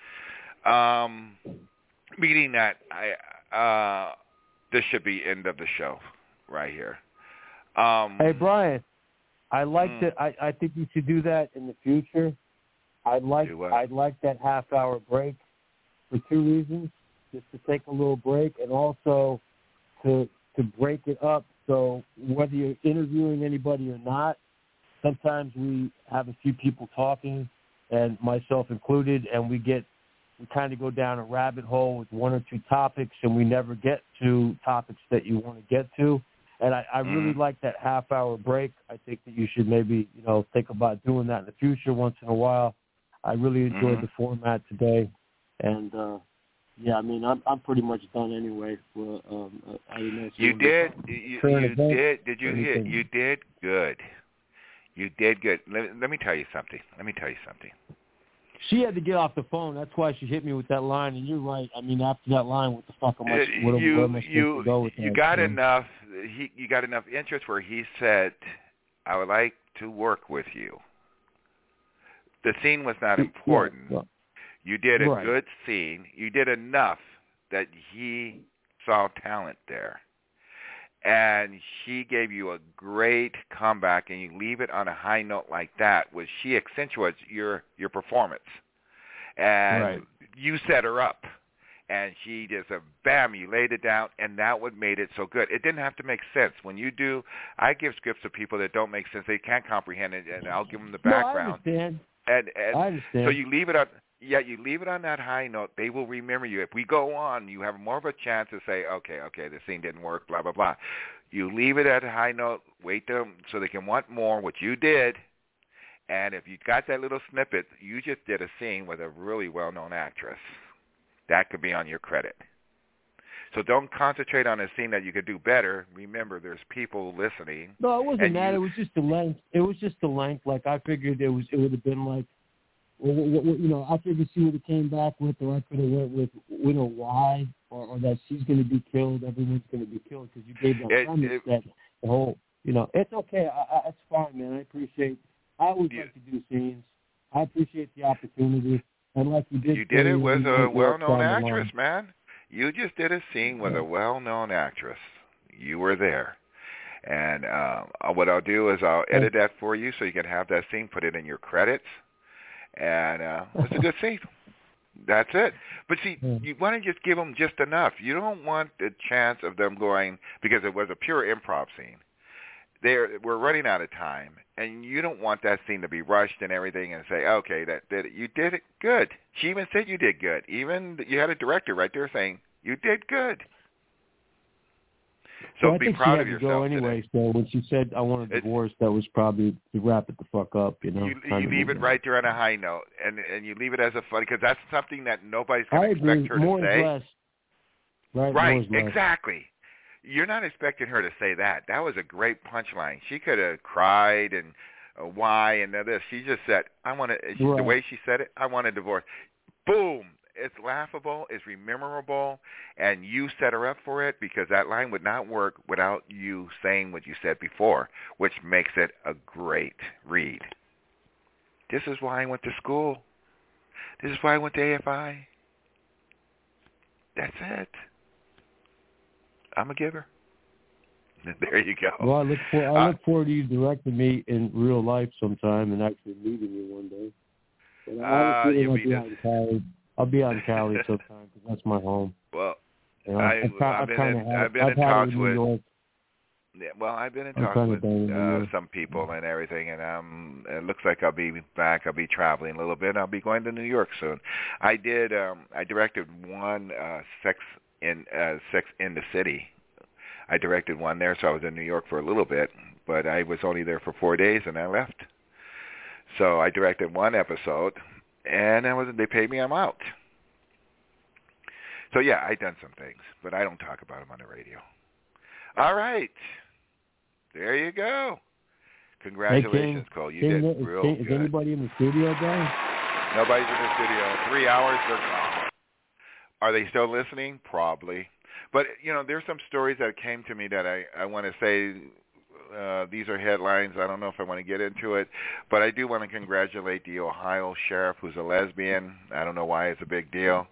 Um, meaning that I uh, this should be end of the show right here. Um, Hey, Brian, I like mm. that. I, I think you should do that in the future. I'd like Do what? I'd like that half hour break for two reasons: just to take a little break, and also to to break it up. So whether you're interviewing anybody or not, sometimes we have a few people talking, and myself included, and we get we kind of go down a rabbit hole with one or two topics, and we never get to topics that you want to get to. And I, I really Mm-hmm. like that half-hour break. I think that you should maybe, you know, think about doing that in the future once in a while. I really enjoyed Mhm. the format today, and uh, yeah, I mean, I'm I'm pretty much done anyway. For, um, I don't know if You want to did. talk You, current you events did. Did you or hit? anything. You did good. You did good. Let, let me tell you something. Let me tell you something. She had to get off the phone. That's why she hit me with that line. And you're right. I mean, after that line, what the fuck am I? Uh, What, you where am I supposed you to go with you that? got Yeah. enough. He you got enough interest where he said, "I would like to work with you." The scene was not important. Yeah, You did a Right. good scene. You did enough that he saw talent there. And she gave you a great comeback, and you leave it on a high note like that, which she accentuates your, your performance. And Right. you set her up. And she just, a bam, you laid it down, and that what made it so good. It didn't have to make sense. When you do, I give scripts to people that don't make sense. They can't comprehend it, and I'll give them the background. No, I understand. And, and I understand. so you leave it on, yeah, you leave it on that high note. They will remember you. If we go on, you have more of a chance to say, okay, okay, the scene didn't work, blah blah blah. You leave it at a high note. Wait them so they can want more, which you did. And if you got that little snippet, you just did a scene with a really well-known actress. That could be on your credit. So don't concentrate on a scene that you could do better. Remember, there's people listening. No, it wasn't and that. you- It was just the length. It was just the length. Like I figured it was. It would have been like, well, what, what, you know, I figured she would have came back with, or I could have went with, you know, why, or, or that she's going to be killed. Everyone's going to be killed because you gave that It- premise it- that the whole, you know, it's okay. I, I, it's fine, man. I appreciate. I always You- like to do scenes. I appreciate the opportunity, and like you did. You did say, it you with know, a you worked well-known down the line. actress, man. You just did a scene with a well-known actress. You were there. And uh, what I'll do is I'll edit that for you so you can have that scene, put it in your credits. And uh, it's a good scene. That's it. But see, you want to just give them just enough. You don't want the chance of them going, because it was a pure improv scene. They're, we're running out of time, and you don't want that scene to be rushed and everything and say, okay, that, that you did it good. She even said you did good. Even you had a director right there saying, you did good. So well, I be think proud she of had to yourself go anyway. today. So when she said I want a divorce, that was probably to wrap it the fuck up. You know, You, kind you of leave move it on. right there on a high note, and and you leave it as a funny, because that's something that nobody's I going to agree. expect her More to is say. less. Right. Right, More is less. exactly. You're not expecting her to say that. That was a great punchline. She could have cried and uh, why and this. She just said, "I want to." Right. The way she said it, "I want a divorce." Boom! It's laughable. It's memorable, and you set her up for it, because that line would not work without you saying what you said before, which makes it a great read. This is why I went to school. This is why I went to A F I. That's it. I'm a giver. There you go. Well, I look for I Uh, look forward to you directing me in real life sometime and actually meeting you one day. But I Uh, have a feeling you'll I'll be be this- out in Cali. I'll be out in Cali sometime because that's my home. Well, You know, I, I've, I've I've been kind in, of had, I've been I've in had talks it in with. New York. Yeah, well, I've been in I'm talks kinda with down in New uh, York. some people and everything, and um, it looks like I'll be back. I'll be traveling a little bit. I'll be going to New York soon. I did. Um, I directed one uh, sex in uh, Sex in the City. I directed one there, so I was in New York for a little bit, but I was only there for four days, and I left. So I directed one episode, and I was, they paid me, I'm out. So, yeah, I done some things, but I don't talk about them on the radio. All right. There you go. Congratulations, hey, Cole. You King, did is, real King, good. Is anybody in the studio, guys? Nobody's in the studio. Three hours, they're gone. Are they still listening? Probably. But, you know, there's some stories that came to me that I, I want to say, uh, these are headlines. I don't know if I want to get into it, but I do want to congratulate the Ohio sheriff who's a lesbian. I don't know why it's a big deal.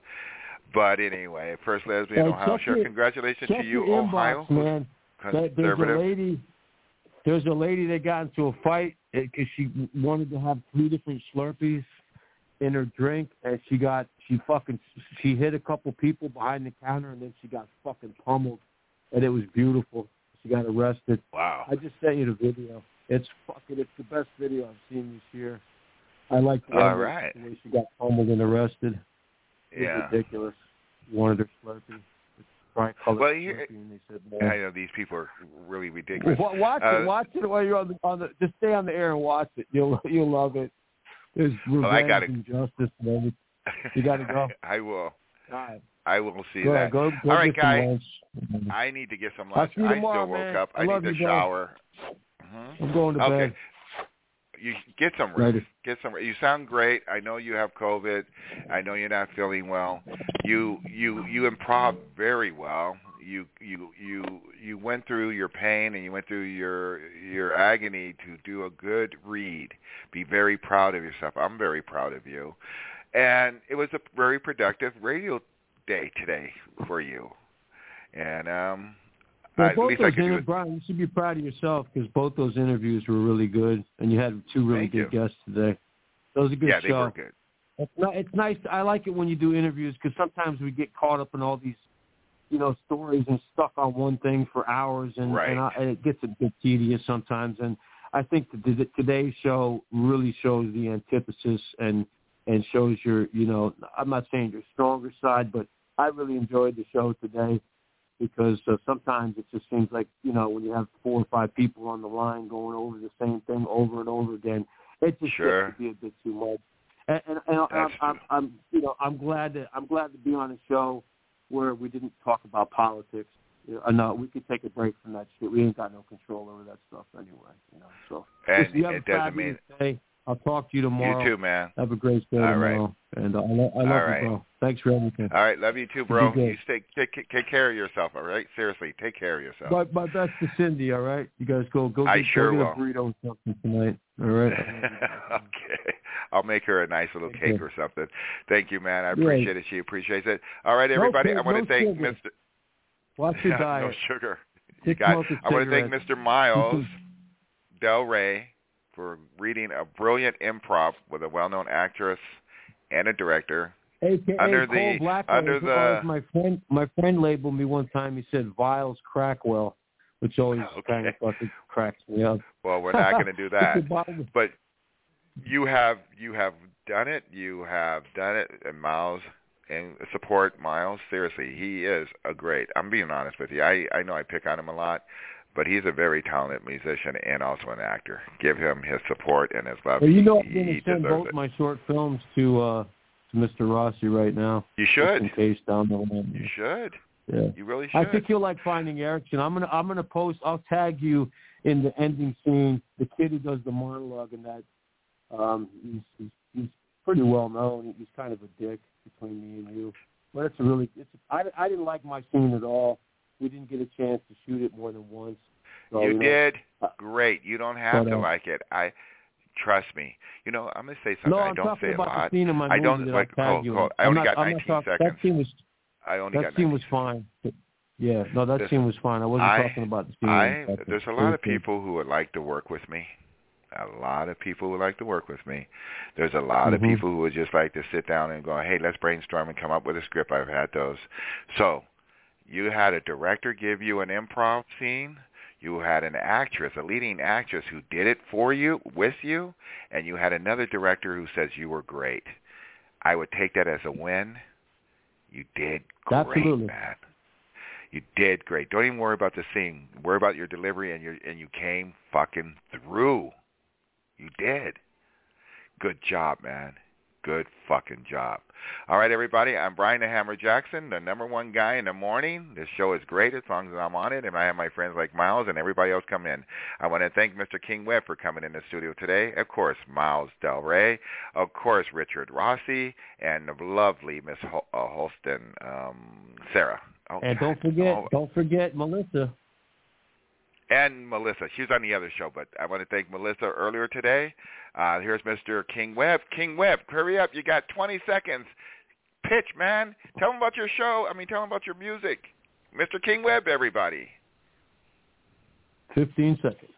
But anyway, first lesbian hey, Ohio sheriff. Your, congratulations to you, inbox, Ohio. Man. Conservative. There's a lady. There's a lady that got into a fight because she wanted to have three different Slurpees in her drink, and she got she fucking she hit a couple people behind the counter, and then she got fucking pummeled, and it was beautiful. She got arrested. Wow! I just sent you the video. It's fucking it's the best video I've seen this year. I like the way, All right. the way she got pummeled and arrested. It yeah. was ridiculous. She wanted her Slurpee. Bright color well, you, Slurpee, and they said no. I know these people are really ridiculous. Well, watch uh, it. Watch it while you're on the on the. Just stay on the air and watch it. You'll you'll love it. There's revenge well, I gotta, and justice and everything. You got to go. I will. All right. I will see go that. Ahead, go, go All right, get guys. I need to get some lunch. I'll see you I tomorrow, still woke man. up. I, I need love to you, shower. Mm-hmm. I'm going to okay. bed. You get some rest. Right. Get some. You sound great. I know you have COVID. I know you're not feeling well. You you you improv very well. You you you you went through your pain and you went through your your agony to do a good read. Be very proud of yourself. I'm very proud of you. And it was a very productive radio day today for you. And um Well, at both least those I could do inter- it. Brian, you should be proud of yourself because both those interviews were really good, and you had two really Thank good you. guests today. That was a good yeah, show. they were good. It's, not, it's nice. I like it when you do interviews because sometimes we get caught up in all these, you know, stories and stuck on one thing for hours, and, Right. and, I, and it gets a bit tedious sometimes. And I think that the, today's show really shows the antithesis and and shows your, you know, I'm not saying your stronger side, but I really enjoyed the show today. Because uh, sometimes it just seems like, you know, when you have four or five people on the line going over the same thing over and over again, it just Sure. gets to be a bit too much. And, and, and I'm, I'm, I'm, you know, I'm glad that I'm glad to be on a show where we didn't talk about politics. You know, no, we could take a break from that shit. We ain't got no control over that stuff anyway. You know, so And listen, you have it a doesn't mean fabulous day. I'll talk to you tomorrow. You too, man. Have a great day All tomorrow. right. And uh, I, lo- I love All you, right. bro. Thanks for everything. All right, love you too, bro. You You stay take, take care of yourself, all right? Seriously, take care of yourself. My, my best to Cindy, all right? You guys go go I get, sure go get will. a burrito or something tonight, all right? Okay. I'll make her a nice little Okay. cake or something. Thank you, man. I Right. appreciate it. She appreciates it. All right, everybody. No, I want no to thank sugar. Mister Watch your no diet. sugar. You Six got. months of I want to thank cigarettes. Mister Miles Del Rey for reading a brilliant improv with a well-known actress and a director. A K A under Cole the Blackwell, under as- the or as my friend my friend labeled me one time. He said Viles Crackwell, which always Okay. kind of fucking cracks me up. Well, we're not going to do that. It's the bottom. But you have you have done it. You have done it, and Miles, and support Miles. Seriously, he is a great. I'm being honest with you. I I know I pick on him a lot, but he's a very talented musician and also an actor. Give him his support and his love. Well, you know, I'm he, going he to send deserves both it. my short films to uh, to Mister Rossi right now. You Just should. in case down the line. You should. Yeah. You really should. I think you'll like Finding Erickson. I'm gonna I'm gonna post. I'll tag you in the ending scene. The kid who does the monologue in that. Um, he's, he's he's pretty well known. He's kind of a dick between me and you. But it's a really. It's. A, I I didn't like my scene at all. We didn't get a chance to shoot it more than once. So, you know, did uh, great. You don't have but, to uh, like it. I trust me. You know, I'm gonna say something. No, I I'm don't talking say a about lot. the scene in my I movie don't that like. I Cole, tagged you Cole, in. I I'm only not, got I'm nineteen not talking, seconds. That scene was. I only that got scene nineteen was fine. But, yeah, no, that Listen, scene was fine. I wasn't I, talking about the scene. I, That's there's a it. lot of Please, people who would like to work with me. A lot of people would like to work with me. There's a lot Mm-hmm. of people who would just like to sit down and go, hey, let's brainstorm and come up with a script. I've had those. So you had a director give you an improv scene. You had an actress, a leading actress who did it for you, with you, and you had another director who says you were great. I would take that as a win. You did great, Absolutely. man. You did great. Don't even worry about the scene. Worry about your delivery, and your and you came fucking through. You did. Good job, man. good fucking job. All right, everybody, I'm Brian the Hammer Jackson, the number one guy in the morning. This show is great as long as I'm on it, and I have my friends like Miles and everybody else come in. I want to thank Mister King Webb for coming in the studio today. Of course, Miles Del Rey. Of course, Richard Rossi, and the lovely Miss Hol- uh, Holston, um, Sarah. Oh, and God. don't forget, oh. don't forget Melissa. And Melissa. She's on the other show, but I want to thank Melissa earlier today. Uh, here's Mister King Webb. King Webb, hurry up. You got twenty seconds. Pitch, man. Tell them about your show. I mean, tell them about your music. Mister King Webb, everybody. fifteen seconds.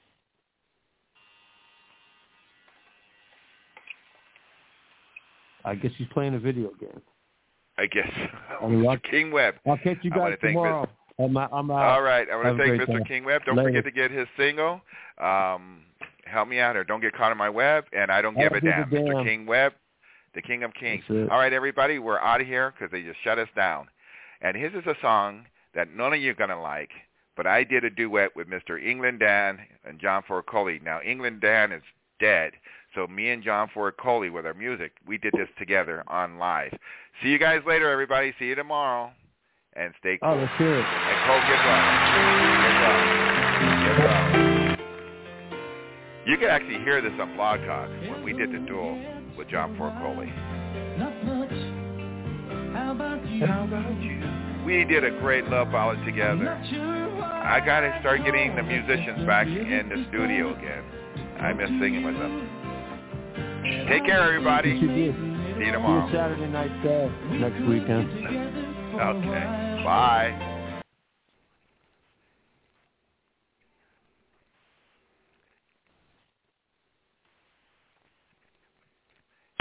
I guess he's playing a video game. I guess. Mister King Webb. I'll catch you guys tomorrow. I'm, I'm out. All right. I want Have to thank Mister time. King Webb. Don't Later. forget to get his single. Um, help me out, or don't get caught on my web, and I don't I give don't a give a damn. Mister damn. King Webb, the King of Kings. All right, everybody, we're out of here because they just shut us down. And his is a song that none of you are going to like, but I did a duet with Mister England Dan and John Ford Coley. Now, England Dan is dead, so me and John Ford Coley with our music, we did this together on live. See you guys later, everybody. See you tomorrow. And stay cool. Oh, let's hear it. And Cole, get well. Get well. Get well. You can actually hear this on Blog Talk when we did the duel with John Ford Coley. Not much. How about you? How about you? We did a great love ballad together. I got to start getting the musicians back in the studio again. I miss singing with them. Take care, everybody. You did. See you tomorrow. See you Saturday night show next weekend. Okay. Bye.